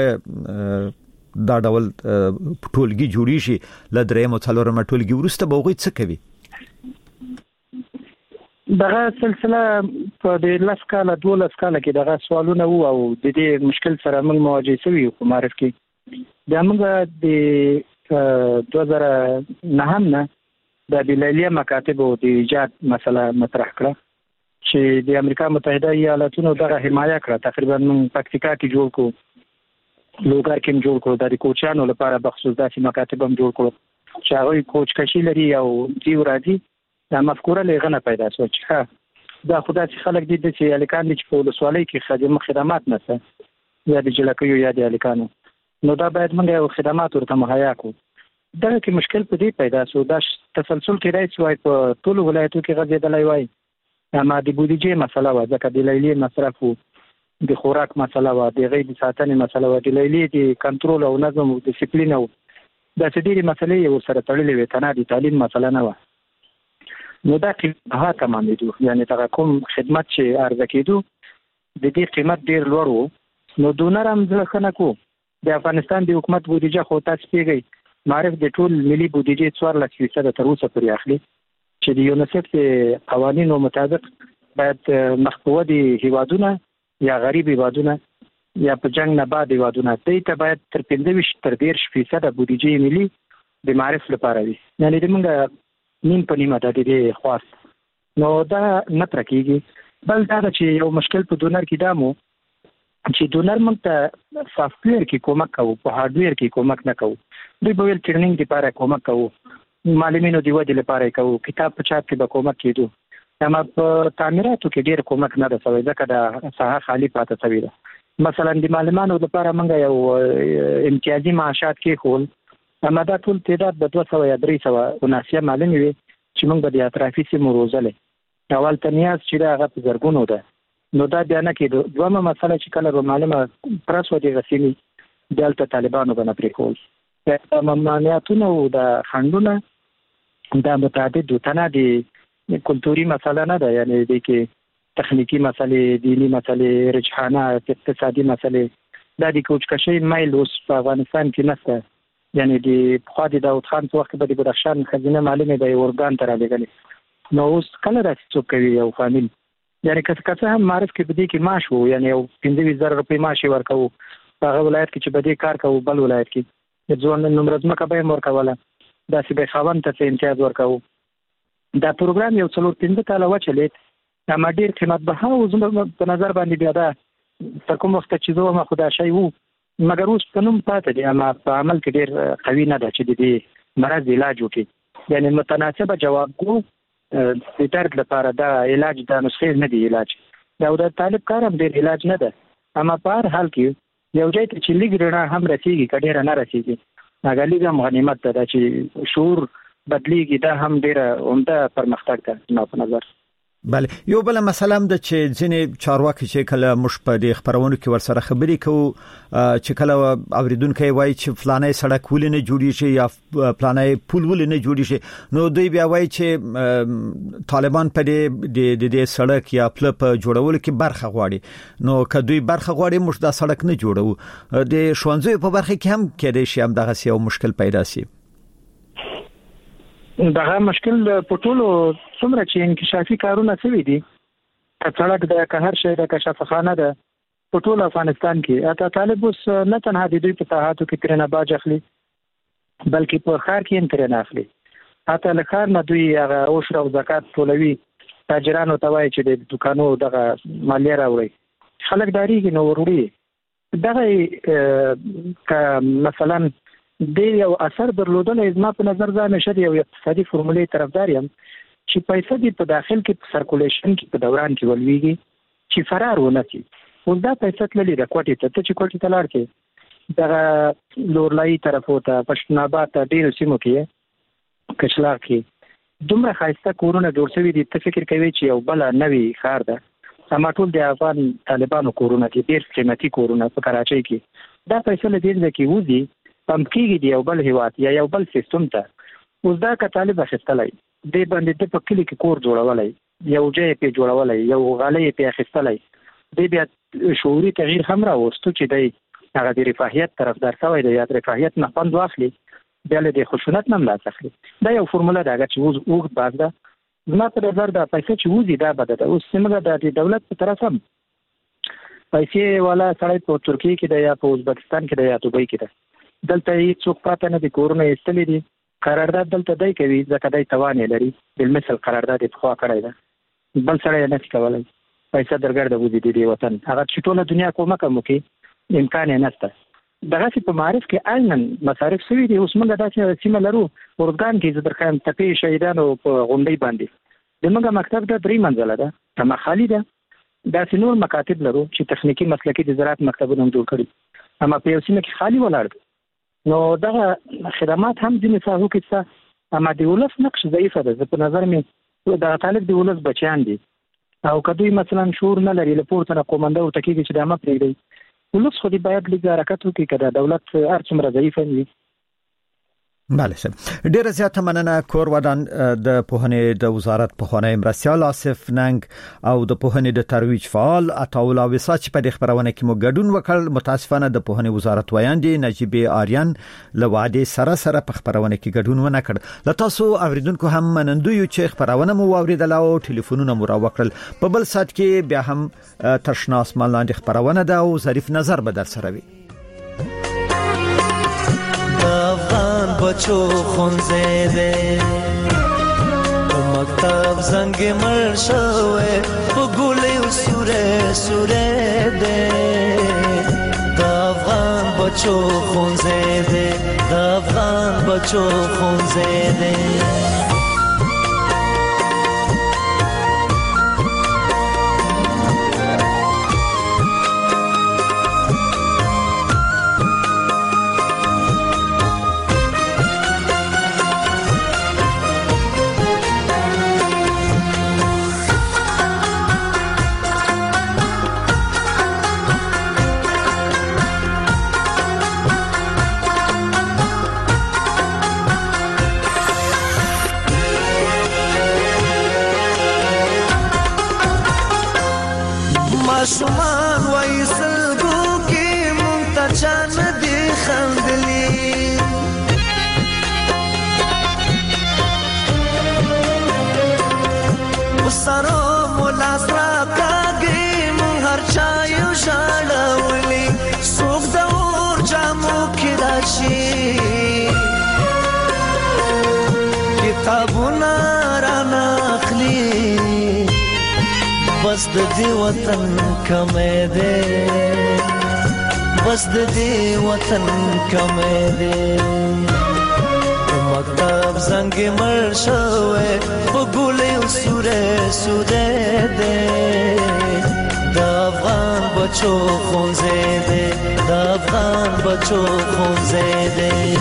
کې دا ډول ټولګي جوړی شي ل درېم او څلورم ټولګي ورسته به وغوي څه کوي دغه سلسله په د لاس کاله 12 کاله کې دغه سوالونه وو او د دې مشکل سره موږ مواجه شوي یو معرف کې د موږ د 2009 نه د لیلیه مکاتب او د ایجاد مسله مطرح کړه چې د امریکا متحده ایالاتونو دغه حمایه کړه تقریبا موږ پکتیکا کې جوړ کړو لوګر کې جوړ کړو د کوچانو لپاره بخصوص داسې مکاتب هم جوړ کړو چې هغه کوچ کشي لري او دیو راځي دا مفکوره لغنه پیدا شو چې دا خدای چې خلک دي چې الکان دي چې په ولسوالۍ کې خدمات نشته یا د جلکیو یا د الکانو نو دا باید موږ یو خدمات ورته مهیا کړو دا کې مشکل په دې پیدا شو دا تسلسل کې راځي وای په ټولو ولایتونو کې غځېدلای وای اما د بودیجې مسله و ځکه د لیلیې مصرف د خوراک مسله و د غیر ساتنې مسله و د لیلیې د کنټرول او نظم او ډیسپلین او د څه مسلې یو سره تړلې وي تنه د تعلیم مسله نه و نو دا قیمت تمام دي یعنی دا کوم خدمت چې عرضه کېدو د دې قیمت ډیر لوړ وو نو دونر هم ځکه کو د افغانستان د حکومت بودیجه خو تاسو پیږي معرف د ټول ملي بودیجې 14% تر اوسه پورې اخلي چې د یونیسف د قوانینو مطابق باید مخکوه دي هیوادونه یا غریب هیوادونه یا په جنگ نه بعد هیوادونه ته باید تر 15 تر 20% بودیجې ملي د معرف لپاره وي یعنی د موږ نیم په نیمه د دې خواست نو دا نه ترکیږي بل دا چې یو مشکل په ډونر کې دامو چې ډونر موږ ته سافټویر کې کومک کوي په هارډویر کې کومک نه کوي دوی به ویل ټریننګ لپاره کومک کوي معلمینو دی ودی لپاره کوو کتاب په چاپ کې به کومک کیدو اما په تعمیراتو کې ډیر کومک نه رسوي ځکه د ساحه خالی پاتې شوی ده مثلا د معلمانو لپاره موږ یو امتیازي معاشات کې خول اما دا ټول تعداد د 200 یا 300 وناسیه معلم وي چې موږ به د اطرافي سیمو روزلې اول تنیاز چې دا غو زرګونو ده نو دا بیا نه کېدو دومره مسله چې کله به معلمه پرسو دي غسیمي دلته طالبانو باندې پریکول د ممانعتونو د خندونه دا متعدد تنه دي کلتوري مسله نه ده یعنی د کې تخنیکی مسلې دینی مسلې رجحانات اقتصادي مسلې دا د کوچ کشي مایل اوس په افغانستان کې نشته یعنی د خو د داود خان په وخت کې د بدخشان خزینه معلومه د اورګان تر لګلې نو اوس کله راځي څوک کوي یو قانون یعنی کڅه هم معرف کې بدی کې معاش وو یعنی 15000 روپۍ معاش ورکو هغه ولایت کې چې بدی کار کوي بل ولایت کې د ځوان نمرزمه کبه ورکواله دا چې به خاوند ته امتیاز ورکو دا پروګرام یو څلور 15 کاله وچلید دا مډیر قیمت به او زموږ په نظر باندې بیا دا تر کوم وخت چې زه ما خدا شي وو مګر اوس په نوم پاتې دي اما په عمل کې ډیر قوي نه ده چې د دې مرض علاج وکړي یعنی متناسبه جواب کو د درد لپاره دا علاج د نسخې نه دی علاج دا د طالب کار هم ډیر علاج نه ده اما په هر حال کې یو ځای ته چې لګ رڼا هم رسیږي کډیر نه رسیږي هغه لږه غنیمت ده چې شعور بدلیږي دا هم ډیر عمده پرمختګ ده نو په نظر بله یو بل مسله هم د چې ځینې چارواکي چې کله مش په د خبرونو کې ورسره خبرې کوي چې کله اوریدونکو وایي چې فلانه سړک ولې نه جوړی شي یا فلانه پل ولې نه جوړی شي نو دوی بیا وایي چې طالبان په دې سړک یا پل په جوړولو کې برخه غواړي نو که دوی برخه غواړي موږ دا سړک نه جوړو د شوانځو په برخه کې هم کېدای شي هم دغه یو مشکل پیدا شي دغه مشکل په ټولو څومره چې انکشافي کارونه شوي دي سړک د قهر شي د کشافخانه ده په ټول افغانستان کې اته طالب اوس نه تنها د دوی په ساحاتو کې ترنه باج اخلي بلکې په خار کې هم ترنه اخلي اته له خار نه دوی هغه اوشر او زکات ټولوي تاجرانو ته وایي چې د دکانو دغه مالیه راوړي خلک داریږي نو وروړي دغه مثلا د یو اثر درلودل زما په نظر ځان شری یو اقتصادي فرمولې طرفدار یم چې پیسې د په داخل کې په سرکولیشن کې په دوران کې ولويږي چې فرار ونه شي اوس دا پیسې تللې د کوټې ته چې کوټې ته لاړ کې دغه لورلای طرفو ته پښتوناباد ته ډیر سیمو کې کچلاغ کې دومره خاصه کورونه جوړ شوي دي ته فکر کوي چې یو بل نوی خار ده سم ټول د افغان طالبانو کورونه کې ډیر قیمتي کورونه په کراچۍ کې دا پیسې له دې ځکه وځي پم کېږي دی یو بل هیواد یا یو بل سیستم ته اوس دا که طالب اخیستلای دی باندې د په کلی کې کور جوړولای یو ځای په جوړولای یو غالۍ په اخیستلای دی بیا شعوري تغییر هم راوستو چې دی هغه د رفاهیت طرفدار شوی دی یا د رفاهیت نه خوند واخلي بیا له خشونت نه لاس اخلي دا یو فرموله ده چې وګت باز ده زما په نظر دا پیسې چې وځي دا بده ده اوس څنګه د دولت په طرف هم پیسې والا سړی په ترکیه کې دی یا په ازبکستان کې دی یا دوبۍ کې دی دلته هیڅ څوک پاتې نه دي کورونه ایستلې دي قرارداد دلته دای کوي ځکه دای توان لري بل مثل قرارداد په خوا کړی ده بل سره نه کولای پیسې درګرد وځي د وطن هغه چې ټوله دنیا کومه کوم کې امکان نه نشته دغه چې په معرف کې عینن مصارف سوي دي اوس موږ داسې سیمه لرو ورګان کې زبر خان تپې شهیدانو په غونډې باندې دغه مکتب د 3 منزله ده تم خالی ده دا نور مکاتب لرو چې تخنیکی مسلکی د زراعت مکتبونه جوړ کړي اما په یو سیمه کې خالی ولاړ نو دغه خدمات هم د نساغو کې څه اما د ولس نقش ضعیف ده په نظر مې دا طالب د ولس بچیان دي او کدوې مثلا شور نه لري لپورته نه کومنده او تکیږي چې د امه پرېږدي ولس خو دې باید لږ حرکت وکړي کړه دولت هر څومره ضعیف وي بله سم ډیره زیاته مننه کور ودان د پوهنې د وزارت پوهنې مرسیال آصف ننګ او د پوهنې د ترویج فعال عطاولا وساچ په د خبرونه کې مو ګډون وکړ متاسفانه د پوهنې وزارت ویاندې نجیب آریان لواده سره په خبرونه کې ګډون ونه کړ ل تاسو اوریدونکو هم منندوی چې خبرونه مو اوریدل او ټلیفونونه مو را وکړل په بل سات کې بیا هم ترشناس ملاند خبرونه ده او ظریف نظر به در سره وي بچو خونزیده مکتب زنگ مرشوه و گوله و سوره ده دا افغان بچو خونزیده دا افغان بچو خونزیده شي کتابونه را ناخلی بس د دې وطن کمې ده بس د دې وطن کمې ده مکتب زنګ مړ شوې په ګولې سوره سوره ده د افغان بچو خونځې ده د افغان بچو خونځې ده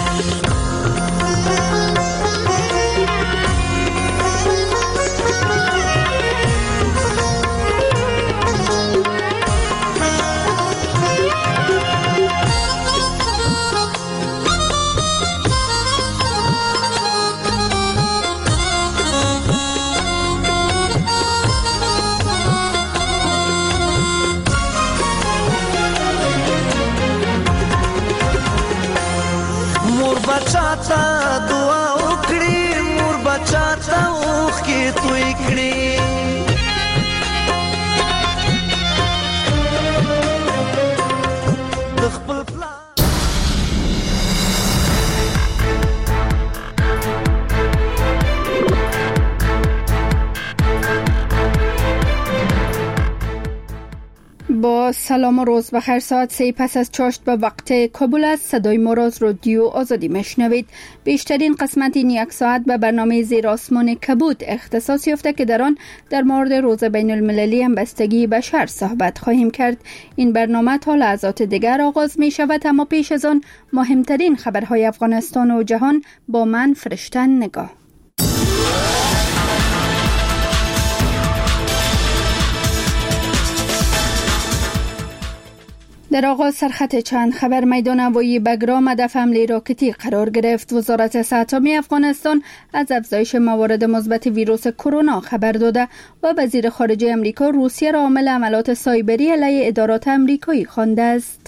بچاتا دعا وکړي مور بچاتا اوخ کې توي کړي د خپل پلان با سلام و روز بخیر. ساعت 3 پس از چاشت به وقت کابل است. صدای ما را از رادیو آزادی میشنوید. بیشترین قسمت این یک ساعت به برنامه زیر آسمان کبود اختصاص یافته که در آن در مورد روز بین المللی همبستگی بشر صحبت خواهیم کرد. این برنامه تا لحظات دیگر آغاز می شود، اما پیش از آن مهمترین خبرهای افغانستان و جهان با من فرشته نگاه. در آغاز سرخط چند خبر. میدان هوایی بگرام هدف حمله راکتی قرار گرفت. وزارت صحت عامه افغانستان از افزایش موارد مثبت ویروس کرونا خبر داده و وزیر خارجه امریکا روسیه را عامل حملات سایبری علیه ادارات امریکایی خوانده است.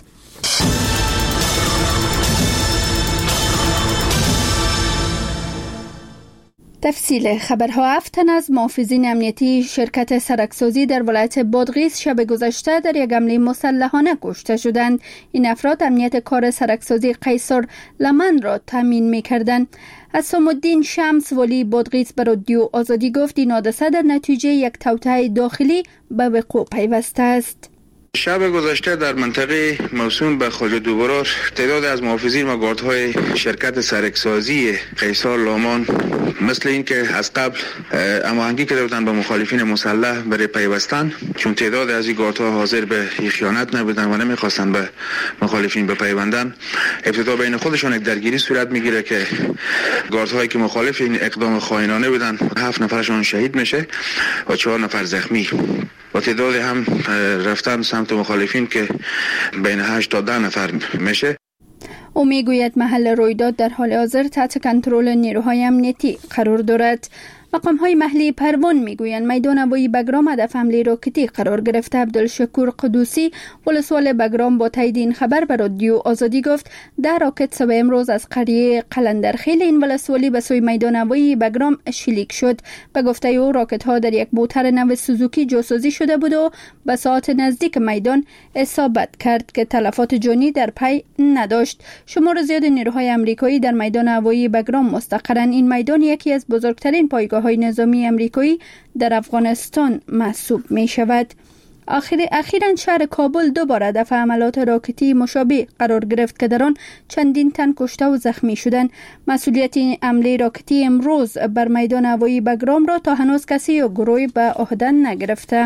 تفصیل خبرها. 7 تن از محافظین امنیتی شرکت سرکسازی در ولایت بادغیس شب گذشته در یک حمله مسلحانه کشته شدند. این افراد امنیت کار سرکسازی قیصر لمن را تامین می‌کردند. عصام الدین شمس ولی بادغیس به رادیو آزادی گفت این حادثه در نتیجه یک توطئه داخلی به وقوع پیوسته است. شب گذشته در منطقه موسوم به خواجه دوبرار تعداد از محافظین و گاردهای شرکت سرکسازی قیصر لامان مثل این که از قبل هماهنگی کرده بودند با مخالفین مسلح برای پیوستن، چون تعداد از این گاردها حاضر به خیانت نبودند و نمیخواستند به مخالفین بپیوندند، ابتدا بین خودشان یک درگیری صورت میگیره که گاردهایی که مخالف این اقدام خائنانه بودند 7 نفرشون شهید میشه و 4 نفر زخمی و تعداد هم رفتن سمت مخالفین که بین 8 تا 10 نفر میشه. او میگوید محل رویداد در حال حاضر تحت کنترل نیروهای امنیتی قرار دارد. مقام‌های محلی پروان میگویند میدان هوایی بگرام هدف حمله راکتی قرار گرفته. عبدالشکور قدوسی ولسوال بگرام با تایید این خبر به رادیو آزادی گفت 10 راکت صبح امروز از قریه قلندرخیل این ولسوالی به سوی میدان هوایی بگرام شلیک شد. به گفته او راکت‌ها در یک موتر نو سوزوکی جاسازی شده بود و به ساعت نزدیک میدان اصابت کرد که تلفات جانی در پی نداشت. شمار زیاد نیروهای آمریکایی در میدان هوایی بگرام مستقرن. این میدان یکی از بزرگترین پایگاه های نظامی امریکایی در افغانستان محسوب می شود. اخیراً شهر کابل دوباره هدف حملات راکتی مشابه قرار گرفت که در آن چندین تن کشته و زخمی شدند. مسئولیت این حمله راکتی امروز بر میدان هوایی بگرام را تا هنوز کسی یا گروهی به عهده نگرفته.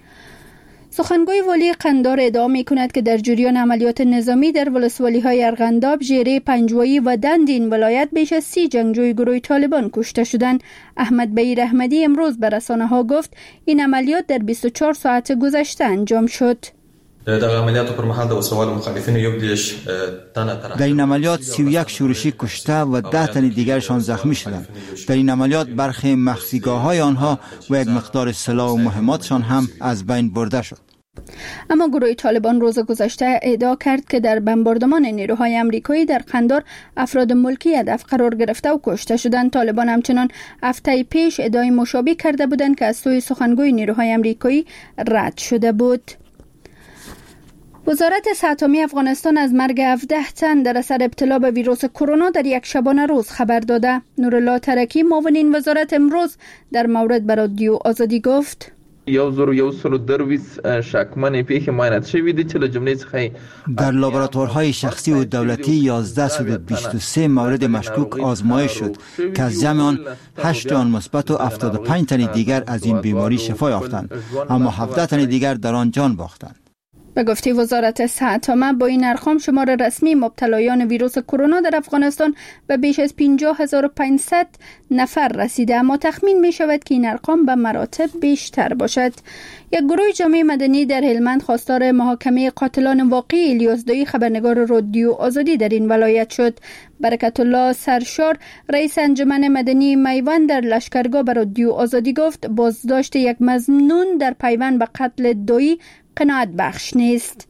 سخنگوی والی قندار ادعا می‌کند که در جریان عملیات نظامی در ولسوالی‌های ارغنداب، ژیره، پنجوایی و دند این ولایت بیش از 30 جنگجوی گروه طالبان کشته شدند. احمد بهیر احمدی امروز به رسانه‌ها گفت این عملیات در 24 ساعت گذشته انجام شد. در عملیات پر مهال د وسوال مخالفین یو دیش در این عملیات 31 شورشی کشته و 10 تن دیگرشان زخمی شدند. در این عملیات برخی مخزیگاه‌های آنها و یک مقدار سلاح و مهماتشان هم از بین برده شد. اما گروه طالبان روز گذشته ادعا کرد که در بمباردمان نیروهای آمریکایی در قندار افراد ملکی هدف قرار گرفته و کشته شدند. طالبان همچنان هفته پیش ادعای مشابه کرده بودند که از سوی سخنگوی نیروهای آمریکایی رد شده بود. وزارت صحت عامه افغانستان از مرگ 17 تن در اثر ابتلا به ویروس کرونا در یک شبانه روز خبر داده. نورالله ترکی معاون وزارت امروز در مورد به رادیو آزادی گفت: 1120 شکمن پیش معاینات شوی دی چې له جملې څخه در لابراتوارهای شخصی و دولتی 1123 مورد مشکوک آزمایش شد که از جمع آن 8 آن مثبت و 75 تن دیگر از این بیماری شفا یافتند، اما 17 تن دیگر در آن جان باختند. به گفته وزارت صحت عامه با این ارقام شمار رسمی مبتلایان ویروس کرونا در افغانستان به بیش از 50500 نفر رسیده، اما تخمین می شود که این ارقام به مراتب بیشتر باشد. یک گروه جامعه مدنی در هلمند خواستار محاکمه قاتلان واقعی الیاس دایی خبرنگار رادیو آزادی در این ولایت شد. برکت الله سرشار رئیس انجمن مدنی میوند در لشکرگاه به رادیو آزادی گفت بازداشت یک مظنون در پیوند به قتل دایی قناعت بخش نیست.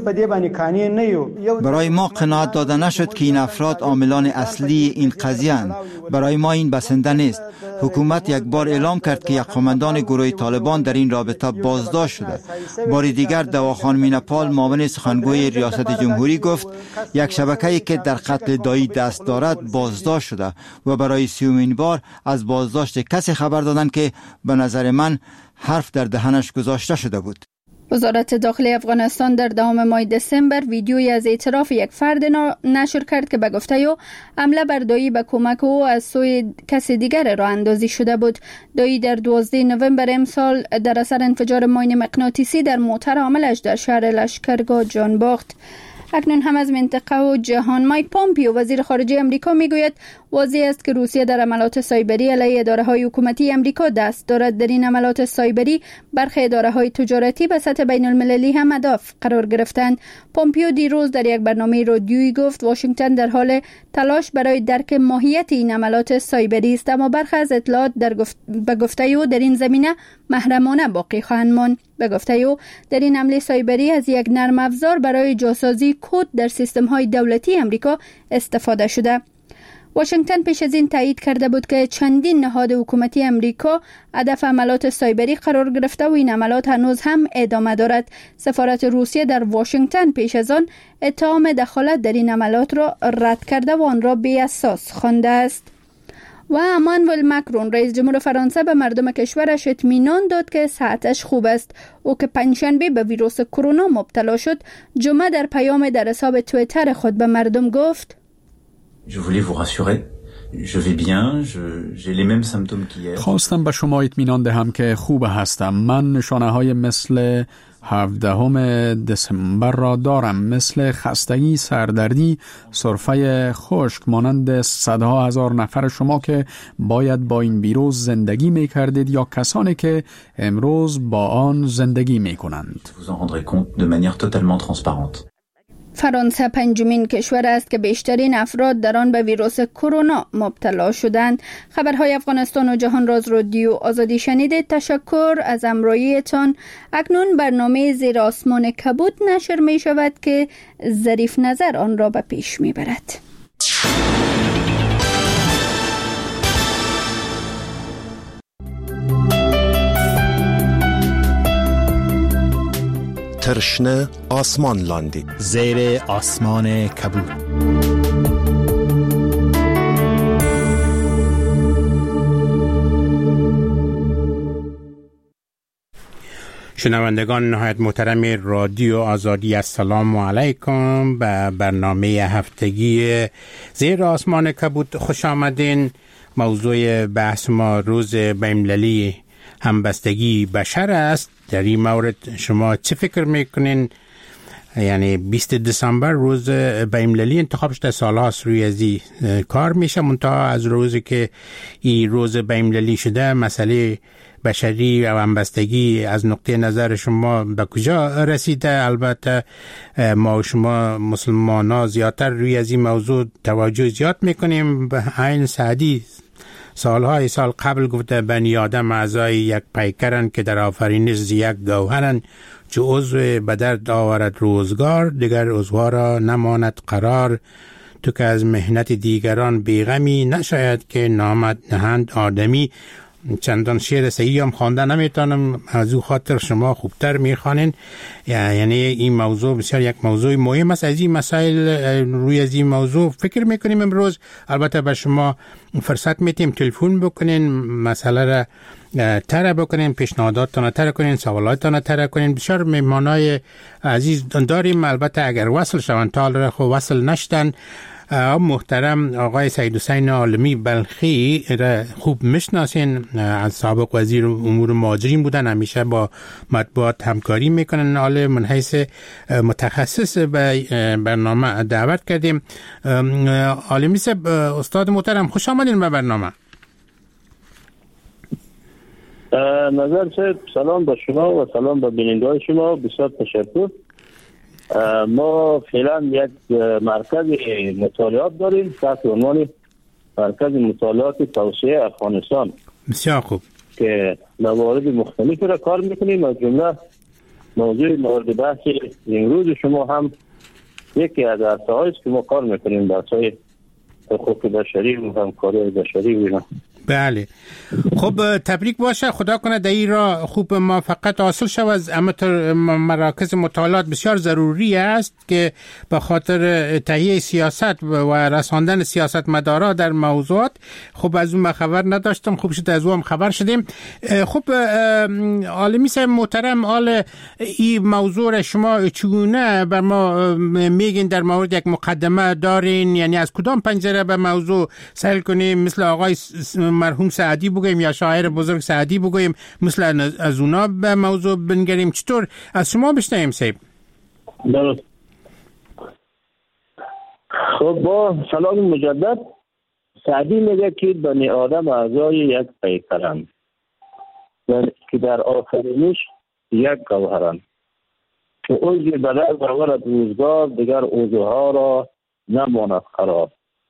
برای ما قناعت داده نشد که این افراد عاملان اصلی این قضیه اند. برای ما این بسنده نیست. حکومت یک بار اعلام کرد که یک قماندان گروه طالبان در این رابطه بازداشت شده. بار دیگر دواخان مینپال معاون سخنگوی ریاست جمهوری گفت یک شبکه‌ای که در قتل دایی دست دارد بازداشت شده و برای 30مین بار از بازداشت کسی خبر دادند که به نظر من حرف در دهنش گذاشته شده بود. وزارت داخلی افغانستان در 10 ماه دسامبر ویدیویی از اعتراف یک فرد نشر کرد که به گفته او حمله بر دایی به کمک او از سوی کسی دیگر راه اندازی شده بود. دایی در 12 نوامبر امسال در اثر انفجار ماین مغناطیسی در موتر حاملش در شهر لشکرگاه جان باخت. اکنون هم از منطقه و جهان. مایک پومپیو وزیر خارجه امریکا میگوید واضح است که روسیه در عملات سایبری علیه اداره‌های حکومتی امریکا دست دارد. در این عملات سایبری برخی اداره‌های تجارتی به سطح بین‌المللی هم هدف قرار گرفتند. پومپیو دیروز در یک برنامه رادیویی گفت واشنگتن در حال تلاش برای درک ماهیت این عملات سایبری است، اما برخی از اطلاعات به گفته او در این زمینه محرمانه باقی خواهند ماند. به گفته او در این حمله سایبری از یک نرم افزار برای جاسازی کد در سیستم‌های دولتی امریکا استفاده شده. واشنگتن پیش از این تایید کرده بود که چندین نهاد حکومتی امریکا هدف عملات سایبری قرار گرفته و این عملات هنوز هم ادامه دارد. سفارت روسیه در واشنگتن پیش از آن اتهام دخالت در این عملات را رد کرده و آن را بی اساس خوانده است. و امانوئل مکرون رئیس جمهور فرانسه به مردم کشورش اطمینان داد که صحتش خوب است. او که پنجشنبه به ویروس کرونا مبتلا شد، جمعه در پیام در حساب توییتر خود به مردم گفت: خواستم به شما اطمینان دهم که خوب هستم. من نشانه‌های مثل 17 دسامبر را دارم، مثل خستگی، سردردی، سرفه خشک، مانند صدها هزار نفر شما که باید با این ویروس زندگی می کردید یا کسانی که امروز با آن زندگی می کنند. فرانسه پنجمین کشور است که بیشترین افراد در آن به ویروس کرونا مبتلا شدند. خبرهای افغانستان و جهان را از رادیو آزادی شنیدید. تشکر از همراهیتان. اکنون برنامه زیر آسمان کبود نشر می شود که ظریف نظر آن را به پیش می برد. ترشنه آسمان لاندی زیر آسمان کبود. شنوندگان نهایت محترم رادیو آزادی، السلام علیکم. به برنامه هفتگی زیر آسمان کبود خوش آمدین. موضوع بحث ما روز بین‌المللی همبستگی بشر است. در این مورد شما چه فکر میکنین؟ یعنی 20 دسامبر روز بین‌المللی انتخاب شده، سالهاست روی ازی کار میشه، منتها از روزی که این روز بین‌المللی شده مسئله بشری و همبستگی از نقطه نظر شما به کجا رسیده؟ البته ما و شما مسلمان ها زیادتر روی از این موضوع توجه زیاد میکنیم. به عین سعدی سالهای سال قبل گفته بنی آدم اعضای یک پیکرن که در آفرینش یک گوهرن، چو عضو به درد آورد روزگار، دیگر عضوها را نماند قرار. تو که از مهنت دیگران بیغمی، نشاید که نامت نهند آدمی. چندان شعر صحیح هم خوانده نمیتونم، از او خاطر شما خوبتر میخوانین. یعنی این موضوع بسیار یک موضوع مهم است. از این مسائل روی از این موضوع فکر میکنیم امروز. البته به شما فرصت میتیم تلفن بکنین، مسئله را تره بکنین، پیشنهاداتتان تره کنین، سوالاتتان تره کنین. بسیار مهمانای عزیز داریم، البته اگر وصل شوند، تا حالا خب وصل نشدن. محترم آقای سید حسین عالمی بلخی را خوب میشناسین، از سابق وزیر امور مهاجرین بودن، همیشه با مطبوعات همکاری میکنن. حالا من حیث متخصص به برنامه دعوت کردیم. عالمی صاحب، استاد محترم، خوش آمدین به برنامه. نظر صاحب، سلام به شما و سلام به بینندگان شما. بسیار تشکر. ما فعلا یک مرکز مطالعات داریم تحت عنوان مرکز مطالعات توسعه افغانستان. بسیار خوب. که موارد مختلفی را کار میکنیم. از جمله موضوع مورد بحث امروز شما هم یکی از عرصه‌هایی است که ما کار میکنیم، بحث‌های حقوق بشری و همکاری بشری و اینا. بله. خب تبریک باشه، خدا کنه در این را خوب موفقیت حاصل شود. مراکز مطالعات بسیار ضروری است که به خاطر تهیه سیاست و رساندن سیاست مدارا در موضوعات. خب از اون خبر نداشتم، خوب شد از اون خبر شدیم. خب عالمی صاحب محترم، این موضوع را شما چگونه بر ما میگین؟ در مورد یک مقدمه دارین؟ یعنی از کدام پنجره به موضوع سهل کنیم؟ مثل آقای مرحوم سعدی بگویم یا شاعر بزرگ سعدی بگویم، مثل از اونا به موضوع بنگریم؟ چطور؟ از شما بشنویم صاحب. درست. خب با سلام مجدد. سعدی میگه که بنی آدم اعضای یک پیکرند که در آفرینش یک گوهرند، که عضو بدر برورد روزگار، دیگر عضوها را نماند قرار.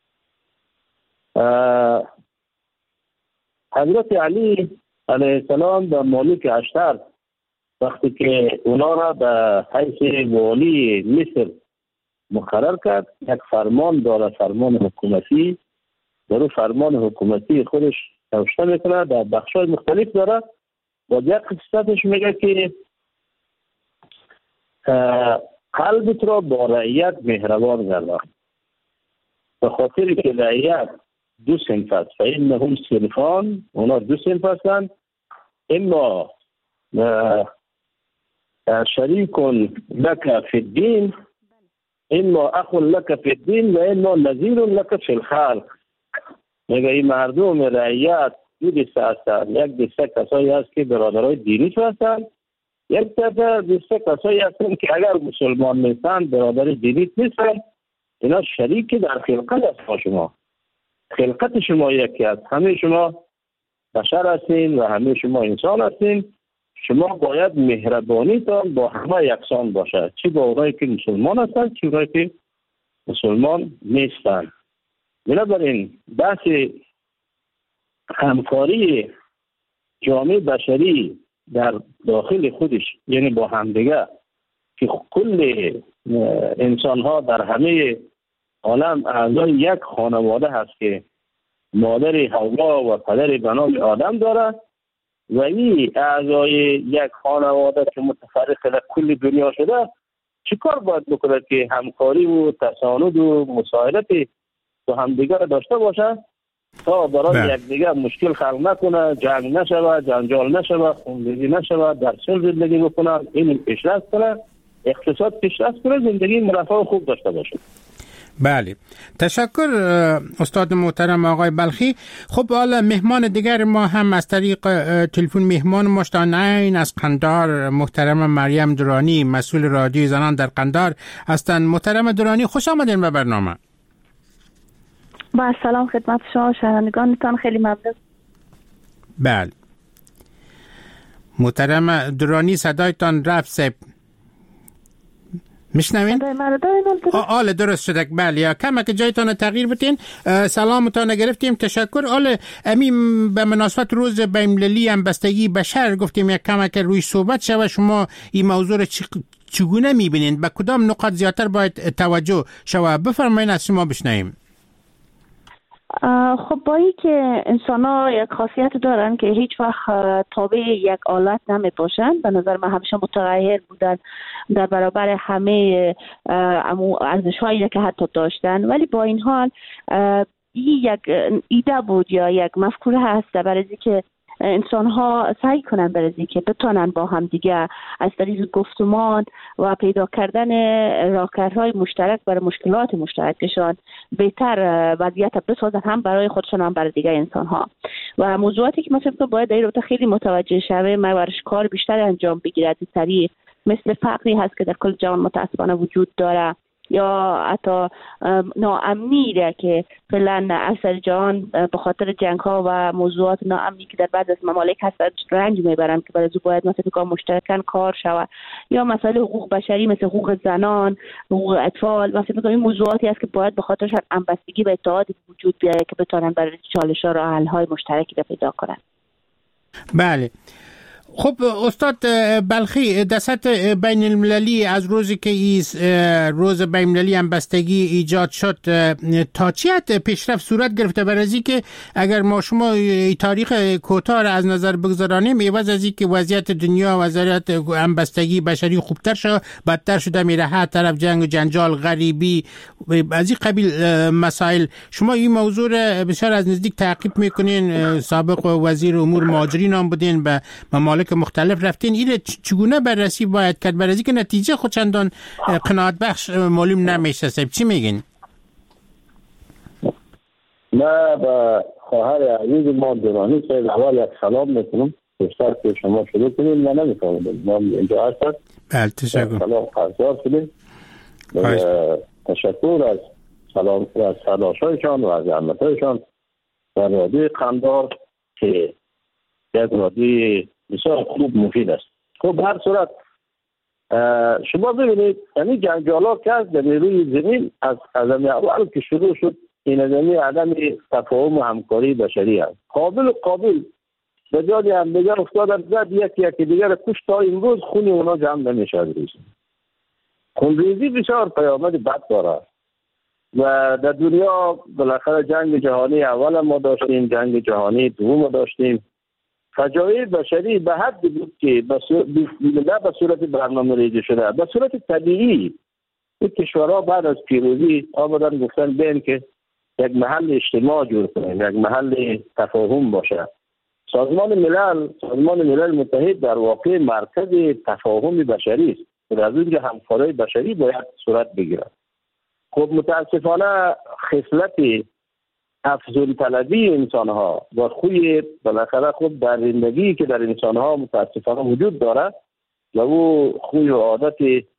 حضرت علی علیه السلام در مالک اشتر وقتی که اونا را به حیث والی مصر مقرر کرد، یک فرمان داره، فرمان حکومتی. در فرمان حکومتی خودش نوشته میکنه، در بخشای مختلف داره. و یک قسمتش میگه که قلبت را با رعیت مهربان گردان، به خاطر که رعیت دو صنف است. فإنهم صنفان، اونا دو صنف هستند. اما شریک لک فی الدین، اما اخ لک فی الدین و اما نظیر لک فی الخلق. میگه این مردم رعیت دو دسته هستند. یک دسته کسایی هست که برادرای دینی هستند، یک دسته کسایی هستند که اگر مسلمان نیستند، برادر دینی نیستند. اینا شریک در خلقت است. با شما خلقت شما یکی است، همه شما بشر هستین و همه شما انسان هستین. شما باید مهربانیتان با همه یکسان باشه، چی با اونایی که مسلمان هستند چی اونایی که مسلمان نیستند. بنابراین بحث همکاری جامعه بشری در داخل خودش، یعنی با همدیگه، که کل انسان ها در همه عالم اعضای یک خانواده هست که مادر حوا و پدر بنای آدم داره، و این اعضای یک خانواده که متفرق در کل دنیا شده چیکار باید بکنه که همکاری و تساند و مساعدت با همدیگه داشته باشه تا برای یکدیگر مشکل خلق نکنه، جنگ نشوه، جنجال نشوه، خونریزی نشوه، در صلح زندگی بکنه، علم پیشرفت کنه، اقتصاد پیشرفت کنه، زندگی مرفه خوب داشته باشه. بله، تشکر استاد محترم آقای بلخی. خب حالا مهمان دیگر ما هم از طریق تلفن مهمان ما شدن از قندار، محترم مریم درانی، مسئول رادیو زنان در قندار هستند. محترم درانی، خوش آمدین به برنامه. با سلام خدمت شما شنوندگانتان، خیلی ممنون. بله محترم درانی، صدایتان رفت سب میشنوین؟ آله درست شده. بله، یا کمک جایتان تغییر بتین. سلامتان گرفتیم، تشکر. آله امین به مناسبت روز بین‌المللی همبستگی بشر گفتیم یک کمک روی صحبت شود. شما این موضوع رو چگونه میبینید؟ به کدام نقاط زیادتر باید توجه شود؟ بفرمایید، از شما بشنویم. خب با این که انسان ها یک خاصیت دارن که هیچ وقت تابع یک آلت نمی باشن، به نظر من همیشه متغیر بودن در برابر همه ارزش هایی که حتی داشتن، ولی با این حال این یک ایده بود یا یک مفکوره هست برای که انسان ها سعی کنن برای که بتونن با هم دیگه از طریق گفتمان و پیدا کردن راهکارهای مشترک برای مشکلات مشترکشان بهتر وضعیت بسازن، هم برای خودشان هم برای دیگه انسان ها. و موضوعاتی که مثلا باید در این رابطه خیلی متوجه شوه، مورش کار بیشتر انجام بگیرد از طریق مثل فقری هست که در کل جهان متاسفانه وجود داره، یا حتی ناامنی که فعلا اکثر جهان به خاطر جنگ ها و موضوعات ناامنی که در بعض از ممالک هست رنج میبرن که برای باید مثلا مشترکاً کار شود، یا مسائل حقوق بشری مثل حقوق زنان، حقوق اطفال، مثلا این موضوعاتی است که باید به خاطرش همبستگی و اتحاد وجود بیاره که بتونن برای چالش ها راه حل های مشترکی پیدا کنن. بله. خب استاد بلخی، دست بین المللی از روزی که روز بین المللی همبستگی ایجاد شد تا چی حد پیشرفت صورت گرفته؟ برای از که اگر ما شما تاریخ کوتاه را از نظر بگذارانیم، عوض از اینکه وضعیت دنیا وضعیت همبستگی بشری خوبتر شد بدتر شده میره، هر طرف جنگ و جنجال، غریبی، از این قبیل مسائل. شما این موضوع را بسیار از نزدیک تعقیب میکنین، سابق وزیر امور مهاجرین هم بودین، به ممالک مختلف رفتین، این چگونه بررسی باید کرد برای اینکه نتیجه خود چندان قناعت بخش معلوم نمیشه؟ صاحب چی میگین؟ من با خواهر عزیز ما درانی صاحب اول یک سلام میکنم، بیشتر که شما شروع کنیم من نمیتونم ما اینجا هستم. بله تشکر. سلام قرضار کنیم، تشکر از سلام و از تلاشایشان و از زحمتایشان در رادیو قندار که یک رادیو بسیار خوب مفید است. خب هر صورت شما ببینید یعنی جنجالات که از در روی زمین از اول که شروع شد این زمین عدم تفاهم و همکاری بشری است. قابل و قابل به جای هم دیگر افتادن زد یکی دیگر کش تا امروز خون اونا جمع نمیشه از روز. خونریزی بسیار پیامد بد داره و در دنیا بالاخره جنگ جهانی اول ما داشتیم، جنگ جهانی دوم داشتیم. فجایع بشری به حد بود که نه به صورت برنامه ریزی شده، به صورت طبیعی این کشورها بعد از پیروزی آمدن گفتن بین که یک محل اجتماع جور کنیم، یک محل تفاهم باشه. سازمان ملل متحد در واقع مرکز تفاهم بشری است و از اونجا همکاری بشری باید صورت بگیرد. خب متاسفانه خصلت افضل طلبی انسان ها و خوی بالاخره خود در زندگی که در انسان ها متاسفانه وجود داره و او خوی و عادت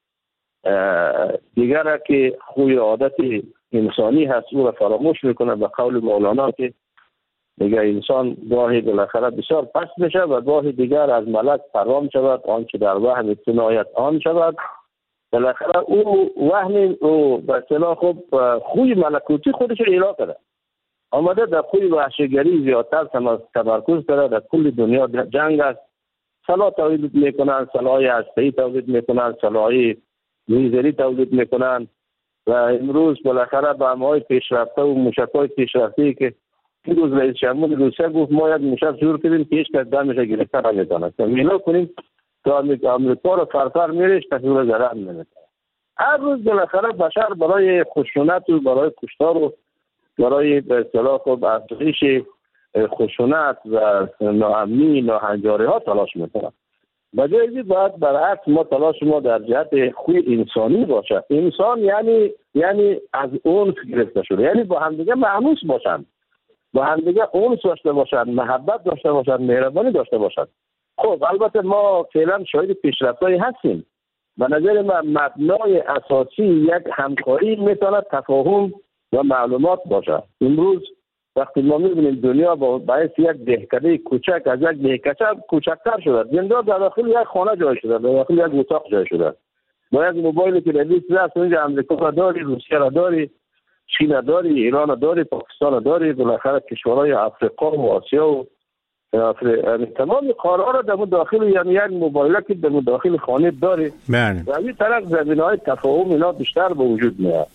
دیگره که خوی و عادت انسانی هست او را فراموش میکنه. به قول مولانا که دیگر انسان گاهی بالاخره بسیار پست بشه و گاهی دیگر از ملک پرام شود، آنچه در وهم اتنایت آن شود. بالاخره او وهم او به اصطلاح خب خوی ملکوتی خودش را ایلا کرده، آمده در خوی وحشیگری زیادتر تمرکز داره. در کل دنیا جنگ است، سلاح تولید میکنن، سلاح هسته‌ای تولید میکنن، سلاح لیزری تولید میکنن و امروز بالاخره به همهای پیشرفته و موشک‌های پیشرفته که این روز رئیس جمهور روسیه گفت ما یک موشک جور کردیم که هیچ کس دمش گرفته نمیتونه که میلا کنیم تا امریکا رو فرفر میریش تصویر ضرر نمیتونه. هر روز بالاخره بشر برای خشونت و برای کشتار و برای به اصطلاح خب افزایش خشونت و ناامنی ناهنجاری ها تلاش میکنه. بجای باید برعکس ما تلاش ما در جهت خوی انسانی باشه. انسان یعنی از اونس گرفته شده، یعنی با همدیگه مأنوس باشن، با همدیگه اونس داشته باشن، محبت داشته باشن، مهربانی داشته باشن. خب البته ما فعلا شاهد پیشرفت‌هایی هستیم. به نظر من مبنای اساسی یک همکاری میتونه تفاهم و معلومات باشه. امروز وقتی ما میبینیم دنیا با باعث یک دهکده کوچک از یک دهکده کوچکتر شده، زندان در داخل یک خانه جای شده، در داخل یک اتاق جای شده. با یک موبایلی که رویش هست اونجا امریکا را داری، روسیه را داری، چین را داری، ایران را داری، پاکستان را داری، بالاخره کشورهای افریقا و آسیا و تمام قاره را در داخل یعنی یک موبایل که در داخل خانه داری. و این طرف زمینه‌های تفاهم اینا بیشتر به وجود میاد.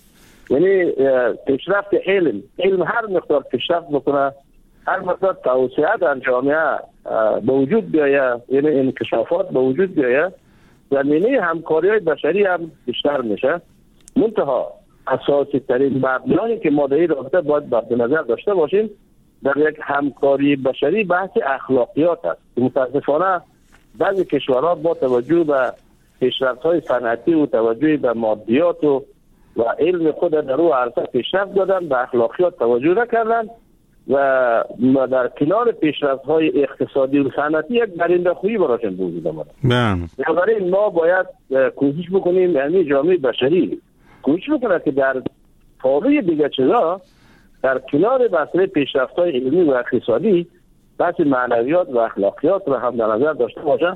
یعنی پیشرفت علم هر مقدار پیشرفت بکنه، هر مقدار توسعه در جامعه به وجود بیاید، یعنی انکشافات به وجود بیاید، زمینه همکاری های بشری هم بیشتر میشه. منتها اساسی ترین مبنایی که ما در این رابطه باید به نظر داشته باشیم در یک همکاری بشری بحث اخلاقیات است. متاسفانه بعضی کشورها با توجه به پیشرفت‌های صنعتی و توجه به مادیات و علم خود در او عرصه پیشرفت دادن، به اخلاقیات توجه نکردن و در کنار پیشرفت‌های اقتصادی و صنعتی یک درنده‌خویی براشون وجود آمده. بنابراین ما باید کوشش بکنیم، یعنی جامعه بشری کوشش بکنه که در پالوی دیگه چیزا در کنار مسئله پیشرفت‌های علمی و اقتصادی بحث معنویات و اخلاقیات رو هم در نظر داشته باشه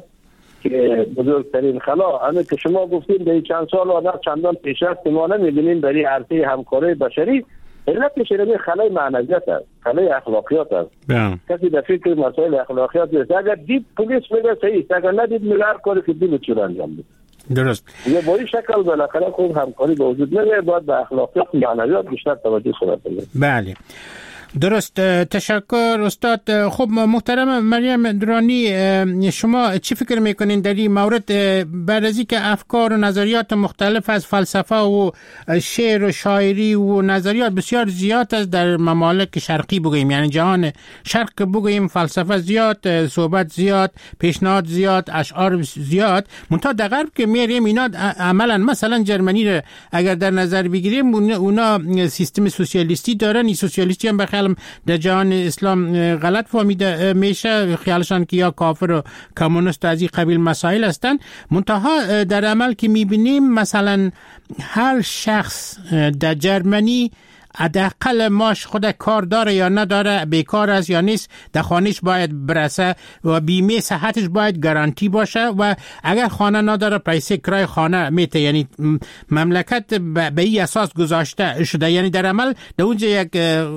که بزرگترین خلا همه که شما گفتیم در چند سال آدم چندان پیشرفت ما نمی‌بینیم در این عرصه همکاری بشری. علتش اینه خلای معنویات است، خلای اخلاقیات است. کسی در فکر مسائل اخلاقیات است. اگر دید پلیس میگه صحیح، اگر ندید میگه هر کاری که دید چی انجام بده. درست. یه با این شکل بالاخره خوب همکاری به وجود میاد، باید به اخلاقیات و معنویات بیشتر توجه صورت بگیره. بله. درست، تشکر استاد. خب محترم مریم درانی، شما چی فکر میکنین در این مورد بعد از اینکه افکار و نظریات مختلف از فلسفه و شعر و شاعری و نظریات بسیار زیاد است در ممالک شرقی بگوییم، یعنی جهان شرق بگوییم، فلسفه زیاد، صحبت زیاد، پیشنهاد زیاد، اشعار زیاد، منتها در غرب که میریم اینا عملا مثلا جرمنی رو اگر در نظر بگیریم اونا سیستم سوسیالیستی دارن. این سوسیالیستی هم بخیال در جهان اسلام غلط فهمیده میشه، خیالشان که یا کافر و کمونیست از این قبیل مسائل هستند. منتها در عمل که میبینیم مثلا هر شخص در جرمنی حداقل ماش خود کار داره یا نداره، بیکار است یا نیست، در خانهش باید برسه و بیمه صحتش باید گارانتی باشه و اگر خانه نداره پیسه کرای خانه میته. یعنی مملکت به این اساس گذاشته شده، یعنی در عمل در اونجا یک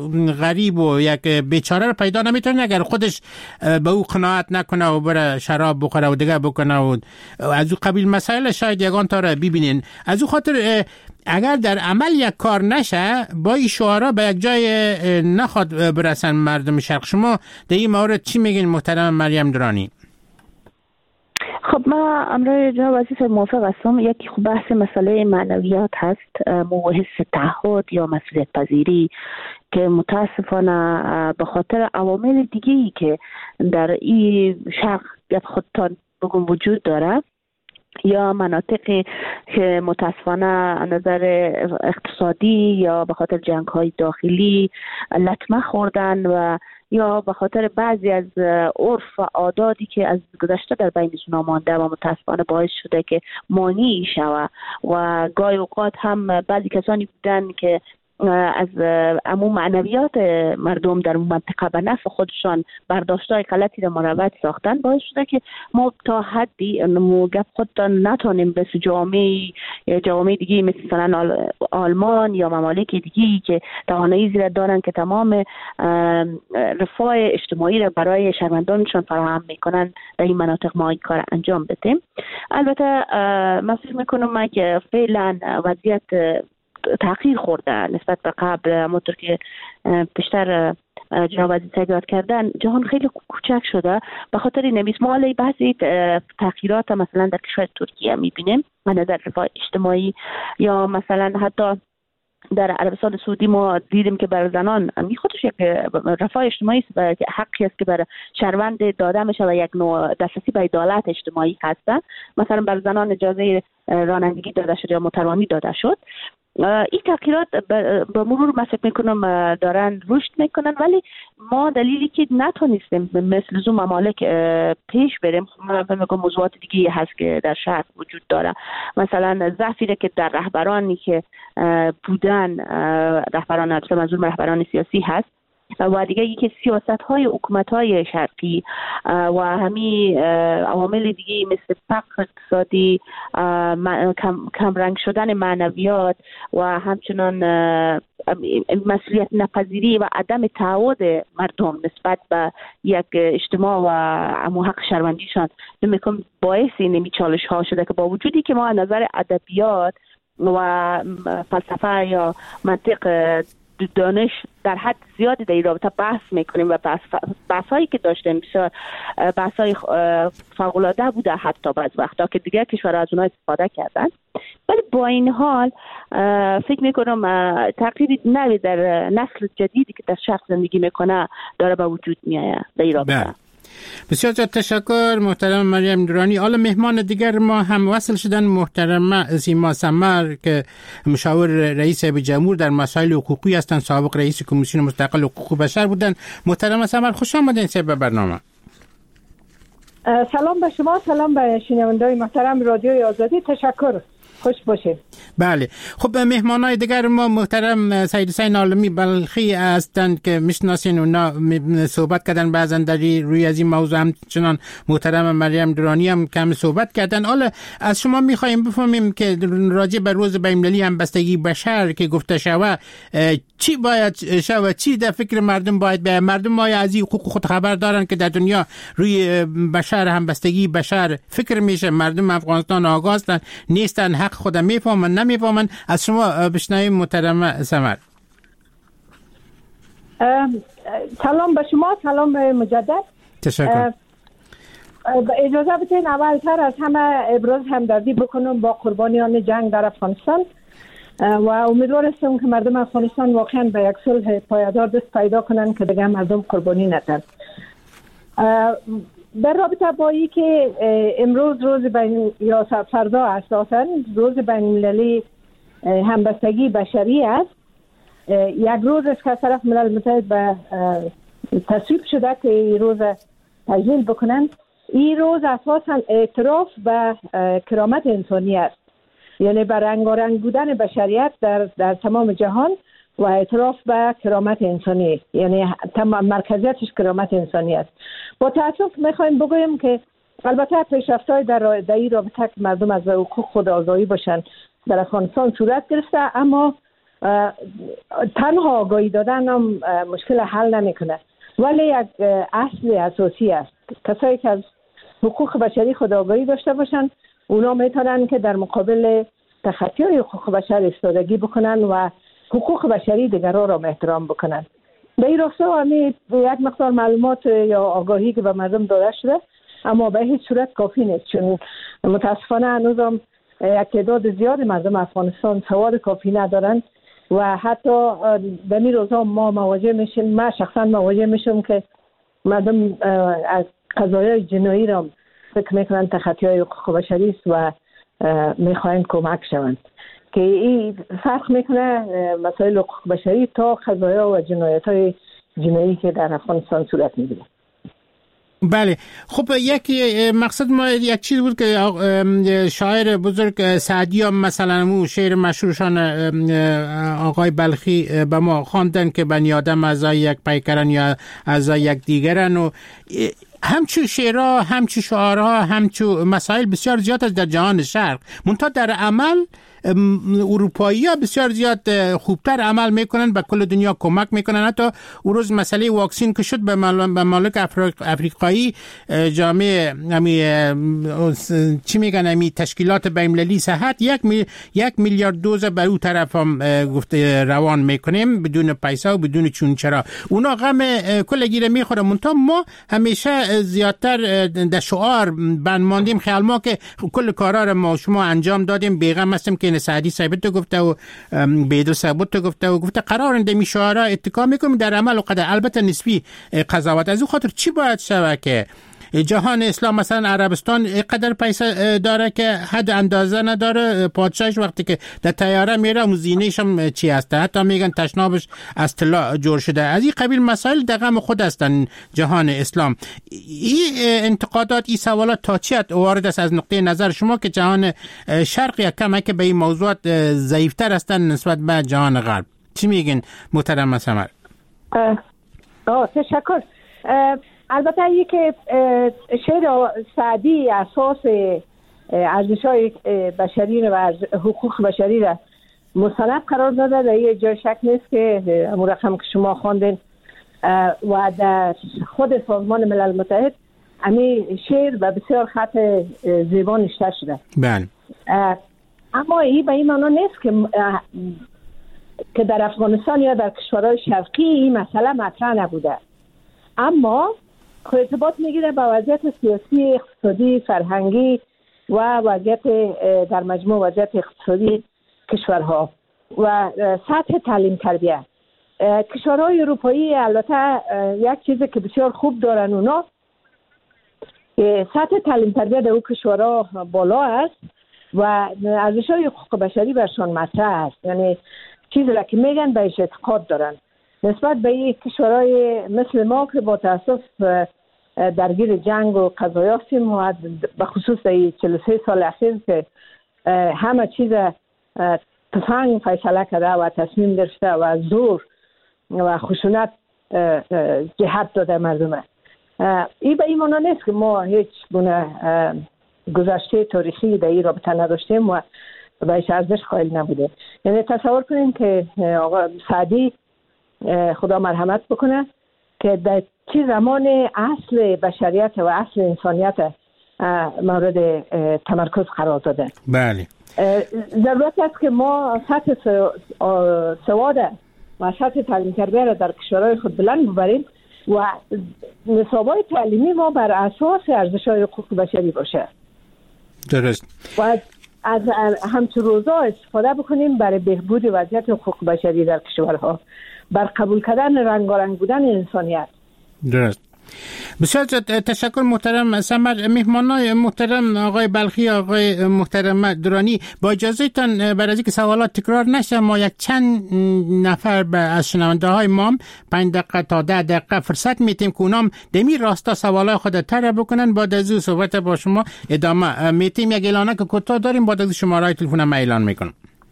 غریب و یک بیچاره رو پیدا نمیتونه اگر خودش به او قناعت نکنه و بره شراب بخوره و دیگه بکنه و از او قبیل مسائل شاید یگان تا را ببینین. از او خاطر اگر در عمل یک کار نشه با این شعارا به یک جای نخواد برسن مردم شرق. شما در این مورد چی میگین محترم مریم درانی؟ خب ما امروز جناب عزیز موافق هستم. یکی خب بحث مسئله معنویات هست، حس تعهد یا مسئولیت پذیری که متاسفانه به خاطر عوامل دیگه‌ای که در این شرق خودتان بگم وجود داره یا مناطقی که متاسفانه نظر اقتصادی یا به خاطر جنگ‌های داخلی لطمه خوردن و یا به خاطر بعضی از عرف و عاداتی که از گذشته در بینشون مانده و متاسفانه باعث شده که مانعی شود و گاهی اوقات هم بعضی کسانی بودن که از عموم معنویات مردم در منطقه به نفع خودشان برداشت‌های غلطی را مروج ساختن، باعث شده که ما تا حدی گپ خودتان نتونیم به جوامع دیگه مثل مثلا آلمان یا ممالک دیگه که توانایی زیاد دارن که تمام رفاه اجتماعی را برای شهروندانشان فراهم میکنن در این مناطق ما این کار انجام بدیم. البته من فکر میکنم که فعلا وضعیت تغییر خورده نسبت به قبل. همونطور که بیشتر جناب عزیز تایید کردن جهان خیلی کوچک شده، به خاطر این ما بعضی تغییرات مثلا در کشور ترکیه میبینیم من در رفاه اجتماعی یا مثلا حتی در عربستان سعودی ما دیدیم که بر زنان خودش یک رفاه اجتماعی است، حقی است که بر شهروند داده میشه و یک نوع دسترسی به عدالت اجتماعی هست. مثلا بر زنان اجازه رانندگی داده شد یا موتروانی داده شد. این تغییرات به مرور من فکر میکنم دارن رشد میکنن، ولی ما دلیلی که نتونستیم مثل زو ممالک پیش بریم، من فکر میکنم موضوعات دیگه هست که در شهر وجود داره. مثلا ضعفی که در رهبرانی که بودن، رهبران منظور رهبران سیاسی هست و دیگه یکی سیاست‌های حکومت‌های شرقی و همین عوامل دیگه مثل فقر اقتصادی، کمرنگ شدن معنویات و همچنان مسئولیت نپذیری و عدم تعهد مردم نسبت به یک اجتماع و امو حق شهروندیشان نمی‌کنم باعث این چالش‌ها شده که با وجودی که ما از نظر ادبیات و فلسفه یا منطق دانش در حد زیادی در این رابطه بحث میکنیم و بحث هایی که داشتیم بسیار بحث های فوق‌العاده بوده، حتی بعض وقتا که دیگه کشورها از اونها استفاده کردن. ولی با این حال فکر میکنم تغییر نوی در نسل جدیدی که در شهر زندگی میکنه داره به وجود میآید در این رابطه. بسیار زیاد تشکر محترم مریم درانی. حالا مهمان دیگر ما هم وصل شدن، محترم سیما سمر که مشاور رئیس جمهور در مسائل حقوقی هستند، سابق رئیس کمیسیون مستقل حقوق بشر بودند. محترم سمر خوش آمدید به برنامه. سلام به شما، سلام به شنوندگان محترم رادیوی آزادی. تشکر، خوش باشید. بله، خب مهمانای دیگر ما محترم سید حسین عالمی بلخی هستند که میشناسین، اونا صحبت کردن بعضن در روی از این موضوع، همچنان محترم مریم درانی هم کم صحبت کردن. حالا از شما میخوایم بفهمیم که راجع به روز بین‌المللی همبستگی بشر که گفته شود چی باید شود، چی در فکر مردم باید به مردم ما از این حقوق خود خبر دارن که در دنیا روی بشر همبستگی بشر فکر میشه، مردم افغانستان آگاه هستن نیستن، حق خود میفهمن نمیفهمن. از شما بشنویم محترم سمر. سلام به شما، سلام مجدد. تشکر. اجازه بدین اولتر از همه ابراز همدردی بکنم با قربانیان جنگ در افغانستان و امیدوار هستم که مردم افغانستان واقعا به یک صلح پایدار دست پیدا کنن که دیگه مردم قربانی ندن. در رابطه با این که امروز روز یا فردا اساساً روز بین‌المللی همبستگی بشری است، یک روز است که طرف ملل متحد به تصویب شده که این روز تجلیل بکنن. این روز اساساً اعتراف به کرامت انسانی است، یعنی به رنگارنگ بودن بشریت در تمام جهان و اعتراف به کرامت انسانی، یعنی مرکزیتش کرامت انسانی است. با تأسف میخوایم بگویم که البته پیشرفت‌های در این رابطه که مردم از حقوق خود آگاهی باشن در افغانستان صورت گرفته، اما تنها آگاهی دادن هم مشکل حل نمیکنه، ولی یک اصل اساسی است. کسایی که از حقوق بشری خود آگاهی داشته باشن اونا میتونن که در مقابل تخطی‌های حقوق بشر ایستادگی بکنن و حقوق بشری دیگران را احترام بکنن. به این راستا همین یک مقدار معلومات یا آگاهی که به مردم داده شده، اما به هیچ صورت کافی نیست، چون متاسفانه هنوزم یک تعداد زیاد مردم افغانستان سواد کافی ندارن و حتی به این روزا ما مواجه میشیم، من شخصا مواجه میشم که مردم از قضایای جنایی را فکر میکنن تخطی‌های حقوق بشری است و میخواین کمک شوند، که این فرق میکنه مسائل حقوق بشری تا قضایا و جنایت‌های جنایی که در افغانستان صورت میگیره. بله، خب یک مقصد ما یک چیز بود که شاعر بزرگ سعدی هم مثلا اون شعر مشهورشان آقای بلخی به ما خواندن که بنی آدم اعضای یک پیکرن یا اعضای یک دیگرن، و همچو شعرها، همچو شعارها، همچو مسائل بسیار زیاد است در جهان شرق، منتها در عمل اروپایی ها بسیار زیاد خوبتر عمل میکنن، به کل دنیا کمک میکنن. حتی اون روز مسئله واکسین که شد به ممالک افریقایی، جامعه چی میگن امی تشکیلات بین‌المللی صحت 1 میلیارد دوز به اون طرف هم گفته روان میکنیم بدون پیسه و بدون چون چرا. اونا غم کل گیره میخوره، منتها ما همیشه زیادتر در شعار بند ماندیم، خیال ما که کل کارا رو ما شما انجام دادیم، بیغم هستیم که سعدی ثابت تو گفته و بیدر ثابت تو گفته قرار انده می شعارها اتکا میکنیم، در عمل و قدر البته نسبی قضاوت. از اون خاطر چی باید شود که جهان اسلام مثلا عربستان قدر پیسه داره که حد اندازه نداره، پادشاهش وقتی که در طیاره میره موزینه‌ش هم چی هسته، حتی میگن تشنابش از طلا جور شده. از این قبیل مسائل در غم خود هستن جهان اسلام. این انتقادات، این سوالات تا چی وارد است از نقطه نظر شما که جهان شرق یک کم که به این موضوعات ضعیفتر هستن نسبت به جهان غرب؟ چی میگن محترم سمر؟ تشکر. البته این که شعر سعدی اساس ارزش‌های بشری و حقوق بشری را مستند قرار داده، در این جای شک نیست که همون رقم که شما خواندین و در خود سازمان ملل متحد همین شعر و بسیار خط زیبا نوشته شده. بله. اما این به این معنا نیست که در افغانستان یا در کشورهای شرقی این مسئله مطرح نبوده، اما ارتباط میگیره با وضعیت سیاسی، اقتصادی، فرهنگی و وضعیت در مجموع وضعیت اقتصادی کشورها و سطح تعلیم تربیت. کشورهای اروپایی البته یک چیزی که بسیار خوب دارن اونا سطح تعلیم تربیت در اون کشورها بالا است و ارزش‌های حقوق بشری برشان مطرح است، یعنی چیزی را که میگن بهش اعتقاد دارن. نسبت به این کشورهای مثل ما که با تاسف درگیر جنگ و قضایا هستیم و به خصوص در 43 سال اخیر که همه چیز تفنگ فیصله کرده و تصمیم گرفته و زور و خشونت جهت داده مردمه. این به این معنا نیست که ما هیچ گونه گذشته تاریخی در این رابطه نداشتیم و بهش ارزش قائل نبوده. یعنی تصور کنیم که آقا سعدی خدا مرحمت بکنه که در چه زمان اصل بشریت و اصل انسانیت مورد تمرکز قرار داده. بله. ضرورت است که ما سطح سواد و سطح تعلیم تربیت را در کشورهای خود بلند ببریم و نصاب‌های تعلیمی ما بر اساس ارزش‌های حقوق بشری باشه. درست. و از همچون روزا استفاده بکنیم برای بهبود وضعیت حقوق بشری در کشورها، بر قبول کردن رنگارنگ بودن انسانیت. درست. بسیار تشکر محترم سمر. مهمانای محترم آقای بلخی، آقای محترم درانی، با اجازهتان برای اینکه سوالات تکرار نشه ما یک چند نفر از شنونده های ما 5 دقیقه تا 10 دقیقه فرصت میتیم که اونام دمی راستا سوالای خود طرح بکنن. بعد از این صحبت با شما ادامه میتیم. یک اعلانه که کوتاه داریم، بعد از شماره تلفن ما اعلان میکنم.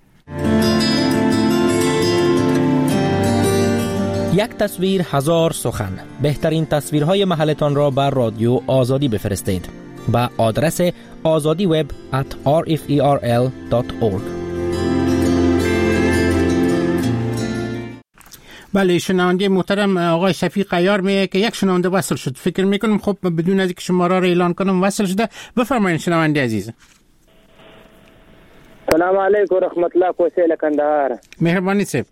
یک تصویر هزار سخن. بهترین تصویرهای محلتان را بر رادیو آزادی بفرستید با آدرس azadiweb@rferl.org. بله، شنونده محترم آقای شفیق عیار میگه که یک شنونده وصل شد. فکر میکنم خب بدون از اینکه شماره را اعلان کنم وصل شده. بفرمایید شنونده عزیز. سلام علیکم و رحمت الله کوسیل کندهار. مهربانی صاحب.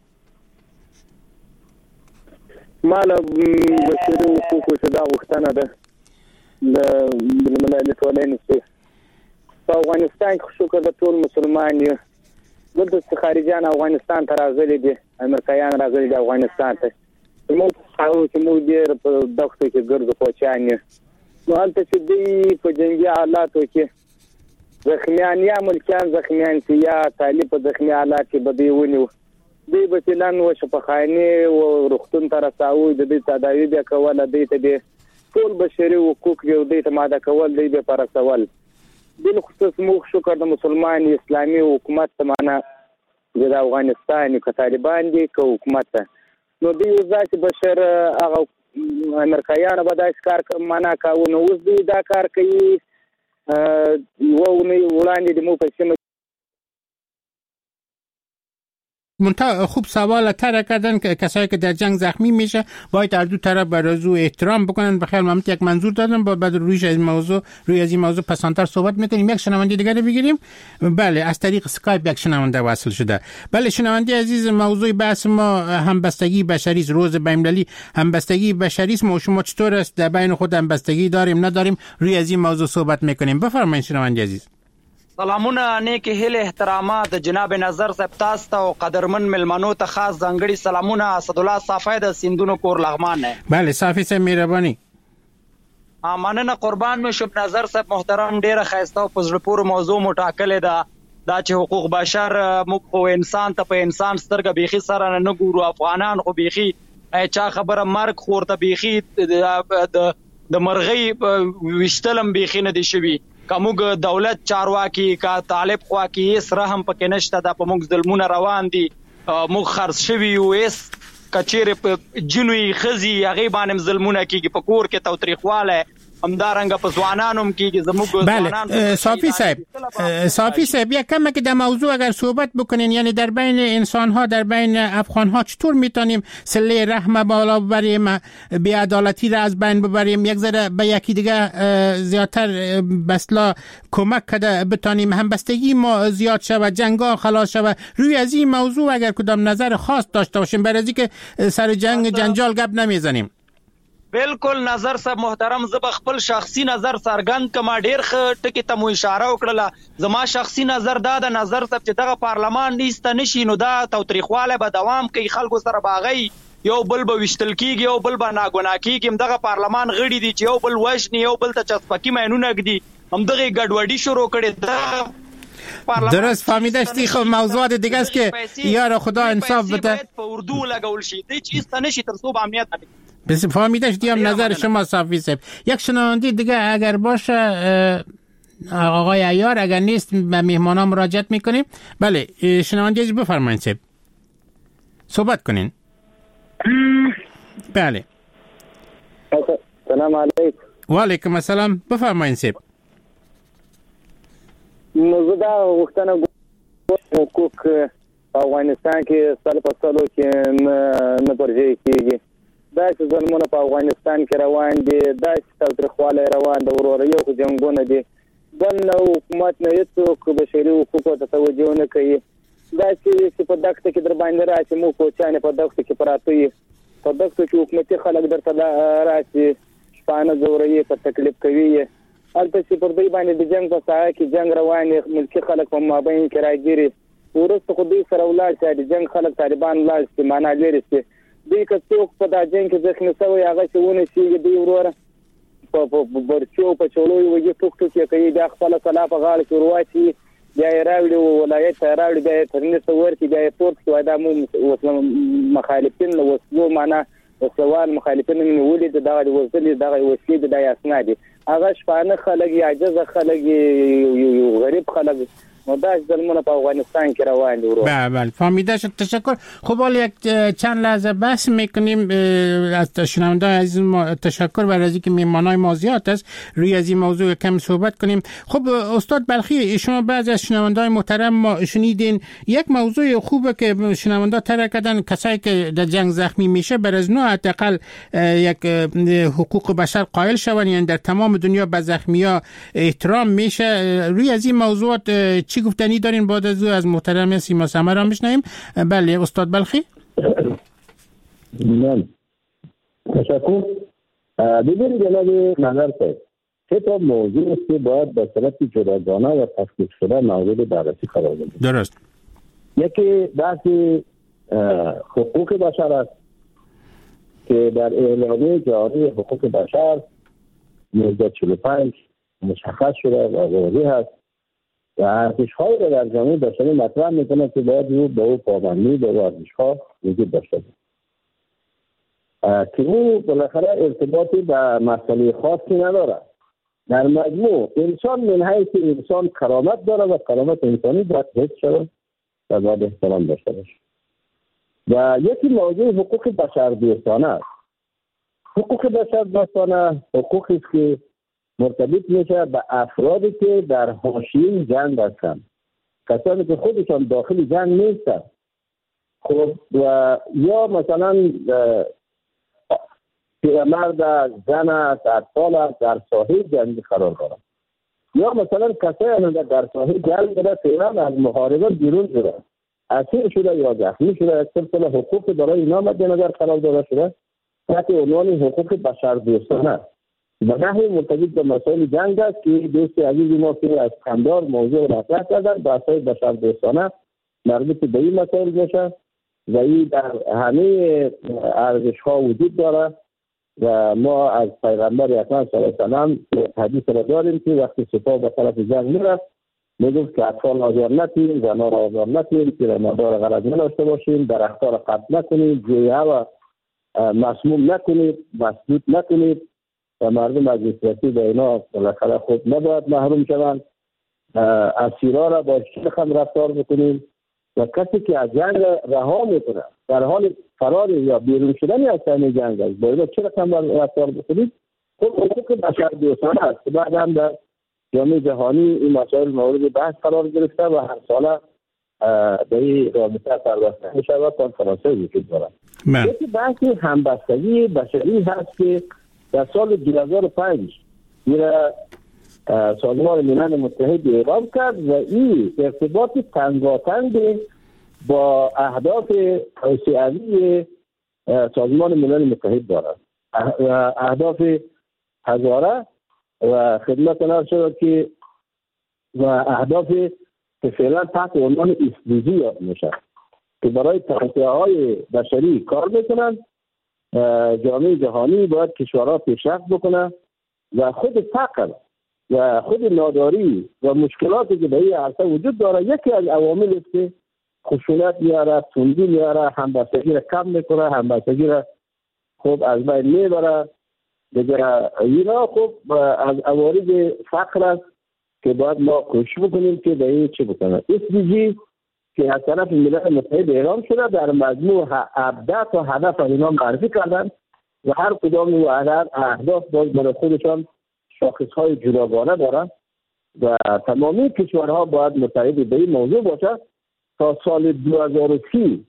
مال بشري حقوق صدا وختنه ده د ملل ټولنې په افغانستان کې شکر د ټول مسلمان یو دلته خارجيان افغانستان ته راغلي دي، امریکایان راغلي دي افغانستان ته. موږ خو چې موږ ډېر په دغه کې ګرځو پوهچان یو نو هلته چې دی په جنگي حالاتو کې زخمیان یا ملکیان زخمیان چې یا طالب په زخمی حالات کې بدی ونیو دی بچلان و شفاخانه او روغتون تر رساوي د دې تداوی بیا کول د دې ته ټول بشري حقوق یو د دې ماده کول دی به پر سوال بل خصوص موږ شکر د مسلمان اسلامي حکومت ته معنا د افغانستان کې طالبان دي که حکومت نو دی ځکه بشر هغه امریکایان به دا کار معنا کاونه اوس دی دا کار کوي و نه وړاندې د مو په سیمه منتها خوب سوال طرح کردن که کسایی که در جنگ زخمی میشه باید در دو طرف برای احترام بکنن. بخیر من یک منظور دادم بعد روی از این موضوع پسانتر صحبت میکنیم. یک شنونده دیگه بگیریم. بله، از طریق اسکایپ یک شنونده وصل شده. بله شنونده عزیز، موضوع بحث ما همبستگی بشری است. روز بین‌المللی همبستگی بشری است. ما شما چطور است در بین خود همبستگی داریم نداریم روی از این موضوع صحبت میکنیم. بفرمایید شنونده عزیز. سلامونه نیک هیله احترامات جناب نظر صاحب تاسو ته او قدرمن ملمنو ته خاص ځانګړي سلامونه. اسد الله صافی د سیندونو کور لغمان نه. بله صافی صاحب مهرباني. مننه قربان مې شو. نظر صاحب محترم ډیره خاسته او پزړه پور موضوع مټاکل ده دا چې حقوق بشر مو انسان ته په انسان سترګه بيخي سره نه ګورو. افغانان خو بيخي چا خبره مرګ خورته بيخي د مرغۍ وشتلم بيخي نه دي شوی. کومګ دولت چارواکي کا طالب خوا کې سره هم پکې نشته. دا په موږ ظلمونه روان دي. موږ خرڅ شوی یو اس کچېره په جنوي خزي هغه باندې ظلمونه کیږي. په کور کې توتریخواله همدارنګه په ځوانانو کې زموږ بله صافی صاحب یک کم که در موضوع اگر صحبت بکنین، یعنی در بین انسان ها، در بین افغان ها چطور میتونیم صله رحم بالا ببریم، بی‌عدالتی را از بین ببریم، یک ذره به یکی دیگه زیادتر بسلا کمک کده بتانیم همبستگی ما زیاد شود، جنگا خلاص شود. روی از این موضوع اگر کدام نظر خاص داشته باشیم، برای اینکه سر جنگ جنجال گپ نمیزنیم. بالکل نظر صاحب محترم، زه خپل شخصي نظر څرګند کما ډیر ټکی ته مو اشاره وکړه. زما شخصي نظر دا د نظر صاحب چې دغه پارلمان نیسته نشي نو دا توتریخواله به دوام کوي، خلکو سره باغی یو بل به وشتل کیږي، یو بل به ناګونا کیږي. دغه پارلمان غړي دي چې یو بل وښني، یو بل ته چسپکی مینونه کړي، هم دغه ګډوډي شروع کړي. درست فهمیده شدی. خب موضوعات دیگه است که یار خدا انصاف بده. په اردو لګول شي دې چیز ته نشي تر څو امنیت بس فهمیده شدی. هم نظر شما صافی صاحب. یک شنونده دیگه اگر باشه آقای عیار، اگر نیست به مهمانا مراجعت میکنیم. بله شنونده بفرمایید صاحب، صحبت کنین. بله سلام علیکم. و علیکم السلام، بفرمایید صاحب. موضوع دا وختونه حقوق په افغانستان کې سال په سالو کې نه پرځي کیږي. دا چې ظلمونه په افغانستان کې روان دي، دا چې تاوتریخواله روان ده، ورور یو جنگونه دي، بل حکومت نه هیڅوک بشري حقوقو ته توجه نه کوي. دا چې په دغه کې در باندې راځي، مو کوچانه په دغه کې پراته وي، په دغه کې حکومتي خلک درته راځي، شپانه زوري په تکلیف کوي. البته چې پر دوی باندې د جنگ په ساحه کې جنگ روان دي، ملکی خلک په مابین کې راګيري، ورسته خو دوی سره ولاړ چې د جنگ خلک طالبان ولاړ چې معنا لري چې دوی که څوک په دا جنگ کې ځخنه سوی هغه چې ونه شي دوی وروره په برچو په چولوي وږي ټوک ټوک کوي، دا خپل کلا په غاړه کې ورواچي، بیا یې راوړي ولایت ته راوړي، بیا یې ترنس ورکي، بیا یې پورت کې دا مو مخالفین له وسلو معنا وسوال مخالفین منولي دغه وسلې دغه وسلې د اسناد هغه شپانه خلک یا عاجز خلک یو غریب خلک نو دا ظلمونه په افغانستان کې روان دي. بله فهمیده شد، تشکر. خب حالا یک چند لحظه بحث میکنیم از شنونده‌های عزیز ما. تشکر برای اینکه مهمانای ما زیاد است، روی از این موضوع کم صحبت کنیم. خب استاد بلخی، شما بعضی از شنونده‌های محترم ما شنیدین، یک موضوع خوبه که شنونده طرح کردن، کسایی که در جنگ زخمی میشه بر از نوع حداقل یک حقوق بشر قائل شون، یعنی در تمام دنیا به زخمی‌ها احترام میشه. روی از این موضوعات چی گفتنی دارین؟ بعد از محترم سیما سمر هم بشنویم. بله استاد بلخی. تشکر. ببینید جناب نظر صاحب، سه تا موضوع است که باید به صورت جداگانه و تفکیک شده مورد بررسی قرار بگیرد. درست. یکی بحث حقوق بشر است که در اعلامیه جهانی حقوق بشر 1945 مشخص شده و واضح است و ارزش‌هایی را در جامعه بشری مطرح می‌کنه که باید رو به او پابندی به ارزش‌ها وجود داشته باشه که او بالاخره ارتباطی به مسئله خاصی نداره. در مجموع انسان من حیث انسان کرامت داره و کرامت انسانی باید حفظ شود و باید احترام داشته باشه. و یکی موضوع حقوق بشر دوستانه است. حقوق بشر دوستانه حقوقی است که مرتبط میشه به افرادی که در حاشیه جنگ هستند، کسانی که خودشان داخل جنگ نیستند، خب و یا مثلا پیرمرد، زن است، اطفال است، در ساحه جنگی قرار دارند، یا مثلا کسانی در ساحه جنگ در فعلا از محاربه بیرون شده، اسیر شده یا زخمی شده، یک سلسله حقوق برای اینا مد نظر قرار داده شده تحت عنوان حقوق بشر دوستانه است. و نحوی مرتبط به مسائل جنگ است که دوست عزیز ما که از کندار موضوع مطرح کردن، بحث‌های بشر دوستانه مربوط به این مسائل میشه و این در همه ارزش‌ها وجود داره و ما از پیغمبر اکرم صلی الله علیه و سلم حدیث را داریم که وقتی سپاه به طرف جنگ میرفت میگفت که اطفال آزار نکنیم، زنان را آزار نکنیم، پیرمردان را غرض نداشته باشیم، درخت‌ها را قطع نکنیم، جویه و مسموم نکنید، مسدود نکنید و مردم از دسترسی به اینا بالاخره خود نباید محروم شوند. اسیرا را با شرم رفتار بکنیم و کسی که از جنگ رها میکنه در حال فرار یا بیرون شدن از صحنه جنگ است با اینا چه رقم رفتار بکنید خب حقوق بشر دوستانه است. بعد هم در جامعه جهانی این مسائل مورد بحث قرار گرفته و هر ساله به این رابطه پرداخته می شود. کنفرانس وجود دارد. یکی بحث همبستگی بشری هست که در سال 2005 سازمان ملل متحد اعلام کرد و این ارتباط تنگاتنگ با اهداف توسعه‌ای سازمان ملل متحد دارد. اهداف هزاره و خدمت نار شد که و اهداف که فعلا تحت عنوان SDG یاد میشه که برای توسعه‌های بشری کار میکنند. جامعه جهانی باید کشورها پیشرفت بکنه و خود فقر و خود ناداری و مشکلاتی که به این عرصه وجود داره یکی از عوامل است که خشونت میاره، تندی میاره، همبستگی را کم میکنه، همبستگی را خوب از بین میبره. دیگه اینا خوب از عوارض فقر است که باید ما کوشش بکنیم که به این چه بکنه. SDG که از طرف ملل متحد اعلام شده در مجموع 17 تا هدف اینا معرفی کردن و هر کدام و اهداف باز برای خودشان شاخصهای جداگانه دارن و تمامی کشورها باید متحد به این موضوع باشه تا سال 2030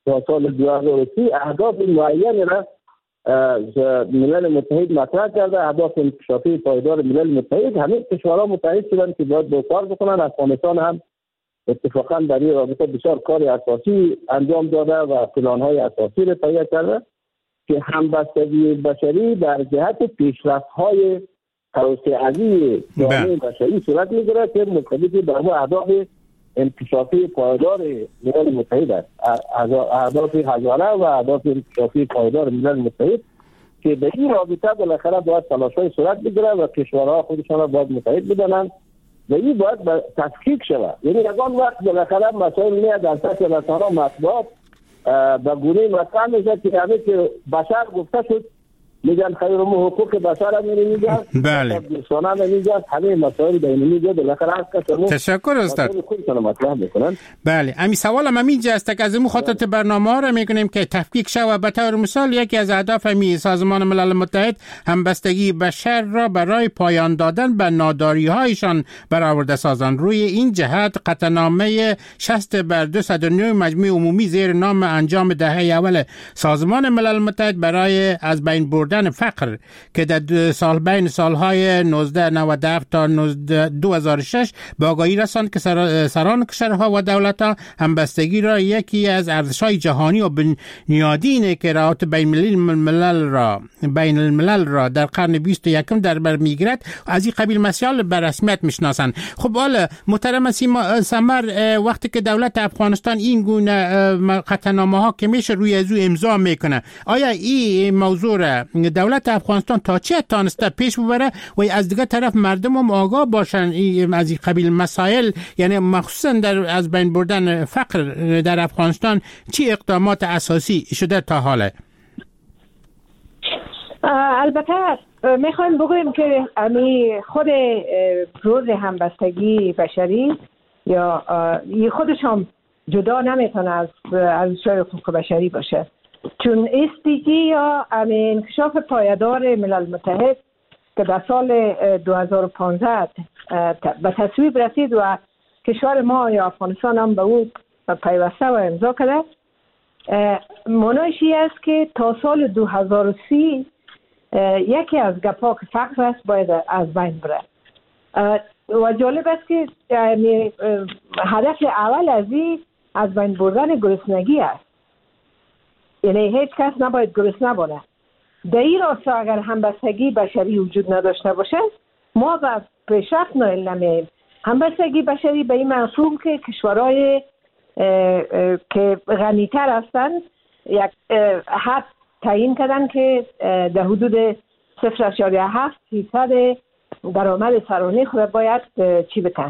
اهداف معین را ملل متحد مطرح کرده. اهداف انکشافی پایدار ملل متحد همه کشورها متحد شدن که باید با کار بکنن. افغانستان هم اتفاقا در این رابطه بسیار کار اساسی انجام داده و پلان‌های اساسی را تهیه کرده که همبستگی بشری در جهت پیشرفت‌های توسعه‌ای جامعه بشری صورت می‌گیرد که مختلف در مورد اهداف انکشافی پایدار ملل متحد است. اهداف هزاره و اهداف انکشافی پایدار ملل متحد که به این رابطه بالاخره باید تلاش‌های صورت بگیره و کشورها خودشان را باید متحد بدانند و این باید تفکیک شود. یعنی یگان وقت بالاخره مسائل میاد در سطح رسانه‌ها مطبوعات به گونه مطرح میشه که همه که بشر گفته شد میگن خیر و حقوق بشر هم میگن بله دوستانه هم میگن همه مسائل بین میگه بالاخره تشکر استاد. بله امی سوالم همینجا است که از این خاطر برنامه ها را میکنیم که تفکیک شود. به طور مثال یکی از اهداف می سازمان ملل متحد همبستگی بشر را برای پایان دادن به ناداری هایشان برآورده سازند. روی این جهت قطعنامه 60/209 مجمع عمومی زیر نام انجام دهه اول سازمان ملل متحد برای از بین بردن فقر که در بین سالهای 1997 تا 2006 به آگاهی رساند که سران کشورها و دولت‌ها همبستگی را یکی از ارزش‌های جهانی و بنیادینه که روابط بین الملل را در قرن 21 در بر میگیرد از این قبیل مسائل به رسمیت میشناسند. خب حالا محترم سمر، وقتی که دولت افغانستان این گونه قطعنامه‌ها که میشه روی از او امضا میکنه، آیا این موضوع را دولت افغانستان تا چه تانسته پیش ببره و از دیگه طرف مردم هم آگاه باشن از این قبیل مسائل، یعنی مخصوصا در از بین بردن فقر در افغانستان چی اقدامات اساسی شده تا حالا؟ البته میخوایم بگویم که خود روز همبستگی بشری یا خودش هم جدا نمیتونه از ارزش‌های حقوق بشری باشه، چون SDG یا انکشاف پایدار ملل متحد که در سال 2015 به تصویب رسید و کشور ما یا افغانستان هم به او پیوسته و امضا کرده، معنیش است که تا سال 2030 یکی از گپا که فقر است باید از بین بره. و جالب است که هدف اول از این از بین بردن گرسنگی است، یعنی هیچ کس نباید گرسنه بانه. در این راستا اگر همبستگی بشری وجود نداشته باشه ما به پیشرفت نائل نمیاییم. همبستگی بشری به این مفهوم که کشورهای که غنیتر هستند یک حد تعیین کردن که در حدود 0.7% درآمد سرانه خود باید چی بکن،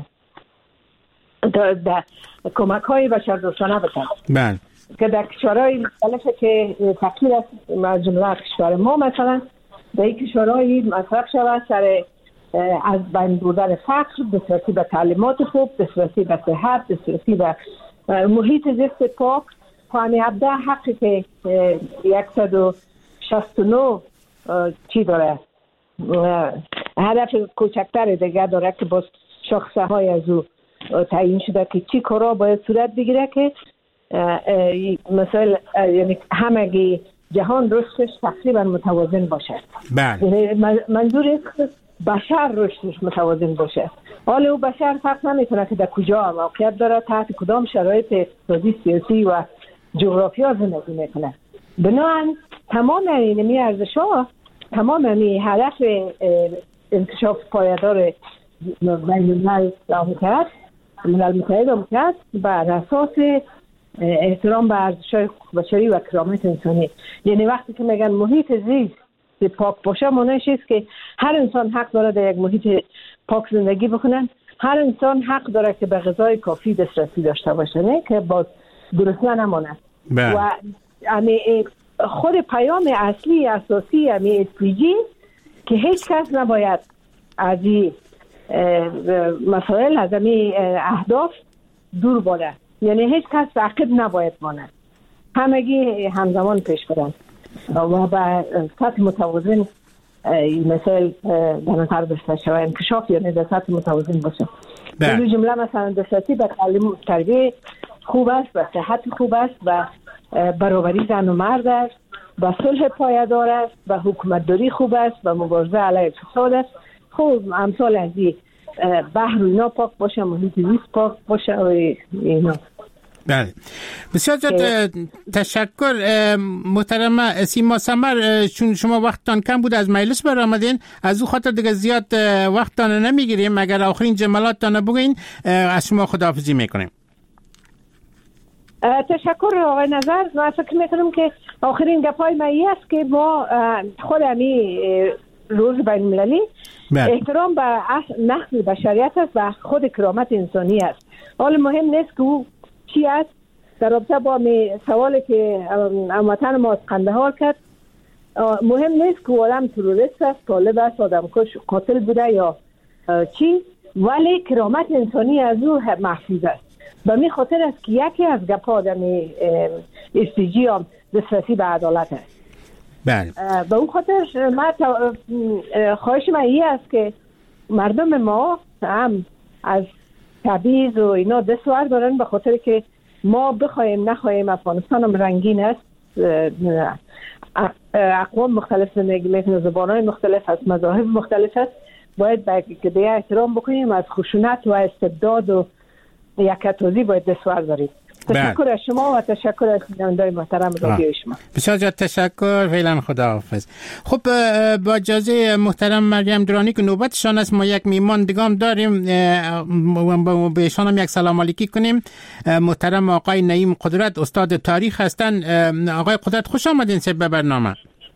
در کمک های بشردوستانه بکن. بله. که در کشورهای مختلفه که فقیر است، جمله کشور ما مثلا در این کشورهای مصرف شود سر از بین بردن فقر، دسترسی به تعلیمات خوب، دسترسی به صحت، دسترسی به محیط زیست پاک. خانه 17 حقی که 169 چی داره هدف کوچکتر دیگه داره که باز شاخصه های از او تعیین شده که چی کارا باید صورت بگیره که مثلا یعنی همگی جهان رشدش تقریبا متوازن باشه. بله. منظور بشر رشدش متوازن باشه. حالا او بشر فرق نمیکنه که در کجا موقعیت داره، تحت کدام شرایط اقتصادی، سیاسی و جغرافیا زندگی میکنه. بنابراین تمام این ارزش‌ها، تمام این هدف انکشاف پایدار بین الملل متحد بر اساس احترام به ارزش‌های بشری و کرامت انسانی. یعنی وقتی که میگن محیط زیست پاک باشه، معنیش است که هر انسان حق داره در یک محیط پاک زندگی بکنن، هر انسان حق داره که به غذای کافی دسترسی داشته باشه، نه که با گرسنه نماند. و خود پیام اصلی اساسی SDG که هیچ کس نباید از این مسائل، از این اهداف دور باشه. یعنی هیچ کس عقب نباید ماند، همگی همزمان پیش برن و به سطح متوازن مثل در نظر داشته شود. انکشاف یعنی در سطح متوازن باشه. در جمله مثلا دسترسی به تعلیم تربیت خوب است، و صحت خوب است، و برابری زن و مرد است، و صلح پایدار است، و حکومتداری خوب است، و مبارزه علیه فساد است. خوب امثال از این بحر و اینا پاک باشه، محیط زیست پاک باشه و اینا. بله، بسیار زیاد تشکر محترمه سیما سمر. چون شما وقتتان کم بود از مجلس برآمدین، از او خاطر دیگه زیاد وقتتان نمیگیریم. اگر آخرین جملاتتان بگین از شما خداحافظی میکنیم. تشکر آقای نظر. من فکر میکنم که آخرین گپای من است که ما خود همی روز بین المللی احترام به نسل بشریت است و خود کرامت انسانی است. حالا مهم نیست که او چی است. در رابطه با سوالی که هموطن ما از قندهار کرد، مهم نیست که آدم تروریست است، طالب است، آدمکش، قاتل بوده یا چی، ولی کرامت انسانی از او محفوظ است. به می خاطر است که یکی از گپا در SDG هم دسترسی به عدالت است. بله. به اون خاطر خواهش من این است که مردم ما هم از تبعیض و اینا دستور دارن، به خاطر که ما بخوایم نخوایم افغانستان هم رنگین است، اقوام مختلف زندگی میکنن، زبانهای مختلف است، مذاهب مختلف است. باید به احترام بکنیم، از خشونت و استبداد و یکتازی باید دستور داریم. تشکر از شما و تشکر از شنوندگان محترم رادیو شما. بسیار زیاد تشکر. فعلا خداحافظ. خب با اجازه محترم مریم درانی که نوبتشان است، ما یک میهمان دیگه داریم، به ایشان هم یک سلام علیکی کنیم. محترم آقای نعیم قدرت، استاد تاریخ هستند. آقای قدرت خوش آمدین به برنامه.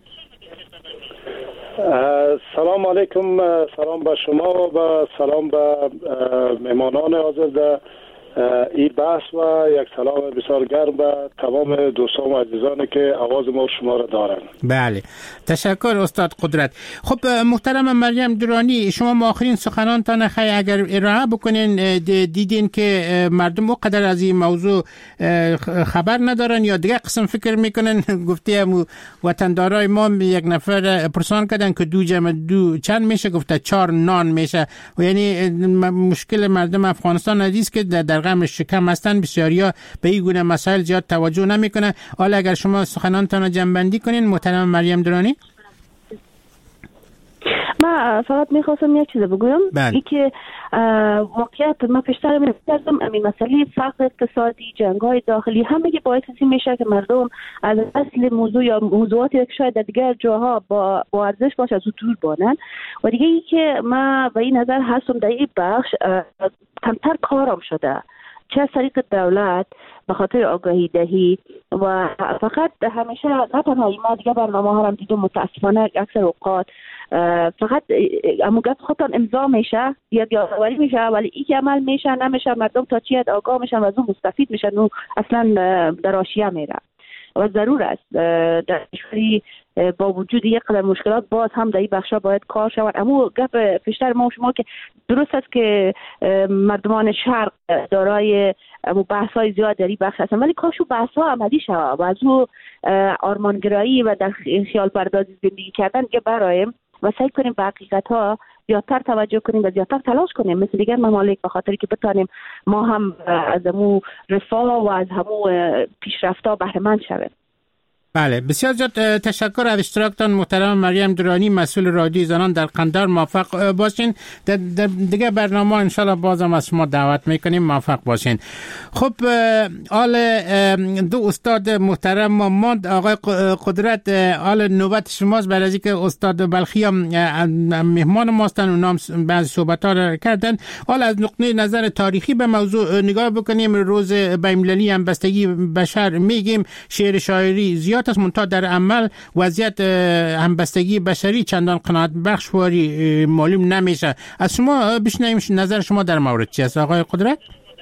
سلام علیکم. سلام به شما و سلام به مهمانان حاضر در این بحث و یک سلام بسیار گرم به تمام دوستان و عزیزانی که آواز ما شما را دارند. بله، تشکر استاد قدرت. خب محترم مریم درانی، شما آخرین سخنانتان اگر ارائه بکنین، دیدین که مردم اونقدر از این موضوع خبر ندارن یا دیگه قسم فکر میکنن. گفته وطندارای ما یک نفر پرسان کردن که 2 جمع 2 چند میشه، گفته 4 نان میشه. و یعنی مشکل مردم افغانستان عزیز که در غم شکم هستن، بسیاریا به این گونه مسائل زیاد توجه نمیکنه. حالا اگر شما سخنانتان رو جمع بندی کنین محترم مریم درانی. من فقط میخواستم یک چیز بگویم، ای که واقعیت ما پیشتر می‌کردم همین مسئله فقر اقتصادی، جنگ‌های داخلی همه که باعث میشه که مردم از اصل موضوع یا موضوعاتی که شاید در دیگر جاها با ارزش باشه از دور بانن. و دیگه ای که من به این نظر هستم در این بخش کمتر کارم شده، چه از طریق دولت به خاطر آگاهی دهی و فقط همیشه نه تنها ما دیگه برنامه ها هم دیدم متاسفانه اکثر اوقات فقط امو گفت خودتان امضا میشه یا یادآوری میشه، ولی این که عمل میشه نمیشه، مردم تا چی آگاه میشن و از اون مستفید میشن و اصلا در حاشیه میره. و ضرور است در کشوری با وجود یک قدر مشکلات باز هم در این بخشا باید کار شود. اما گپ پیشتر ما شما که درست است که مردمان شرق دارای بحث‌های زیاد در این بخش هستن، ولی کاش بحث‌ها عملی شود و از او آرمانگرایی و در خیال پردازی زندگی کردن که برایم و سعی کنیم به حقیقت ها زیادتر توجه کنیم و زیادتر تلاش کنیم مثل دیگر ممالک، به خاطر که بتانیم ما هم از همون رفاه و از همون پیشرفت‌ها بهره مند شویم. بله، بسیار زیاد تشکر از اشتراکتان محترم مریم درانی، مسئول رادیوی زنان در قندهار. موفق باشین. در دیگه برنامه انشالله بازم از شما دعوت میکنیم. موفق باشین. خب آل دو استاد محترم ماند. آقای قدرت، آل نوبت شماست. بعد از اینکه استاد بلخی هم مهمان ماستن، اونا هم بعضی صحبت‌ها را کردن. حالا از نقطه نظر تاریخی به موضوع نگاه بکنیم. روز بین‌المللی همبستگی بشر میگیم، شعر شاعری زیاد است، منتها در عمل وضعیت همبستگی بشری چندان قناعت بخش واری معلوم نمیشه. از شما بشنویم نظر شما در مورد چی است آقای قدرت؟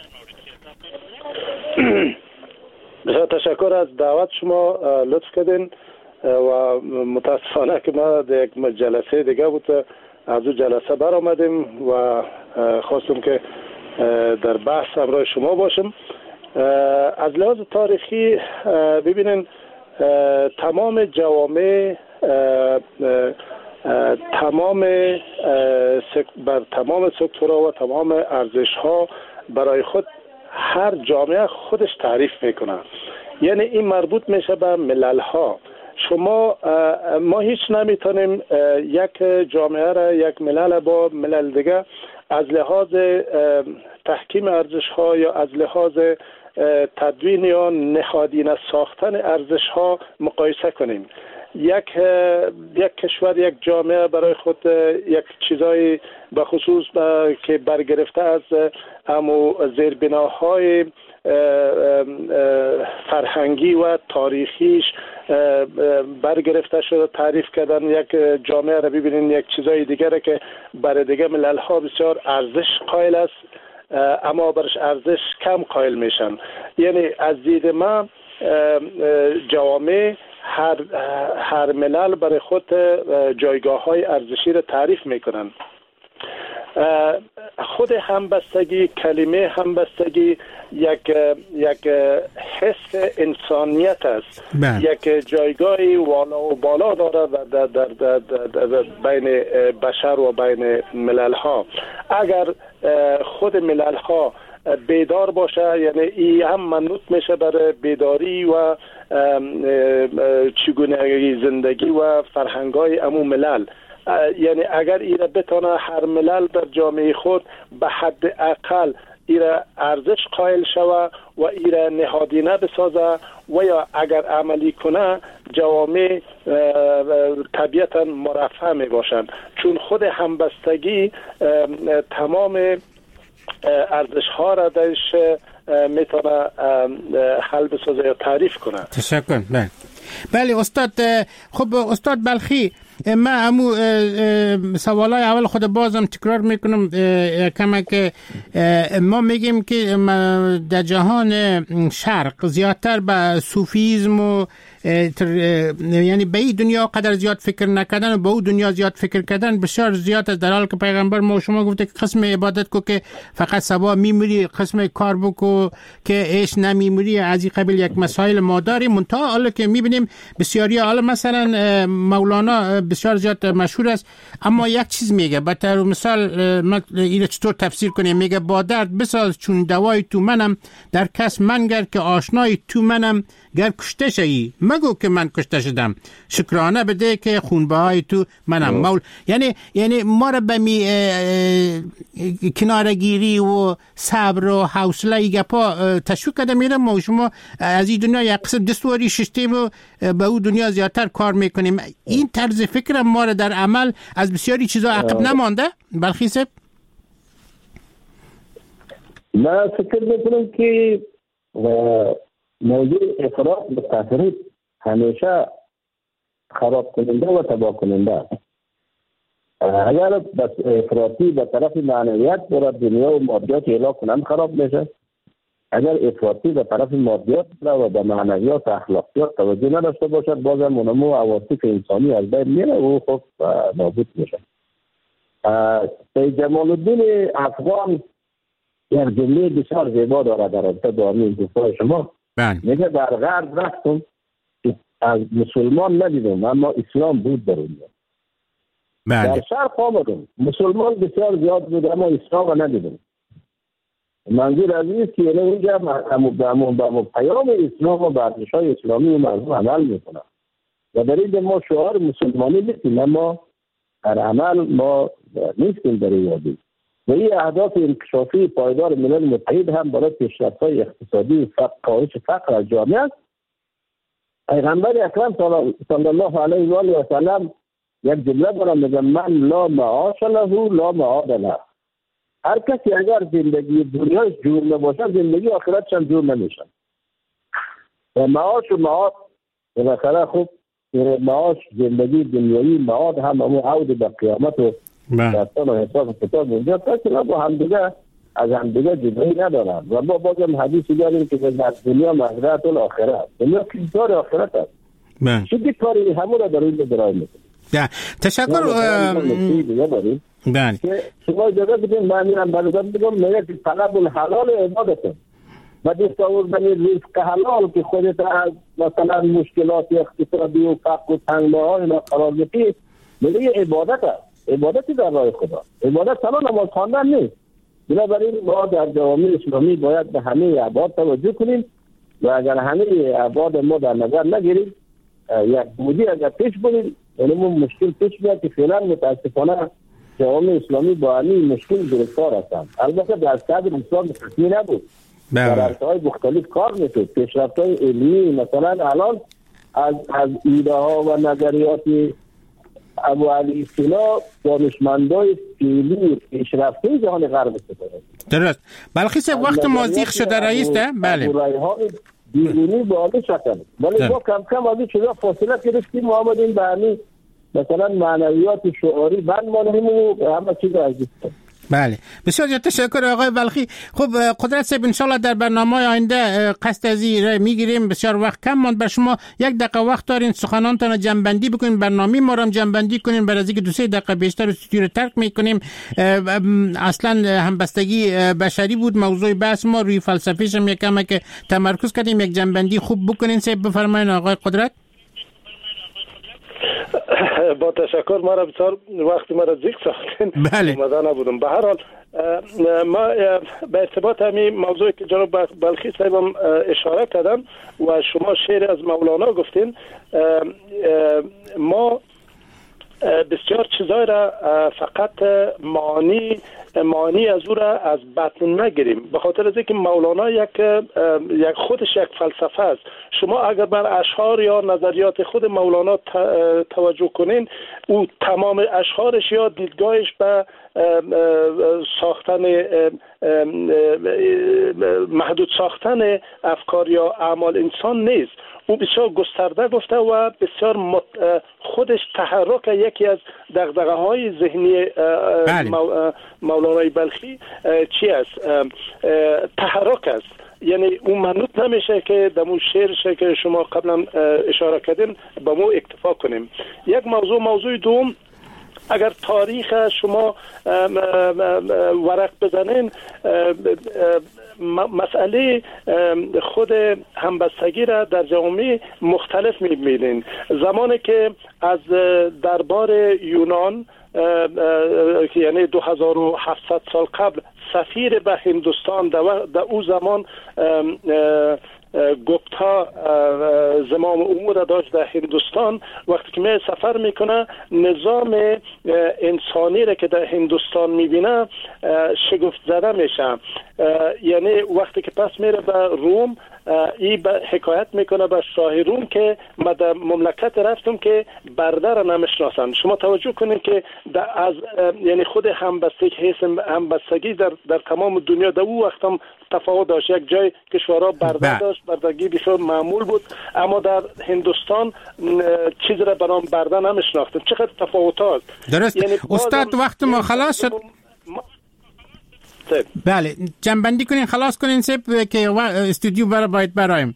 بسیار تشکر از دعوت شما، لطف کردین و متاسفانه که ما در یک جلسه دیگه بود از اون جلسه برآمدیم و خواستم که در بحث همراه شما باشم. از لحاظ تاریخی ببینین تمام جوامع بر تمام سکتورها و تمام ارزش‌ها برای خود هر جامعه خودش تعریف میکنه. یعنی این مربوط میشه به ملل‌ها. ما هیچ نمیتونیم یک جامعه را، یک ملل با ملل دیگه از لحاظ تحکیم ارزش‌ها یا از لحاظ تدوین یا نهادینه ساختن ارزش‌ها مقایسه کنیم. یک کشور، یک جامعه برای خود یک چیزای به خصوص که برگرفته از همو زیربناهای فرهنگی و تاریخیش برگرفته شده تعریف کردن. یک جامعه را ببینین یک چیزای دیگره که برای دیگه ملل‌ها بسیار ارزش قائل است اما برش ارزش کم قائل میشن. یعنی از دید من جوامع هر ملل برای خود جایگاه‌های ارزشی را تعریف میکنن. خود همبستگی، کلمه همبستگی یک حس انسانیت است. یک جایگاهی والا و بالا داره در بین بشر و بین ملل ها. اگر خود ملل ها بیدار باشه، یعنی این هم منوط میشه برای بیداری و چگونگی زندگی و فرهنگای امو ملل. یعنی اگر ایره بتونه هر ملل در جامعه خود به حد اقل ایره ارزش قائل شوه و ایره نهادینه بسازه و یا اگر عملی کنه جوامع طبیعتا مرفه می باشن، چون خود همبستگی تمام ارزش ها را درش میتونه حل بسازه یا تعریف کنه. تشکر. بله استاد. خب استاد بلخی، من امو سوالای اول خود بازم تکرار میکنم کما که ما میگیم که در جهان شرق زیادتر به صوفیزم و یعنی به این دنیا قدر زیاد فکر نکردن و به اون دنیا زیاد فکر کردن بسیار زیاد است، در حال که پیغمبر ما شما گفته که قسم عبادت کو که فقط سبا میموری، قسم کار بکو که ایش نمیموری. از این قبیل یک مسائل ما داریم. منتها حالا که میبینیم بسیاری، حالا مثلا مولانا بسیار زیاد مشهور است، اما یک چیز میگه به طور مثال من اینو چطور تفسیر کنیم، میگه با درد بساز چون دوای تو منم، در کس منگر که آشنای تو منم، گر کشته شئی مگو که من کشته شدم، شکرانه بده که خونبهای تو منم. یعنی ما را به کنارگیری و صبر و حوصله ای گپا تشویق کرده میره. ما شما از این دنیا یک قسم دستوری ششتیم و به اون دنیا زیادتر کار میکنیم. این طرز فکر ما را در عمل از بسیاری چیزا عقب نمانده بلخی صاحب؟ من فکر میکنم که موضوع افراط به تفریط همیشه خراب کننده و تباه کننده. اگر بس افراطی به طرف معنویت برد دنیا و مادیات اعلا کنند خراب میشه. اگر افراطی به طرف مادیات و به معنویات و اخلاقیات توجه نداشته باشد، بازم اونمو عواطف انسانی از بین میره و خب نابود میشه. سید جمال الدین افغان یک جمله بسیار زیبا داره در رابطه با این گفتار شما. میگه در غرب رفتم از مسلمان ندیدم اما اسلام بود در اونجا. در شرق آمدیم مسلمان بسیار زیاد بود اما اسلام ندیدیم. منظور از این است که یعنی اونجا به پیام اسلام و ورزش های اسلامی و مردم عمل میکنن و در اینجا ما شعار مسلمانی نیستیم اما در عمل ما نیستیم در یادی و این اهداف انکشافی پایدار ملل متحد هم برای پیشرفت های اقتصادی و کاهش فقر از جامعه است. پیغمبر اکرم صلی الله علیه و آله و سلم یک جمله دارم میگم من لا معاش له لا معاد له. هر کسی اگر زندگی دنیاش جور نباشه زندگی آخرتش هم جور نمیشه. و معاش و معاد بالاخره خوب معاش زندگی دنیایی معاد هم همون عود به قیامت و دستان و حساب کتاب اونجا پس با همدیگه از همدیگه جدایی ندارن و ما بازم حدیثی داریم که در دنیا مزرعه الاخره است. دنیا کار آخرت است. چیزی کاری همون را در این درای میکنیم. تشکر. بله شما اجازه بدین من میرم برادرم بگم میگه که طلب الحلال عبادته و دست آوردن رزق حلال که خودت از مثلا مشکلات اقتصادی و فقر و تنگناهای اینا قرار بدی میگه عبادت است. عبادتی در راه خدا. عبادت تنها نماز خواندن نیست. بنابراین ما در جوامع اسلامی باید به همه ابعاد توجه کنیم و اگر همه ابعاد ما در نظر نگیریم یک بودی اگر پیش بریم یعنی مشکل پیش میاد که فعلا متاسفانه جوامع اسلامی با همین مشکل گرفتار هستند. البته در صدر اسلام خصمی نبود. در عرصه‌های مختلف کار میشد. پیشرفت‌های علمی مثلا الان از ایده ها و نظریات ابو علی سینا دانشمندای فعلی پیشرفته جهان غرب استفاده. درست. بلخی صاحب وقت ما زیخ شده رئیس ده؟ بله. بیرونی بالا شکل. ولی ما کم کم از این چیزا فاصله گرفتیم و آمدیم به همین مثلا معنویات شعاری بند مانیم و همه چیز عزیز کنیم. بله بسیار تشکر آقای بلخی. خب قدرت صاحب انشالله در برنامه آینده قصد از این میگیریم. بسیار وقت کم ماند بر شما. 1 دقیقه وقت دارین سخنانتان جنبندی بکنین برنامه ما رو جنبندی کنین برای از اینکه 2-3 دقیقه بیشتر استودیو رو ترک میکنیم. اصلا همبستگی بشری بود موضوع بحث ما روی فلسفیش هم یکم که تمرکز کردیم. یک جنبندی خوب بکنین صاحب بفرمایید آقای قدرت. با تشکر ما را بسیار وقتی ما را زیگ ساختین اومده نبودم. به هر حال ما به ارتباط همین موضوعی که جناب بلخی صاحبم اشاره کردن و شما شعر از مولانا گفتین ما بسیار چیزای را فقط معنی از او را از بطن نگیریم به خاطر از اینکه مولانا یک خودش یک فلسفه است. شما اگر بر اشعار یا نظریات خود مولانا توجه کنین او تمام اشعارش یا دیدگاهش به ساختن محدود ساختن افکار یا اعمال انسان نیست. او بسیار گسترده گفته و بسیار خودش تحرک یکی از دغدغه‌های ذهنی مولانا بلخی چی است؟ تحرک است. یعنی اون منوط نمیشه که در اون شعرش که شما قبلا اشاره کردین با مو اکتفا کنیم. یک موضوع دوم اگر تاریخ شما ورق بزنین مسئله خود همبستگی را در جامعه مختلف می‌بینین. زمانی که از دربار یونان یعنی 2700 سال قبل سفیر به هندوستان در او زمان گپتا زمام امور داشت در هندوستان وقتی که می سفر میکنه نظام انسانی را که در هندوستان میبینه شگفت زده میشه. یعنی وقتی که پس میره به روم ای حکایت میکنه به شاه روم که ما در مملکت رفتم که برده را نمیشناسن. شما توجه کنید که از یعنی خود همبستگی در تمام دنیا در اون وقت هم تفاوت داشت. یک جای کشورها برده داشت، بردگی بسیار معمول بود، اما در هندوستان چیز را به نام برده نمیشناختن. چقدر تفاوت هست. درست. یعنی استاد وقت ما خلاص شد. بله جنبندی کنین خلاص کنین سب که استودیو باید برایم.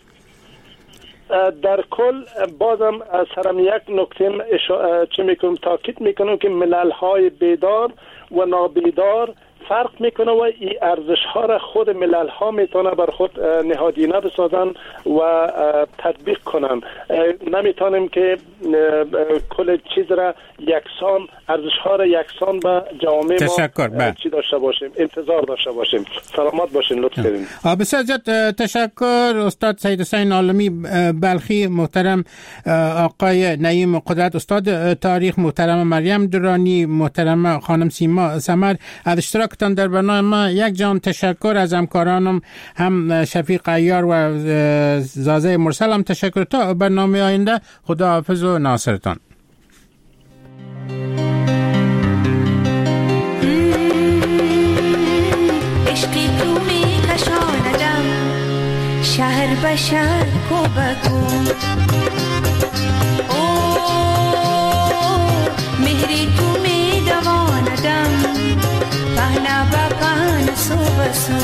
در کل بازم سرم یک نکته چه میکنم تاکید میکنم که ملل های بیدار و نابیدار فرق میکنه و این ارزش ها را خود ملل ها میتونه بر خود نهادینه بسازن و تطبیق کنن. نمیتونیم که کل چیز را یکسان، ارزش ها را یکسان به جامعه ما چی داشته باشیم، انتظار داشته باشیم. سلامت باشین، لطف کنین. بسیار زیاد تشکر استاد سید حسین عالمی بلخی، محترم آقای نعیم قدرت استاد تاریخ، محترم مریم درانی، محترم خانم سیما سمر از اشتراکتان در برنامه ما. یک جان تشکر از همکارانم، هم شفیق عیار و زازه مرسل هم تشکر. تا برنامه آینده خداحافظ و ناصرتان. شهر به شهر کو بگو مهری تو می دواندم پهنا با پهن سو بسو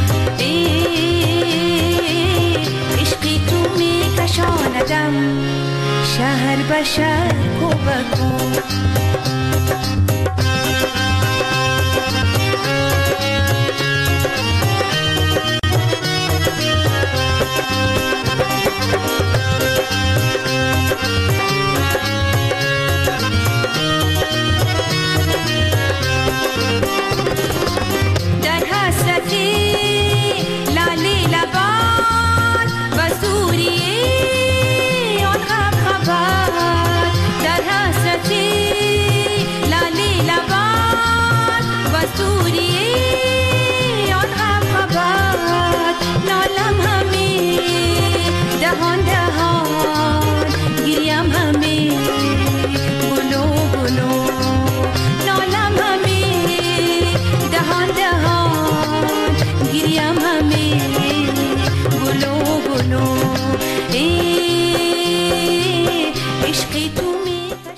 عشقی تو می کشاندم شهر به شهر کو بگو